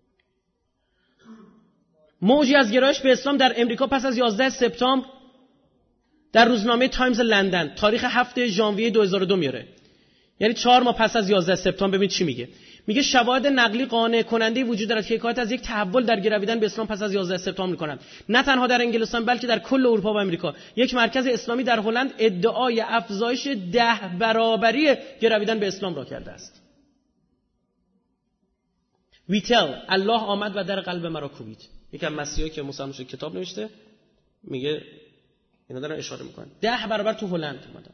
موجی از گرایش به اسلام در امریکا پس از 11 سپتامبر در روزنامه تایمز لندن تاریخ 7 ژانویه 2002 میاره. یعنی 4 ماه پس از 11 سپتامبر. ببین چی میگه. میگه شواهد نقلی قانع کننده وجود دارد که حکایت از یک تحول در گرویدن به اسلام پس از 11 سپتامبر میکنند. نه تنها در انگلستان بلکه در کل اروپا و امریکا. یک مرکز اسلامی در هلند ادعای افزایش 10 برابری گرویدن به اسلام را کرده است. ویتل الله آمد و در قلب مرا کوبید. یکی از مسیحایی که مسلمان شد کتاب نوشته، میگه اینا دارن اشاره میکنن 10 برابر تو هلند اومدن.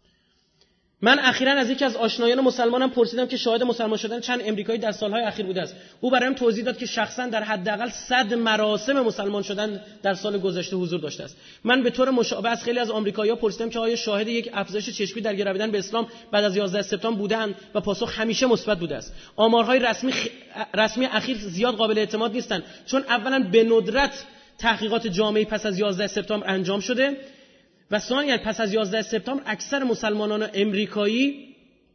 من اخیراً از یکی از آشنایان مسلمانم پرسیدم که شاهد مسلمان شدن چند امریکایی در سالهای اخیر بوده است. او برایم توضیح داد که شخصاً در حداقل 100 مراسم مسلمان شدن در سال گذشته حضور داشته است. من به طور مشابه از خیلی از آمریکایی‌ها پرسیدم که آیا شاهد یک افزایش چشمی در گرویدن به اسلام بعد از 11 سپتامبر بودند و پاسخ همیشه مثبت بوده است. آمارهای رسمی اخیر زیاد قابل اعتماد نیستند، چون اولاً به ندرت تحقیقات جامعی پس از 11 سپتامبر انجام شده و ثانیاً پس از 11 سپتامبر اکثر مسلمانان امریکایی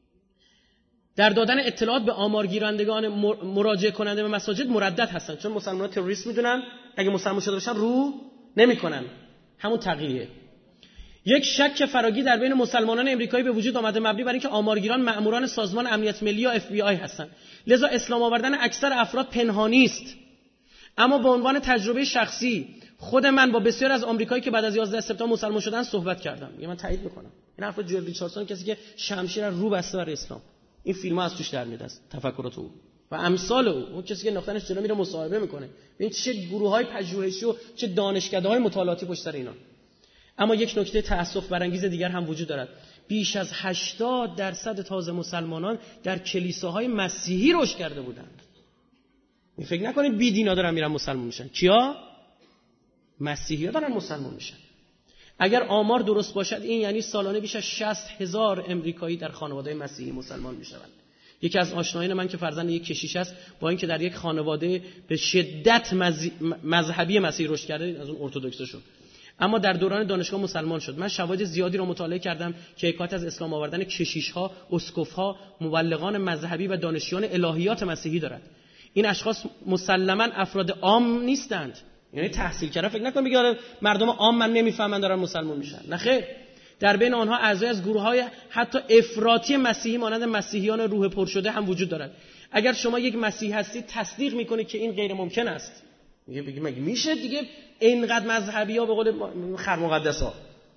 در دادن اطلاعات به آمارگیرندگان مراجعه کننده به مساجد مردد هستند، چون مسلمانان تروریست میدونن اگه مسلمان شده باشن رو نمیکنن. همون تقیه. یک شک فراگیر در بین مسلمانان امریکایی به وجود آمده مبنی بر اینکه آمارگیران مأموران سازمان امنیت ملی یا FBI هستند، لذا اسلام آوردن اکثر افراد پنهانی است. اما به عنوان تجربه شخصی خود من با بسیار از آمریکایی که بعد از 11 سپتامبر مسلمان شدن صحبت کردم. من تایید میکنم این حرف جورج ریچاردسون، کسی که شمشیر رو بسته بر اسلام. این فیلم‌ها از توش در میاد از تفکرات او و امثال او. اون کسی که ناختنش جلو میره مصاحبه میکنه. ببین چه گروه‌های پژوهشی و چه دانشکده‌های مطالعاتی پشت سر اینا. اما یک نکته تأسف برانگیز دیگر هم وجود دارد. بیش از 80% تازه مسلمانان در کلیساهای مسیحی رشد کرده بودند. فکر نکنید بی‌دینا دارن میرن مسلمان میشن. کیا؟ مسیحی‌ها دارن مسلمان میشن. اگر آمار درست باشد این یعنی سالانه بیش از 60,000 امریکایی در خانواده مسیحی مسلمان میشوند. یکی از آشنایان من که فرزند یک کشیش است، با اینکه در یک خانواده به شدت مذهبی مسیحی رشد کرده، از اون ارتدوکس شد، اما در دوران دانشگاه مسلمان شد. من شواهد زیادی را مطالعه کردم که حکایت از اسلام آوردن کشیش‌ها، اسقف‌ها، مبلغان مذهبی و دانشجویان الهیات مسیحی دارد. این اشخاص مسلماً افراد عام نیستند. یعنی تحصیل کرده فکر نکن میگه مردم عام من نمیفهمن دارن مسلمان میشن. نه خیر، در بین آنها اعضای از گروه‌های حتی افراطی مسیحی مانند مسیحیان روح پر شده هم وجود دارد. اگر شما یک مسیحی هستید تصدیق میکنید که این غیر ممکن است. میگه مگه میشه دیگه اینقدر مذهبی‌ها به قول خر مقدس‌ها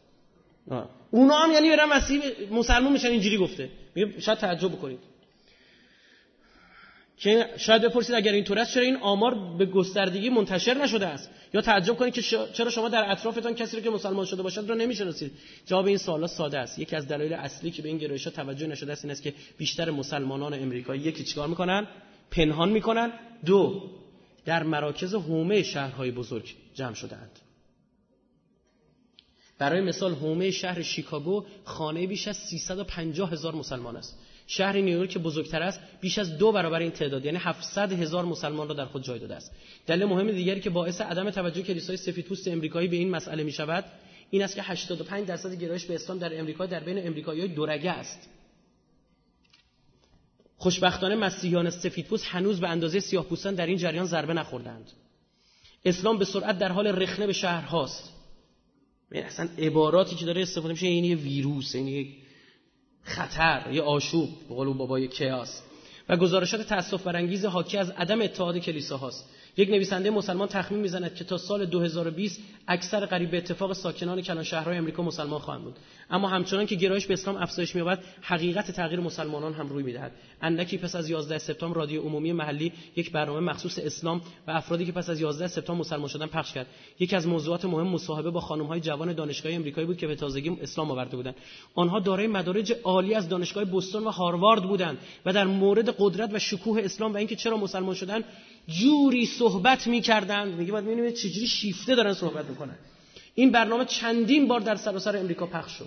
اونا هم یعنی برن مسیحی مسلمان میشن؟ اینجوری گفته. میگه شاید تعجب بکنید که شاید بپرسید اگر اینطور است چرا این آمار به گستردگی منتشر نشده است، یا تعجب کنید که چرا شما در اطرافتان کسی رو که مسلمان شده باشد را نمیشناسید. جواب این سوالات ساده است. یکی از دلایل اصلی که به این گرایش‌ها توجه نشده است این است که بیشتر مسلمانان امریکایی یکی چیکار میکنن؟ پنهان میکنن. دو، در مراکز حومه شهرهای بزرگ جمع شده‌اند. برای مثال حومه شهر شیکاگو خانه بیش از 350,000 مسلمان است. شهر نیویورک که بزرگتر است بیش از 2 برابر این تعداد، یعنی 700,000 مسلمان را در خود جای داده است. دلیل مهم دیگری که باعث عدم توجه کلیسای سفیدپوست امریکایی به این مسئله می شود این است که 85% گرایش به اسلام در امریکا در بین امریکایی‌های دورگه است. خوشبختانه مسیحیان سفیدپوست هنوز به اندازه سیاه‌پوستان در این جریان ضربه نخوردند. اسلام به سرعت در حال رخنه به شهرهاست. این اصلا عباراتی که داره استفاده میشه این یه ویروس، این یه خطر، یه آشوب، به قول بابای کیاس. و گزارشات تأسف برانگیز حاکی از عدم اتحاد کلیساهاست. یک نویسنده مسلمان تخمین میزند که تا سال 2020 اکثر قریب به اتفاق ساکنان کلان شهرهای امریکا مسلمان خواهند بود. اما همچنان که گرایش به اسلام افزایش می‌یابد، حقیقت تغییر مسلمانان هم روی می‌دهد. اندکی پس از 11 سپتامبر رادیو عمومی محلی یک برنامه مخصوص اسلام و افرادی که پس از 11 سپتامبر مسلمان شدن پخش کرد. یکی از موضوعات مهم مصاحبه با خانم‌های جوان دانشگاهی آمریکایی بود که به تازگی اسلام آورده بودند. آنها دارای مدارج عالی از دانشگاه بوستون و هاروارد بودند و در مورد قدرت و شکوه اسلام و اینکه چرا مسلمان شدن جوری صحبت می‌کردند. میگه بعد می‌بینید چجوری شیفته دارن صحبت می‌کنن. این برنامه چندین بار در سراسر امریکا پخش شد.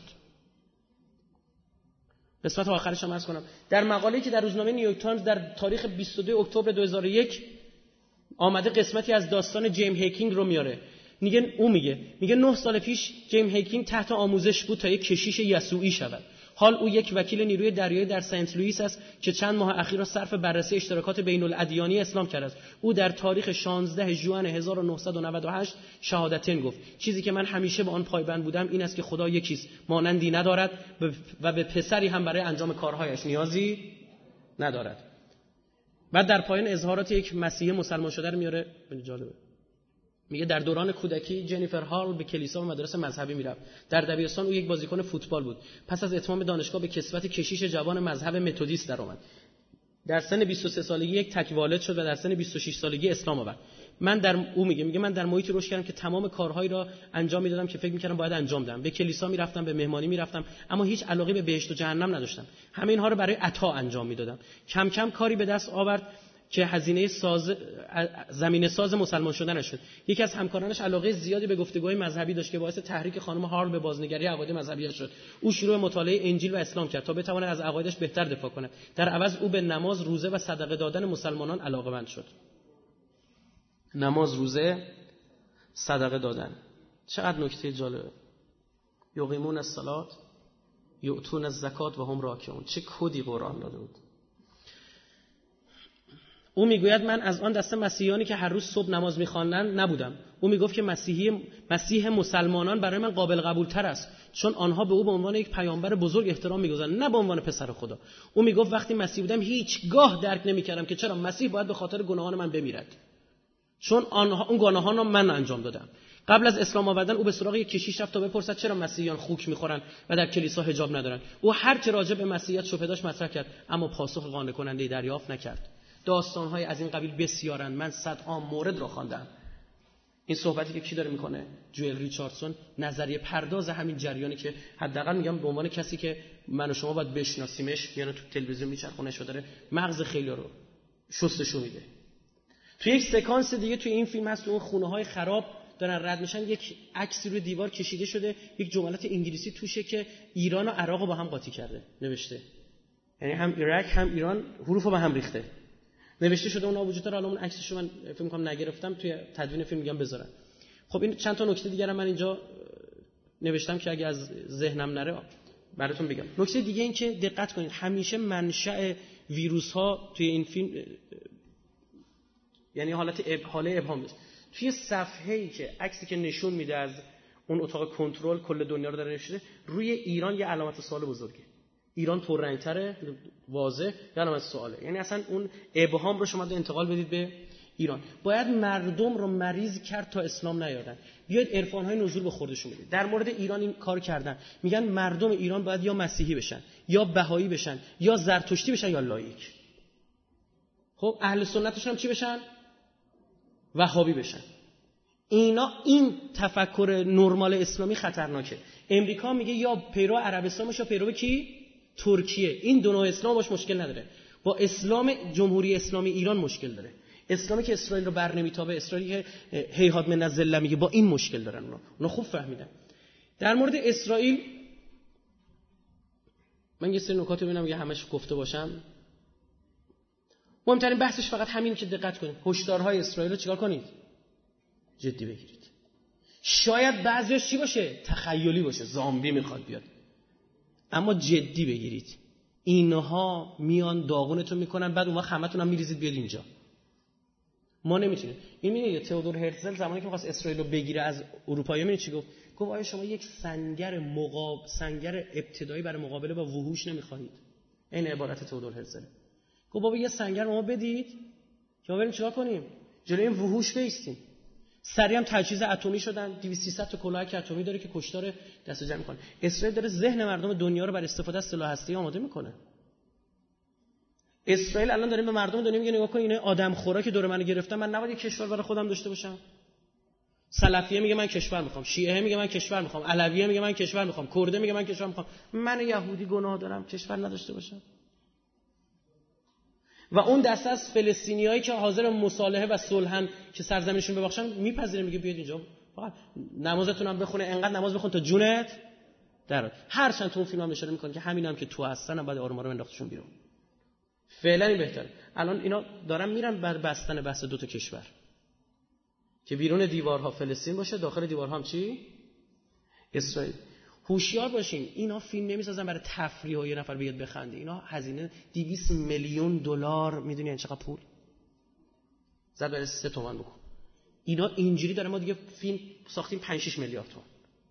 قسمت آخرش هم عرض کنم. در مقاله‌ای که در روزنامه نیویورک تایمز در تاریخ 22 اکتبر 2001 آمده قسمتی از داستان جیم هیکینگ رو میاره. میگه 9 سال پیش جیم هیکینگ تحت آموزش بود تا یک کشیش یسوعی شود. حال او یک وکیل نیروی دریایی در سنت لوئیس است که چند ماه اخیر را صرف بررسی اشتراکات بین الادیانی اسلام کرده است. او در تاریخ 16 ژوئن 1998 شهادتین گفت. چیزی که من همیشه به آن پایبند بودم این است که خدا یکیست، مانندی ندارد و به پسری هم برای انجام کارهایش نیازی ندارد. بعد در پایان اظهارات یک مسیحی مسلمان شده رو میاره. جالبه. میگه در دوران کودکی جنیفر هال به کلیسا و مدرسه مذهبی میرفت. در دبیرستان او یک بازیکن فوتبال بود. پس از اتمام دانشگاه به کسوت کشیش جوان مذهب متدیست درآمد. در سن 23 سالگی یک تک والد شد و در سن 26 سالگی اسلام آورد. من در محیطی رشد کردم که تمام کارهایی را انجام میدادم که فکر میکردم باید انجام بدم. به کلیسا میرفتم، به مهمانی میرفتم، اما هیچ علاقه به بهشت و جهنم نداشتم. همه اینها را برای عطا انجام میدادم. کم کم کاری به دست آورد که زمینه ساز مسلمان شدنش شد. یکی از همکارانش علاقه زیادی به گفتگوهای مذهبی داشت که باعث تحریک خانم هارل به بازنگری عقاید مذهبی شد. او شروع مطالعه انجیل و اسلام کرد تا بتواند از عقایدش بهتر دفاع کند. در عوض او به نماز، روزه و صدقه دادن مسلمانان علاقه‌مند شد. نماز، روزه، صدقه دادن. چقدر نکته جالبه. یقیمون الصلاة یؤتون الزکات و هم راکعون. چه کدی قرآن داده بود. او میگوید من از آن دسته مسیحیانی که هر روز صبح نماز می‌خواندند نبودم. او میگفت که مسیح مسلمانان برای من قابل قبول‌تر است، چون آنها به او به عنوان یک پیامبر بزرگ احترام می‌گذارند، نه به عنوان پسر خدا. او میگفت وقتی مسیح بودم هیچگاه درک نمی‌کردم که چرا مسیح باید به خاطر گناهان من بمیرد، چون اون گناهان را من انجام دادم. قبل از اسلام آوردن او به سراغ یک کشیش رفت تا بپرسد چرا مسیحیان خوک می‌خورند و در کلیسا حجاب ندارند. او هر چه راجع به مسیحیت شبهه داشت مطرح کرد، اما پاسخ قانع کننده دریافت نکرد. داستان‌های از این قبیل بسیارند. من صدها مورد را خواندم. این صحبتی که کی داره میکنه؟ جوئل ریچاردسون، نظریه پرداز همین جریانی که حداقل میگم به عنوان کسی که من و شما باید بشناسیمش، یعنی تو تلویزیون میچرخونهش و داره مغز خیلی رو شستشو میده. تو یک سکانس دیگه تو این فیلم هست، تو اون خونه‌های خراب دارن رد میشن، یک عکسی روی دیوار کشیده شده، یک جملات انگلیسی توشه که ایران و عراق رو با هم قاطی کرده نوشته. یعنی هم عراق هم ایران حروف رو با هم ریخته. نوشته شده اونها وجود داره. الان عکسشو من فکر می‌کنم نگرفتم، توی تدوین فیلم میگم بذارم. خب این چند تا نکته دیگه من اینجا نوشتم که اگه از ذهنم نره براتون بگم. نکته دیگه این که دقت کنید همیشه منشأ ویروس‌ها توی این فیلم یعنی حاله ابهام است. توی صفحه‌ای که عکسی که نشون میده از اون اتاق کنترل کل دنیا رو داره نشده، روی ایران یه علامت سوال بزرگه. ایران پررنگ‌تره، واضح، یه علامت سواله. یعنی اصلا اون ابهام رو شما انتقال بدید به ایران. باید مردم رو مریض کرد تا اسلام نیادن. بیاید عرفان‌های نزول به خوردشون بدید. در مورد ایران این کار کردن. میگن مردم ایران باید یا مسیحی بشن، یا بهایی بشن، یا زرتشتی بشن، یا لایک. خب اهل سنتشون هم چی بشن؟ وهابی بشن. این تفکر نرمال اسلامی خطرناکه. امریکا میگه یا پیرو عربستان باشه یا پیرو کی؟ ترکیه. این دو نوع اسلام باش مشکل نداره. با اسلام جمهوری اسلامی ایران مشکل داره. اسلامی که اسرائیل رو بر نمیتابه، اسرائیلی که هیهات من الذله میگه، با این مشکل دارن اونا خوب فهمیدن. در مورد اسرائیل من یه سری نکات ببینم یه همش گفته باشم. مهمترین بحثش فقط همین که دقت کنید. هشدارهای اسرائیل رو چیکار کنید؟ جدی بگیرید. شاید بعضیش چی باشه؟ تخیلی باشه، زامبی میخواد بیاد. اما جدی بگیرید. اینها میان داغونتون میکنن، بعد اون وقت همتون هم میریزید بیاد اینجا. ما نمیتونیم. این میگه تئودور هرتزل زمانی که می‌خواست اسرائیل رو بگیره از اروپایی، میگه چی گفت؟ گفت آیا شما یک سنگر ابتدایی برای مقابله با وحوش نمیخواهید؟ این عبارت تئودور هرتزل. گفت بابا یه سنگر ما بدید که ما بریم چیکار کنیم؟ جلوی این وحوش بایستیم. سریع هم تجهیز اتمی شدن، 200-300 تا کلاهک اتمی داره که کشتار دست جمع میکنه. اسرائیل داره ذهن مردم دنیا رو برای استفاده از سلاح هسته‌ای آماده میکنه. اسرائیل الان داره به مردم دنیا میگه نگاه کن اینا آدم خورا که دور منو گرفتن، من نباید یک کشور برای خودم داشته باشم. سلفیه میگه من کشور میخوام، شیعه میگه من کشور میخوام، علویه میگه من کشور میخوام، کرده میگه من کشور میخوام. من یهودی گناه دارم کشور نداشته باشم؟ و اون دسته از فلسطینیایی که حاضر مصالحه و صلحن که سرزمینشون ببخشن میپذیره، میگه بیاید اینجا فقط نمازتون هم بخونه، انقدر نماز بخون تا جونت در. هر چند تو اون فیلم هم اشاره میکنه که همینام که تو هستن بعد آروم آروم انداختشون بیرون. فعلا این بهتره. الان اینا دارن میرن بر بستن بحث دو تا کشور که بیرون دیوارها فلسطین باشه، داخل دیوارها هم چی؟ اسرائیل. هوشیار باشین، اینا فیلم نمیسازن برای تفریح و یه نفر بیاد بخنده. اینا هزینه 200 میلیون دلار، میدونی این چقدر پول؟ زد برای 3 تومن بکن. اینا اینجوری داره. ما دیگه فیلم ساختیم 5-6 میلیارد تومان.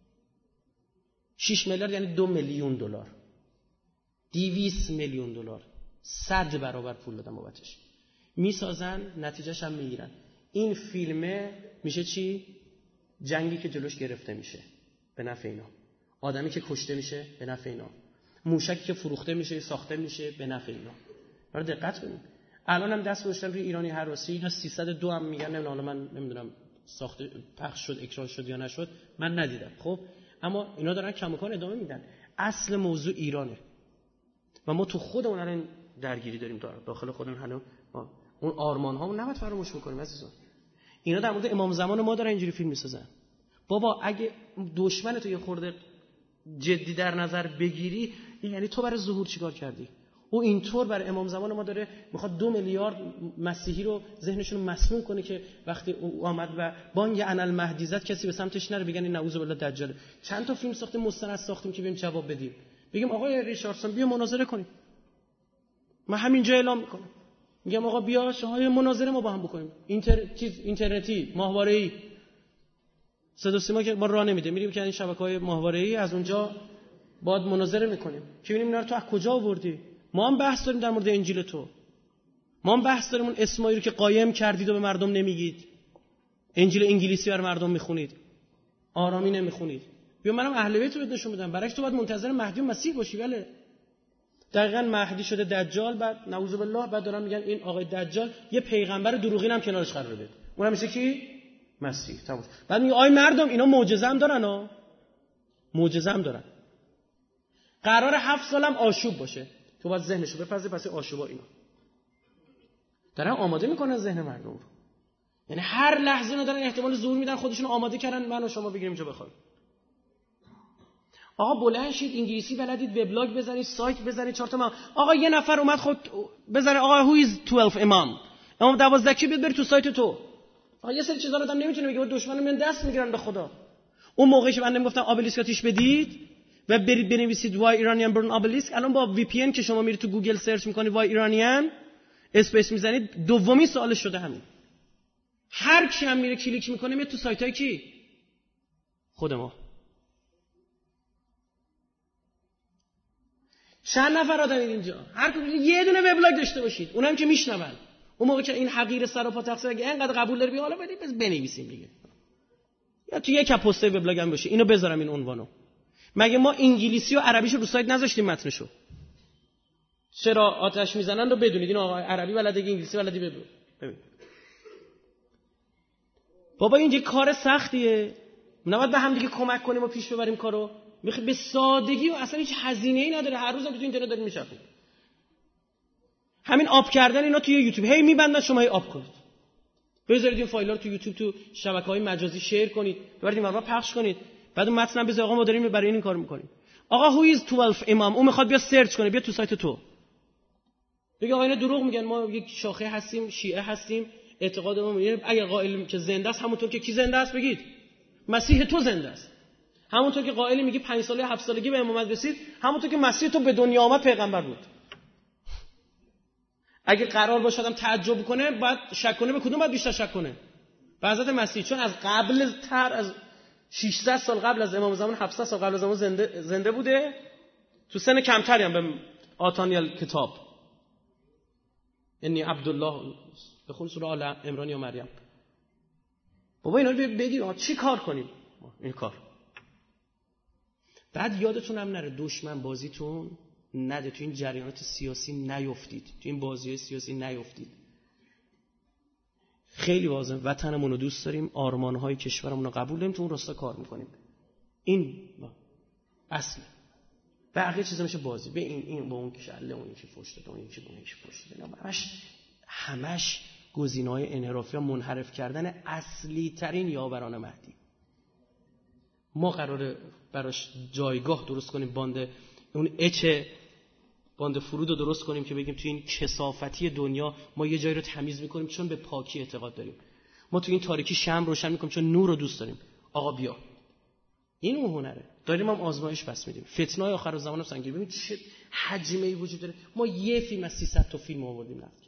6 میلیارد یعنی 2 میلیون دلار. 200 میلیون دلار. 100 برابر پول دادن بابتش. میسازن، نتیجهش هم میگیرن. این فیلمه میشه چی؟ جنگی که جلوش گرفته میشه به نفع اینا. آدمی که کشته میشه به نفع اینا. موشکی که فروخته میشه، ساخته میشه به نفع اینا. برای دقت کنید. الان هم دست گذاشتن روی ایرانی هراسی. اینا 302 هم میگن نمیدونم، من نمیدونم ساخته پخش شد اکران شد یا نشد، من ندیدم. خب اما اینا دارن کماکان ادامه میدن. اصل موضوع ایرانه و ما تو خودمون الان درگیری داریم داخل خودمون. هنوز اون آرمان هامون نباید فراموش بکنیم عزیزان. اینا در مورد امام زمان ما دارن اینجوری فیلم میسازن. بابا اگه دشمن تو یه خورده جدی در نظر بگیری، یعنی تو برای ظهور چیکار کردی؟ او اینطور برای امام زمان ما داره میخواد 2 میلیارد مسیحی رو ذهنشون مسموم کنه که وقتی او آمد و بانگ انالمهدی زد کسی به سمتش نره، بگن این نعوذ بالله دجاله. چند تا فیلم ساختیم، مستند ساختیم که بریم جواب بدیم، بگیم آقای ریچاردسون بیا مناظره کنیم. من همینجا اعلام میکنم، میگم آقا بیا شما مناظره ما با هم بکنیم. اینترنتی، ماهواره‌ای، صدا سیما که ما راه نمیده، میریم که این شبکه‌های ماهواره‌ای از اونجا باید مناظره میکنیم که ببینیم اینا رو تو از کجا آوردی. ما هم بحث داریم در مورد انجیل تو. ما هم بحث داریم اون اسمایی رو که قایم کردید و به مردم نمیگید. انجیل انگلیسی بر مردم میخونید، آرامی نمیخونید. بیا منم اهل بیت رو بهت نشون بدم. برعکس تو باید منتظر مهدی و مسیح باشی. بله دقیقاً مهدی شده دجال، بعد نعوذ بالله بعد دارن میگن این آقای دجال یه پیغمبر دروغین هم کنارش قرار بده. اونم میشه کی؟ مسیح. تمام. بعد میگه آی مردم اینا معجزه هم دارن ها. معجزه هم دارن. قرار 7 سالم آشوب باشه. تو باید ذهنشو بپذیر. پس آشوبا اینا دارن آماده میکنن ذهن مردم رو. یعنی هر لحظه اینا دارن احتمال ظهور میدن، خودشون آماده کردن من و شما بگیریم جا بخوایم. آقا بلند شید، انگلیسی بلدید، وبلاگ بزنید، سایت بزنید، 4 تا آقا یه نفر اومد خود بزنه آقا هو از 12 امام 12 کی بیاد بری تو سایت تو. آقا یه سری چیزا رو آدم نمیتونه بگه، دشمنو میان دست میگیرن به خدا. اون موقعی که من نمیگفتم آبلیسک آتیش بدید و برید بنویسید وای ایرانیان برن آبلیسک، الان با وی پی ان که شما میرید تو گوگل سرچ میکنید وای ایرانیان اسپیس میزنید، دومی سوالش شده همین. هر کی هم میره کلیک میکنه میاد تو سایتای کی؟ خود ما. چند نفر آدمید اینجا؟ هر کدوم یه دونه وبلاگ داشته باشید، اونم که میشنون. اون موقع که این حقیر سر و پا تقصیر اگه اینقدر قبول داری بیا حالا بدید بنویسیم دیگه. یا تو یک پست وبلاگ هم باشه، اینو بذارم این عنوانو. مگه ما انگلیسی و عربیشو رو سایت نذاشتیم متنشو؟ چرا آتش میزنن رو بدونید. این آقا عربی بلده انگلیسی بلدی ببین. بابا این یه کار سختیه. نباید به هم دیگه کمک کنیم و پیش ببریم کارو. به سادگی و اصلا هیچ هزینه‌ای نداره. هر روز هم تو اینترنت دارین میچرخید. همین آب کردن اینا توی یوتیوب هی میبندن، شما هی آب کنید. بذارید این فایل‌ها رو تو یوتیوب تو شبکه‌های مجازی شیر کنید، ببرید اینورا پخش کنید. بعد اون متن هم بذارید آقا ما داریم برای این کار می‌کنیم. آقا هو از 12 امام اون میخواد بیا سرچ کنه، بیا تو سایت تو. بگه آقا اینا دروغ میگن، ما یک شاخه هستیم، شیعه هستیم، اعتقادمون اینه اگه قائل که زنده است همونطور که کی زنده است بگید مسیح تو زنده است. همونطور که قائل میگی 5 ساله 7 سالگی به امامت رسید، همونطور که مسیح تو به دنیا آمد پیغمبر بود. اگه قرار باشه آدم تعجب کنه، بعد شک کنه، به کدوم باید بیشتر شک کنه؟ به حضرت مسیح، چون از قبل تر از 600 سال قبل از امام زمان، 700 سال قبل از امام زنده بوده. تو سن کمتری هم به آتانی کتاب انی عبدالله بخون سوره آل عمران یا مریم. بابا اینا رو بگیم چی کار کنیم این کار. بعد یادتون هم نره دشمن بازیتون نده، تو این جریانات سیاسی نیفتید، تو این بازی‌های سیاسی نیفتید. خیلی واضحه وطنمون رو دوست داریم، آرمان‌های کشورمون رو قبول داریم، تو اون راستا کار می‌کنیم. این اصل. بقیه چیزا میشه بازی. به این با اون کله، اون یکی فوش داد، اون یکی اون یکی فوش داد. همش گزینه‌های انحرافی و منحرف کردن اصلی ترین یاوران مهدی. ما قراره براش جایگاه درست کنیم، اون باند فرود رو درست کنیم که بگیم تو این کثافتی دنیا ما یه جایی رو تمیز میکنیم چون به پاکی اعتقاد داریم. ما تو این تاریکی شمع روشن میکنیم چون نور رو دوست داریم. آقا بیا. این اون هنره. داریم هم آزمایش پس میدیم. فتنه‌های آخر زمان رو سنگین. ببین چه حجمه‌ای وجود داره. ما یه فیلم از 300 تا فیلم آوردیم رفت.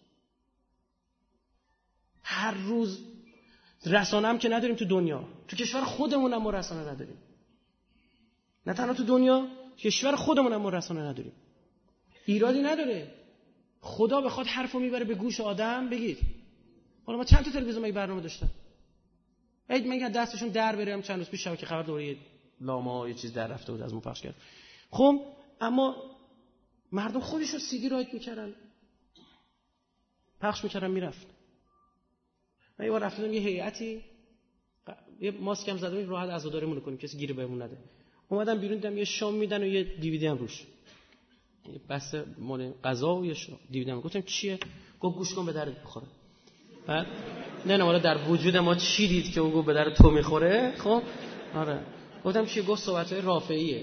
هر روز رسانه هم که نداریم تو دنیا. تو کشور خودمون هم رسانه نداریم. نه تنها تو دنیا، کشور خودمون هم رسانه نداریم. ایرادی نداره. خدا بخواد حرفو میبره به گوش آدم بگید. حالا ما چند تا تلویزیون مگه برنامه داشتن؟ مگه دستشون در بریم چند روز پیش شبکه خبر دوره لاما یه چیز در رفته بود از ما پخش کرد. خب اما مردم خودشون CD رایت میکردن. پخش میکردن میرفت. من یه بار رفتم یه هیئتی یه ماسک هم زدم راحت عزاداریمون رو کنیم کسی گیره بهمون نده. اومدم بیرون دیدم یه شام میدن و یه دیویدی هم روش. بس مال غذا و یه دیویدی هم. گفتم چیه؟ گفت گوش کن به درد بخوره. بعد نه والا در وجود ما چی دید که اون گفت به درد تو میخوره؟ خب آره. گفتم چیه؟ گفت صحبت‌های رافعیه.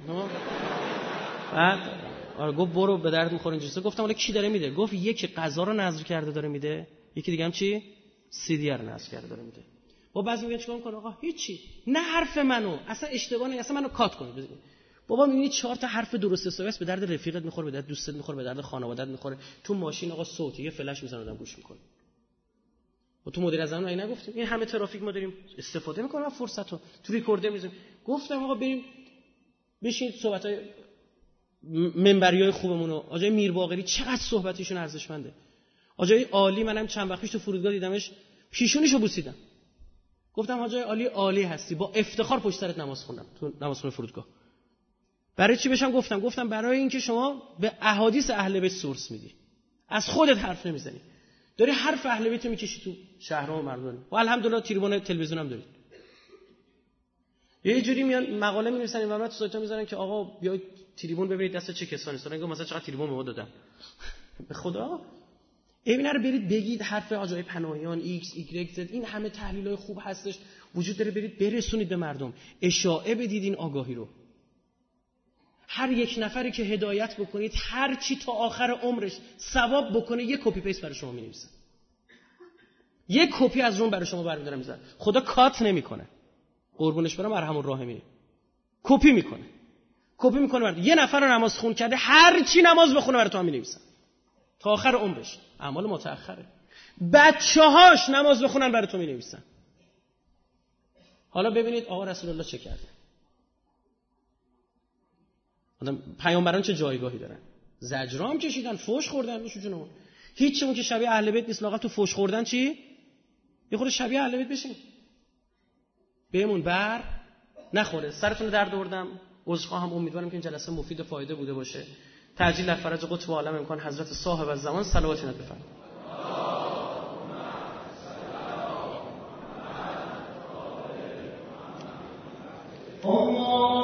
بعد آره گفت برو به درد میخوره اینجوری. گفتم حالا کی داره میده؟ گفت یکی غذا رو نذر کرده داره میده، یکی دیگه هم چی؟ CD رو نذر کرده داره میده. با بعضی میگن چیکار کنه؟ آقا هیچی. نه حرف منو اصلا اشتباه نه، اصلا منو کات کنید. بابا میبینی 4 تا حرف درست حسابی است، به درد رفیقت میخوره، به درد دوستت میخوره، به درد خانواده‌ات میخوره. تو ماشین آقا صوت یه فلش میزنه آدم گوش میکنه. و تو مدیر اعظم رو نگفتیم این همه ترافیک ما داریم استفاده میکنیم از فرصتو تو ریکوردر میذاریم. گفتم آقا بریم بشین صحبتای منبریای خوبمون رو آقای میرباقری چقدر صحبتشون ارزشمنده. آقای عالی منم چند وقت پیش تو فرودگاه دیدمش پیشونیشو بوسیدم. گفتم حاجی عالی عالی هستی، با افتخار پشت سرت نماز خوندم تو نمازخونه فرودگاه. برای چی بهشم گفتم برای اینکه شما به احادیث اهل بیت سورس میدی، از خودت حرف نمیزنی، داری حرف اهل بیت میکشی تو شهرها و مردم. و الحمدلله تریبون تلویزیون هم دارید. یه جوری میان مقاله می‌نویسن این ورات تو سایت‌ها میذارن که آقا بیاید تریبون ببینید دست چه کسانی هستن. میگم مثلا چقدر تریبون به ما دادن. به خدا اینا رو برید بگید حرف آجای پناهیان ایکس ایگرگ زد این همه تحلیل‌های خوب هستش وجود داره، برید برسونید به مردم، اشاعه بدید این آگاهی رو. هر یک نفری که هدایت بکنید هر چی تا آخر عمرش ثواب بکنه یک کپی پیست برای شما می‌نویسن. یک کپی از اون برای شما برمی‌دارم میذارم. خدا کات نمی‌کنه. قربونش برم ارحم الراحمین. کپی میکنه یه نفر رو نماز خون کرده هر چی نماز بخونه برای تو هم می‌نویسن. تا آخر عمرش. اعمال متأخره. بچه‌هاش نماز بخونن برای تو می‌نویسن. حالا ببینید آقا رسول الله چه کرده. پیامبران چه جایگاهی دارن. زجرام کشیدن، فوش خوردن، نوش جونمون. هیچ اون که شبیه اهل بیت نیست، لااقل تو فوش خوردن چی؟ یه خورده شبیه اهل بیت بشین. بهمون بر نخوره. سرتون رو درد آوردم. عذرخواهم، امیدوارم که این جلسه مفید و فایده بوده باشه. تعجیل لفرج قطب عالم امکان حضرت صاحب الزمان صلواتی بفرمایید.